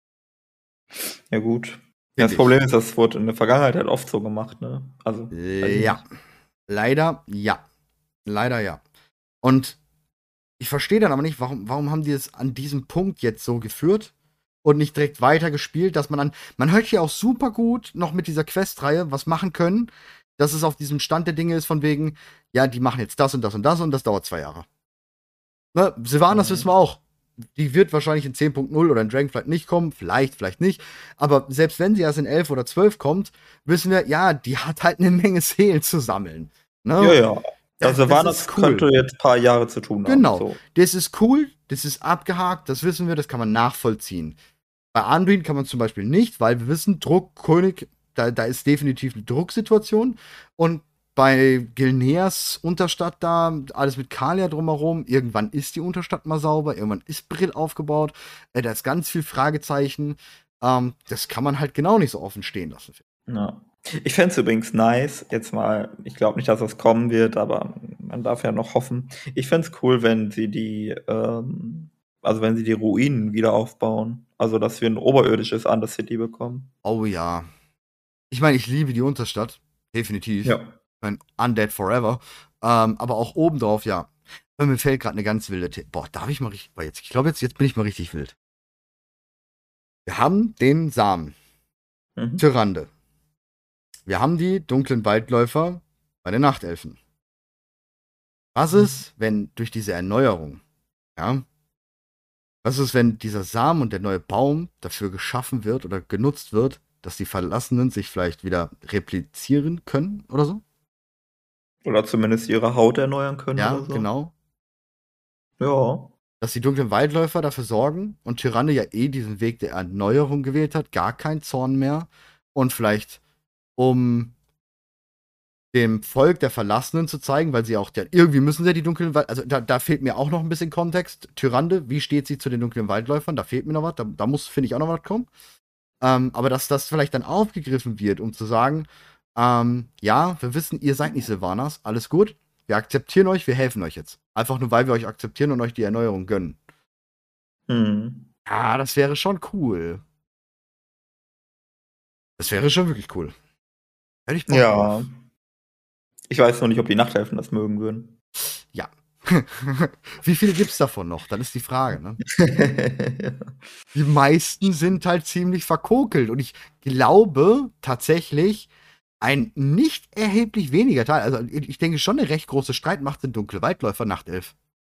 Ja, gut. Ja, Find das ich. Problem ist, das wurde in der Vergangenheit halt oft so gemacht, ne? Also, weiß ich Ja. nicht. Leider ja. Leider ja. Und ich verstehe dann aber nicht, warum, warum haben die es an diesem Punkt jetzt so geführt und nicht direkt weitergespielt, dass man dann, man hört ja auch super gut noch mit dieser Questreihe was machen können, dass es auf diesem Stand der Dinge ist von wegen, ja, die machen jetzt das und das und das und das dauert zwei Jahre. Ne, Sylvanas Mhm. wissen wir auch. Die wird wahrscheinlich in zehn Punkt null oder in Dragonflight nicht kommen. Vielleicht, vielleicht nicht. Aber selbst wenn sie erst in elf oder zwölf kommt, wissen wir, ja, die hat halt eine Menge Seelen zu sammeln. Ja, Ne? ja. Das, Also das Sylvanas ist cool. könnte jetzt ein paar Jahre zu tun haben. Genau. So. Das ist cool. Das ist abgehakt. Das wissen wir. Das kann man nachvollziehen. Bei Anduin kann man zum Beispiel nicht, weil wir wissen, Druck, König, da, da ist definitiv eine Drucksituation. Und bei Gilneas Unterstadt da, alles mit Kalia drumherum, irgendwann ist die Unterstadt mal sauber, irgendwann ist Brill aufgebaut, äh, da ist ganz viel Fragezeichen. Ähm, das kann man halt genau nicht so offen stehen lassen. Ja. Ich fände es übrigens nice, jetzt mal, ich glaube nicht, dass das kommen wird, aber man darf ja noch hoffen. Ich fände es cool, wenn sie die, ähm, also wenn sie die Ruinen wieder aufbauen. Also, dass wir ein oberirdisches Undercity bekommen. Oh ja. Ich meine, ich liebe die Unterstadt. Definitiv. Ja. Ich mein, Undead Forever. Ähm, aber auch obendrauf, ja. Weil mir fällt gerade eine ganz wilde. The Boah, darf ich mal richtig. Boah, jetzt, ich glaube, jetzt, jetzt bin ich mal richtig wild. Wir haben den Samen. Mhm. Tyrande. Wir haben die dunklen Waldläufer bei den Nachtelfen. Was ist, wenn durch diese Erneuerung, ja, was ist, wenn dieser Samen und der neue Baum dafür geschaffen wird oder genutzt wird, dass die Verlassenen sich vielleicht wieder replizieren können oder so? Oder zumindest ihre Haut erneuern können Ja, oder so. genau. Ja. Dass die dunklen Waldläufer dafür sorgen und Tyrande ja eh diesen Weg der Erneuerung gewählt hat, gar kein Zorn mehr und vielleicht um dem Volk der Verlassenen zu zeigen, weil sie auch, ja, irgendwie müssen sie ja die dunklen Wald, also da, da fehlt mir auch noch ein bisschen Kontext. Tyrande, wie steht sie zu den dunklen Waldläufern? Da fehlt mir noch was, da, da muss, finde ich, auch noch was kommen. Ähm, aber dass das vielleicht dann aufgegriffen wird, um zu sagen, ähm, ja, wir wissen, ihr seid nicht Sylvanas, alles gut, wir akzeptieren euch, wir helfen euch jetzt. Einfach nur, weil wir euch akzeptieren und euch die Erneuerung gönnen. Hm. Ja, das wäre schon cool. Das wäre schon wirklich cool. Hätte ich Bock Ja. drauf. Ich weiß noch nicht, ob die Nachtelfen das mögen würden. Ja. Wie viele gibt's davon noch? Das ist die Frage, ne? Die meisten sind halt ziemlich verkokelt. Und ich glaube tatsächlich, ein nicht erheblich weniger Teil, also ich denke schon, eine recht große Streitmacht sind dunkle Waldläufer Nachtelf.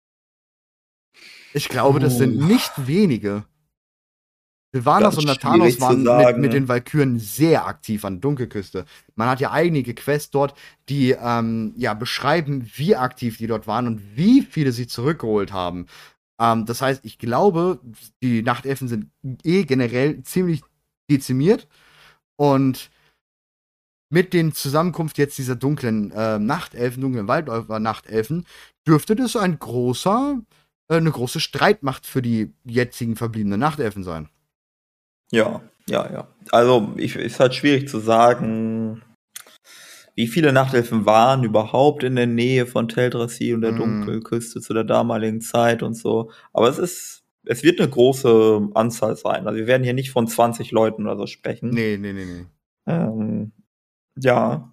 Ich glaube, das sind nicht wenige. Sylvanas Ganz und Nathanos schwierig zu waren mit, mit den sagen. Valkyren sehr aktiv an Dunkelküste. Man hat ja einige Quests dort, die ähm, ja beschreiben, wie aktiv die dort waren und wie viele sie zurückgeholt haben. Ähm, das heißt, ich glaube, die Nachtelfen sind eh generell ziemlich dezimiert und mit den Zusammenkunft jetzt dieser dunklen äh, Nachtelfen, dunklen Waldläufer-Nachtelfen, dürfte das ein großer, äh, eine große Streitmacht für die jetzigen verbliebenen Nachtelfen sein. Ja, ja, ja. Also, ich, ist halt schwierig zu sagen, wie viele Nachtelfen waren überhaupt in der Nähe von Teldrassil und der Mm. Dunkelküste zu der damaligen Zeit und so. Aber es ist, es wird eine große Anzahl sein. Also, wir werden hier nicht von zwanzig Leuten oder so sprechen. Nee, nee, nee, nee. Ähm, ja.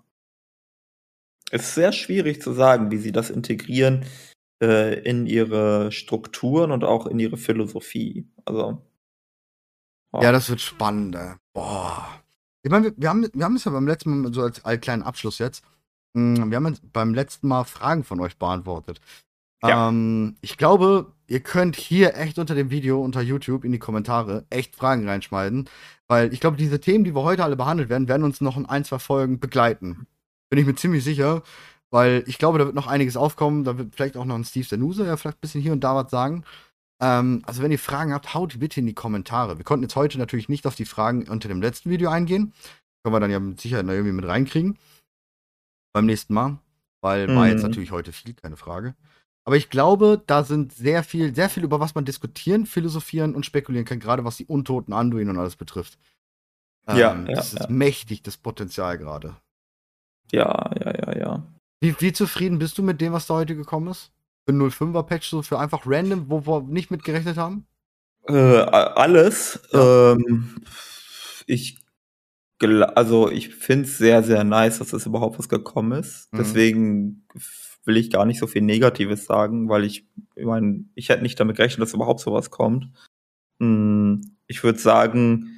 Es ist sehr schwierig zu sagen, wie sie das integrieren äh, in ihre Strukturen und auch in ihre Philosophie. Also. Ja, das wird spannend, ey. Boah. Ich meine, wir, wir, haben, wir haben es ja beim letzten Mal, so als, als kleinen Abschluss jetzt, mh, wir haben jetzt beim letzten Mal Fragen von euch beantwortet. Ja. Ähm, ich glaube, ihr könnt hier echt unter dem Video, unter YouTube in die Kommentare echt Fragen reinschmeißen, weil ich glaube, diese Themen, die wir heute alle behandelt werden, werden uns noch in ein, zwei Folgen begleiten. Bin ich mir ziemlich sicher, weil ich glaube, da wird noch einiges aufkommen, da wird vielleicht auch noch ein Steve Senuse ja vielleicht ein bisschen hier und da was sagen. Ähm, also wenn ihr Fragen habt, haut die bitte in die Kommentare. Wir konnten jetzt heute natürlich nicht auf die Fragen unter dem letzten Video eingehen. Können wir dann ja mit Sicherheit noch irgendwie mit reinkriegen. Beim nächsten Mal. Weil war jetzt Mhm. natürlich heute viel, keine Frage. Aber ich glaube, da sind sehr viel, sehr viel, über was man diskutieren, philosophieren und spekulieren kann, gerade was die Untoten, Anduin und alles betrifft. Ähm, Ja, ja, das ist ja. mächtig, das Potenzial gerade. Ja, ja, ja, ja. Wie, wie zufrieden bist du mit dem, was da heute gekommen ist? Für null fünfer Patch, so für einfach random, wo wir nicht mit gerechnet haben? Äh, a- alles. Ja. Ähm, ich gl- also ich finde es sehr, sehr nice, dass das überhaupt was gekommen ist. Mhm. Deswegen will ich gar nicht so viel Negatives sagen, weil ich, ich meine, ich hätte nicht damit gerechnet, dass überhaupt sowas kommt. Hm, ich würde sagen,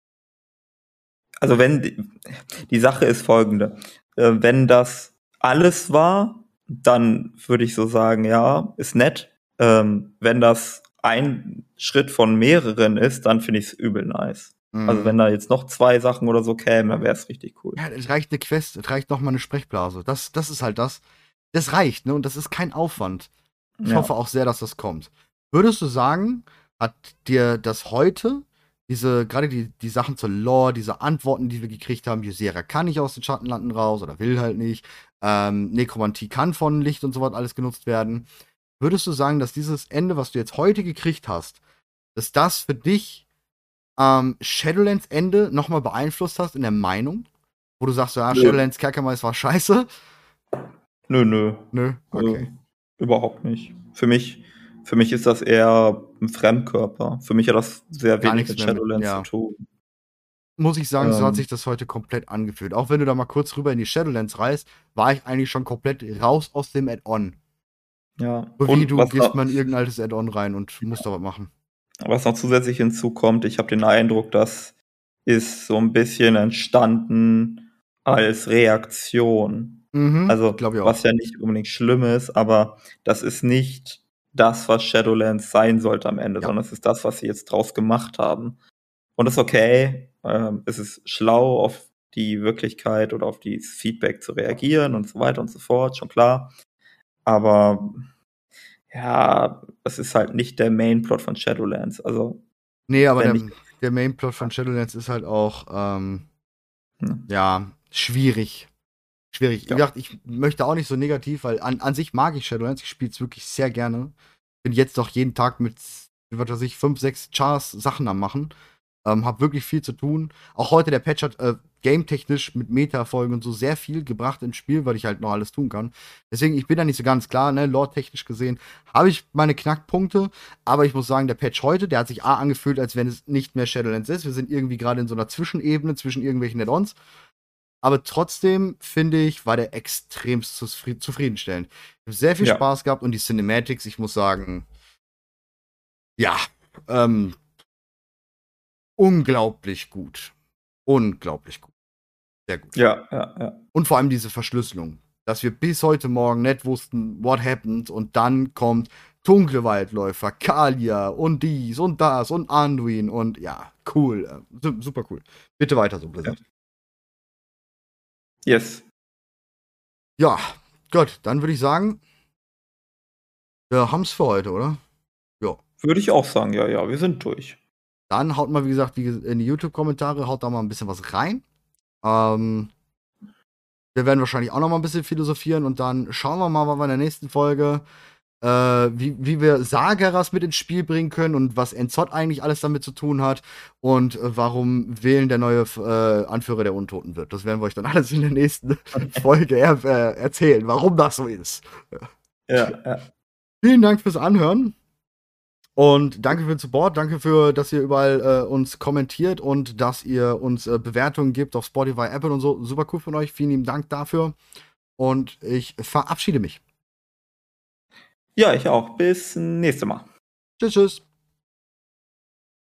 also wenn die, die Sache ist folgende, äh, wenn das alles war, dann würde ich so sagen, ja, ist nett. Ähm, wenn das ein Schritt von mehreren ist, dann finde ich es übel nice. Mhm. Also wenn da jetzt noch zwei Sachen oder so kämen, dann wäre es richtig cool. Ja, es reicht eine Quest, es reicht noch mal eine Sprechblase. Das, das ist halt das. Das reicht, ne? Und das ist kein Aufwand. Ich Ja. hoffe auch sehr, dass das kommt. Würdest du sagen, hat dir das heute, diese, gerade die, die Sachen zur Lore, diese Antworten, die wir gekriegt haben, Ysera kann nicht aus den Schattenlanden raus oder will halt nicht, ähm, Nekromantie kann von Licht und so was alles genutzt werden. Würdest du sagen, dass dieses Ende, was du jetzt heute gekriegt hast, dass das für dich ähm, Shadowlands Ende nochmal beeinflusst hast in der Meinung? Wo du sagst, ja, Nö. Shadowlands Kerkermais war scheiße? Nö, nö. Nö, okay. Äh, überhaupt nicht. Für mich, für mich ist das eher ein Fremdkörper. Für mich hat das sehr Gar wenig nichts mit mehr mit- Shadowlands ja. zu tun. Muss ich sagen, so hat Ähm. sich das heute komplett angefühlt. Auch wenn du da mal kurz rüber in die Shadowlands reist, war ich eigentlich schon komplett raus aus dem Add-on. Ja. So wie Und du was gehst noch, mal in irgendein altes Add-on rein und musst da was machen. was noch zusätzlich hinzukommt, ich habe den Eindruck, das ist so ein bisschen entstanden als Reaktion. Mhm, Also, glaub ich auch. was ja nicht unbedingt schlimm ist, aber das ist nicht das, was Shadowlands sein sollte am Ende, Ja. sondern es ist das, was sie jetzt draus gemacht haben. Und das ist okay. Ähm, es ist schlau, auf die Wirklichkeit oder auf dieses Feedback zu reagieren und so weiter und so fort, schon klar. Aber ja, das ist halt nicht der Mainplot von Shadowlands. Also, Nee, aber wenn der, ich, der Mainplot von Shadowlands ist halt auch, ähm, hm, ja, schwierig. Schwierig. Wie Ja. gesagt, ich möchte auch nicht so negativ, weil an, an sich mag ich Shadowlands. Ich spiele es wirklich sehr gerne. Bin jetzt doch jeden Tag mit, was weiß ich, fünf, sechs Chars Sachen am machen. Ähm, hab wirklich viel zu tun. Auch heute der Patch hat äh, game-technisch mit Meta-Folgen und so sehr viel gebracht ins Spiel, weil ich halt noch alles tun kann. Deswegen, ich bin da nicht so ganz klar, ne, lore-technisch gesehen, habe ich meine Knackpunkte, aber ich muss sagen, der Patch heute, der hat sich A angefühlt, als wenn es nicht mehr Shadowlands ist. Wir sind irgendwie gerade in so einer Zwischenebene zwischen irgendwelchen Add-ons. Aber trotzdem, finde ich, war der extremst zufri- zufriedenstellend. Ich habe sehr viel Ja. Spaß gehabt und die Cinematics, ich muss sagen, ja, ähm, unglaublich gut. Unglaublich gut. Sehr gut. Ja, ja, ja. Und vor allem diese Verschlüsselung. Dass wir bis heute Morgen nicht wussten, what happened, und dann kommt dunkle Waldläufer, Kalia und dies und das und Anduin und ja, cool. äh, su- Super cool. Bitte weiter so, Blizzard. Yes. Ja, gut, dann würde ich sagen, wir haben's für heute, oder? Ja. Würde ich auch sagen, ja, ja, wir sind durch. Dann haut mal, wie gesagt, wie ges- in die YouTube-Kommentare, haut da mal ein bisschen was rein. Ähm, wir werden wahrscheinlich auch noch mal ein bisschen philosophieren und dann schauen wir mal, was wir in der nächsten Folge, äh, wie, wie wir Sageras mit ins Spiel bringen können und was Enzot eigentlich alles damit zu tun hat und äh, warum Wählen der neue äh, Anführer der Untoten wird. Das werden wir euch dann alles in der nächsten Folge er äh, erzählen, warum das so ist. Ja, ja. Vielen Dank fürs Anhören. Und danke für den Support, danke für, dass ihr überall äh, uns kommentiert und dass ihr uns äh, Bewertungen gibt auf Spotify, Apple und so. Super cool von euch. Vielen lieben Dank dafür. Und ich verabschiede mich. Ja, ich auch. Bis nächste Mal. Tschüss, tschüss.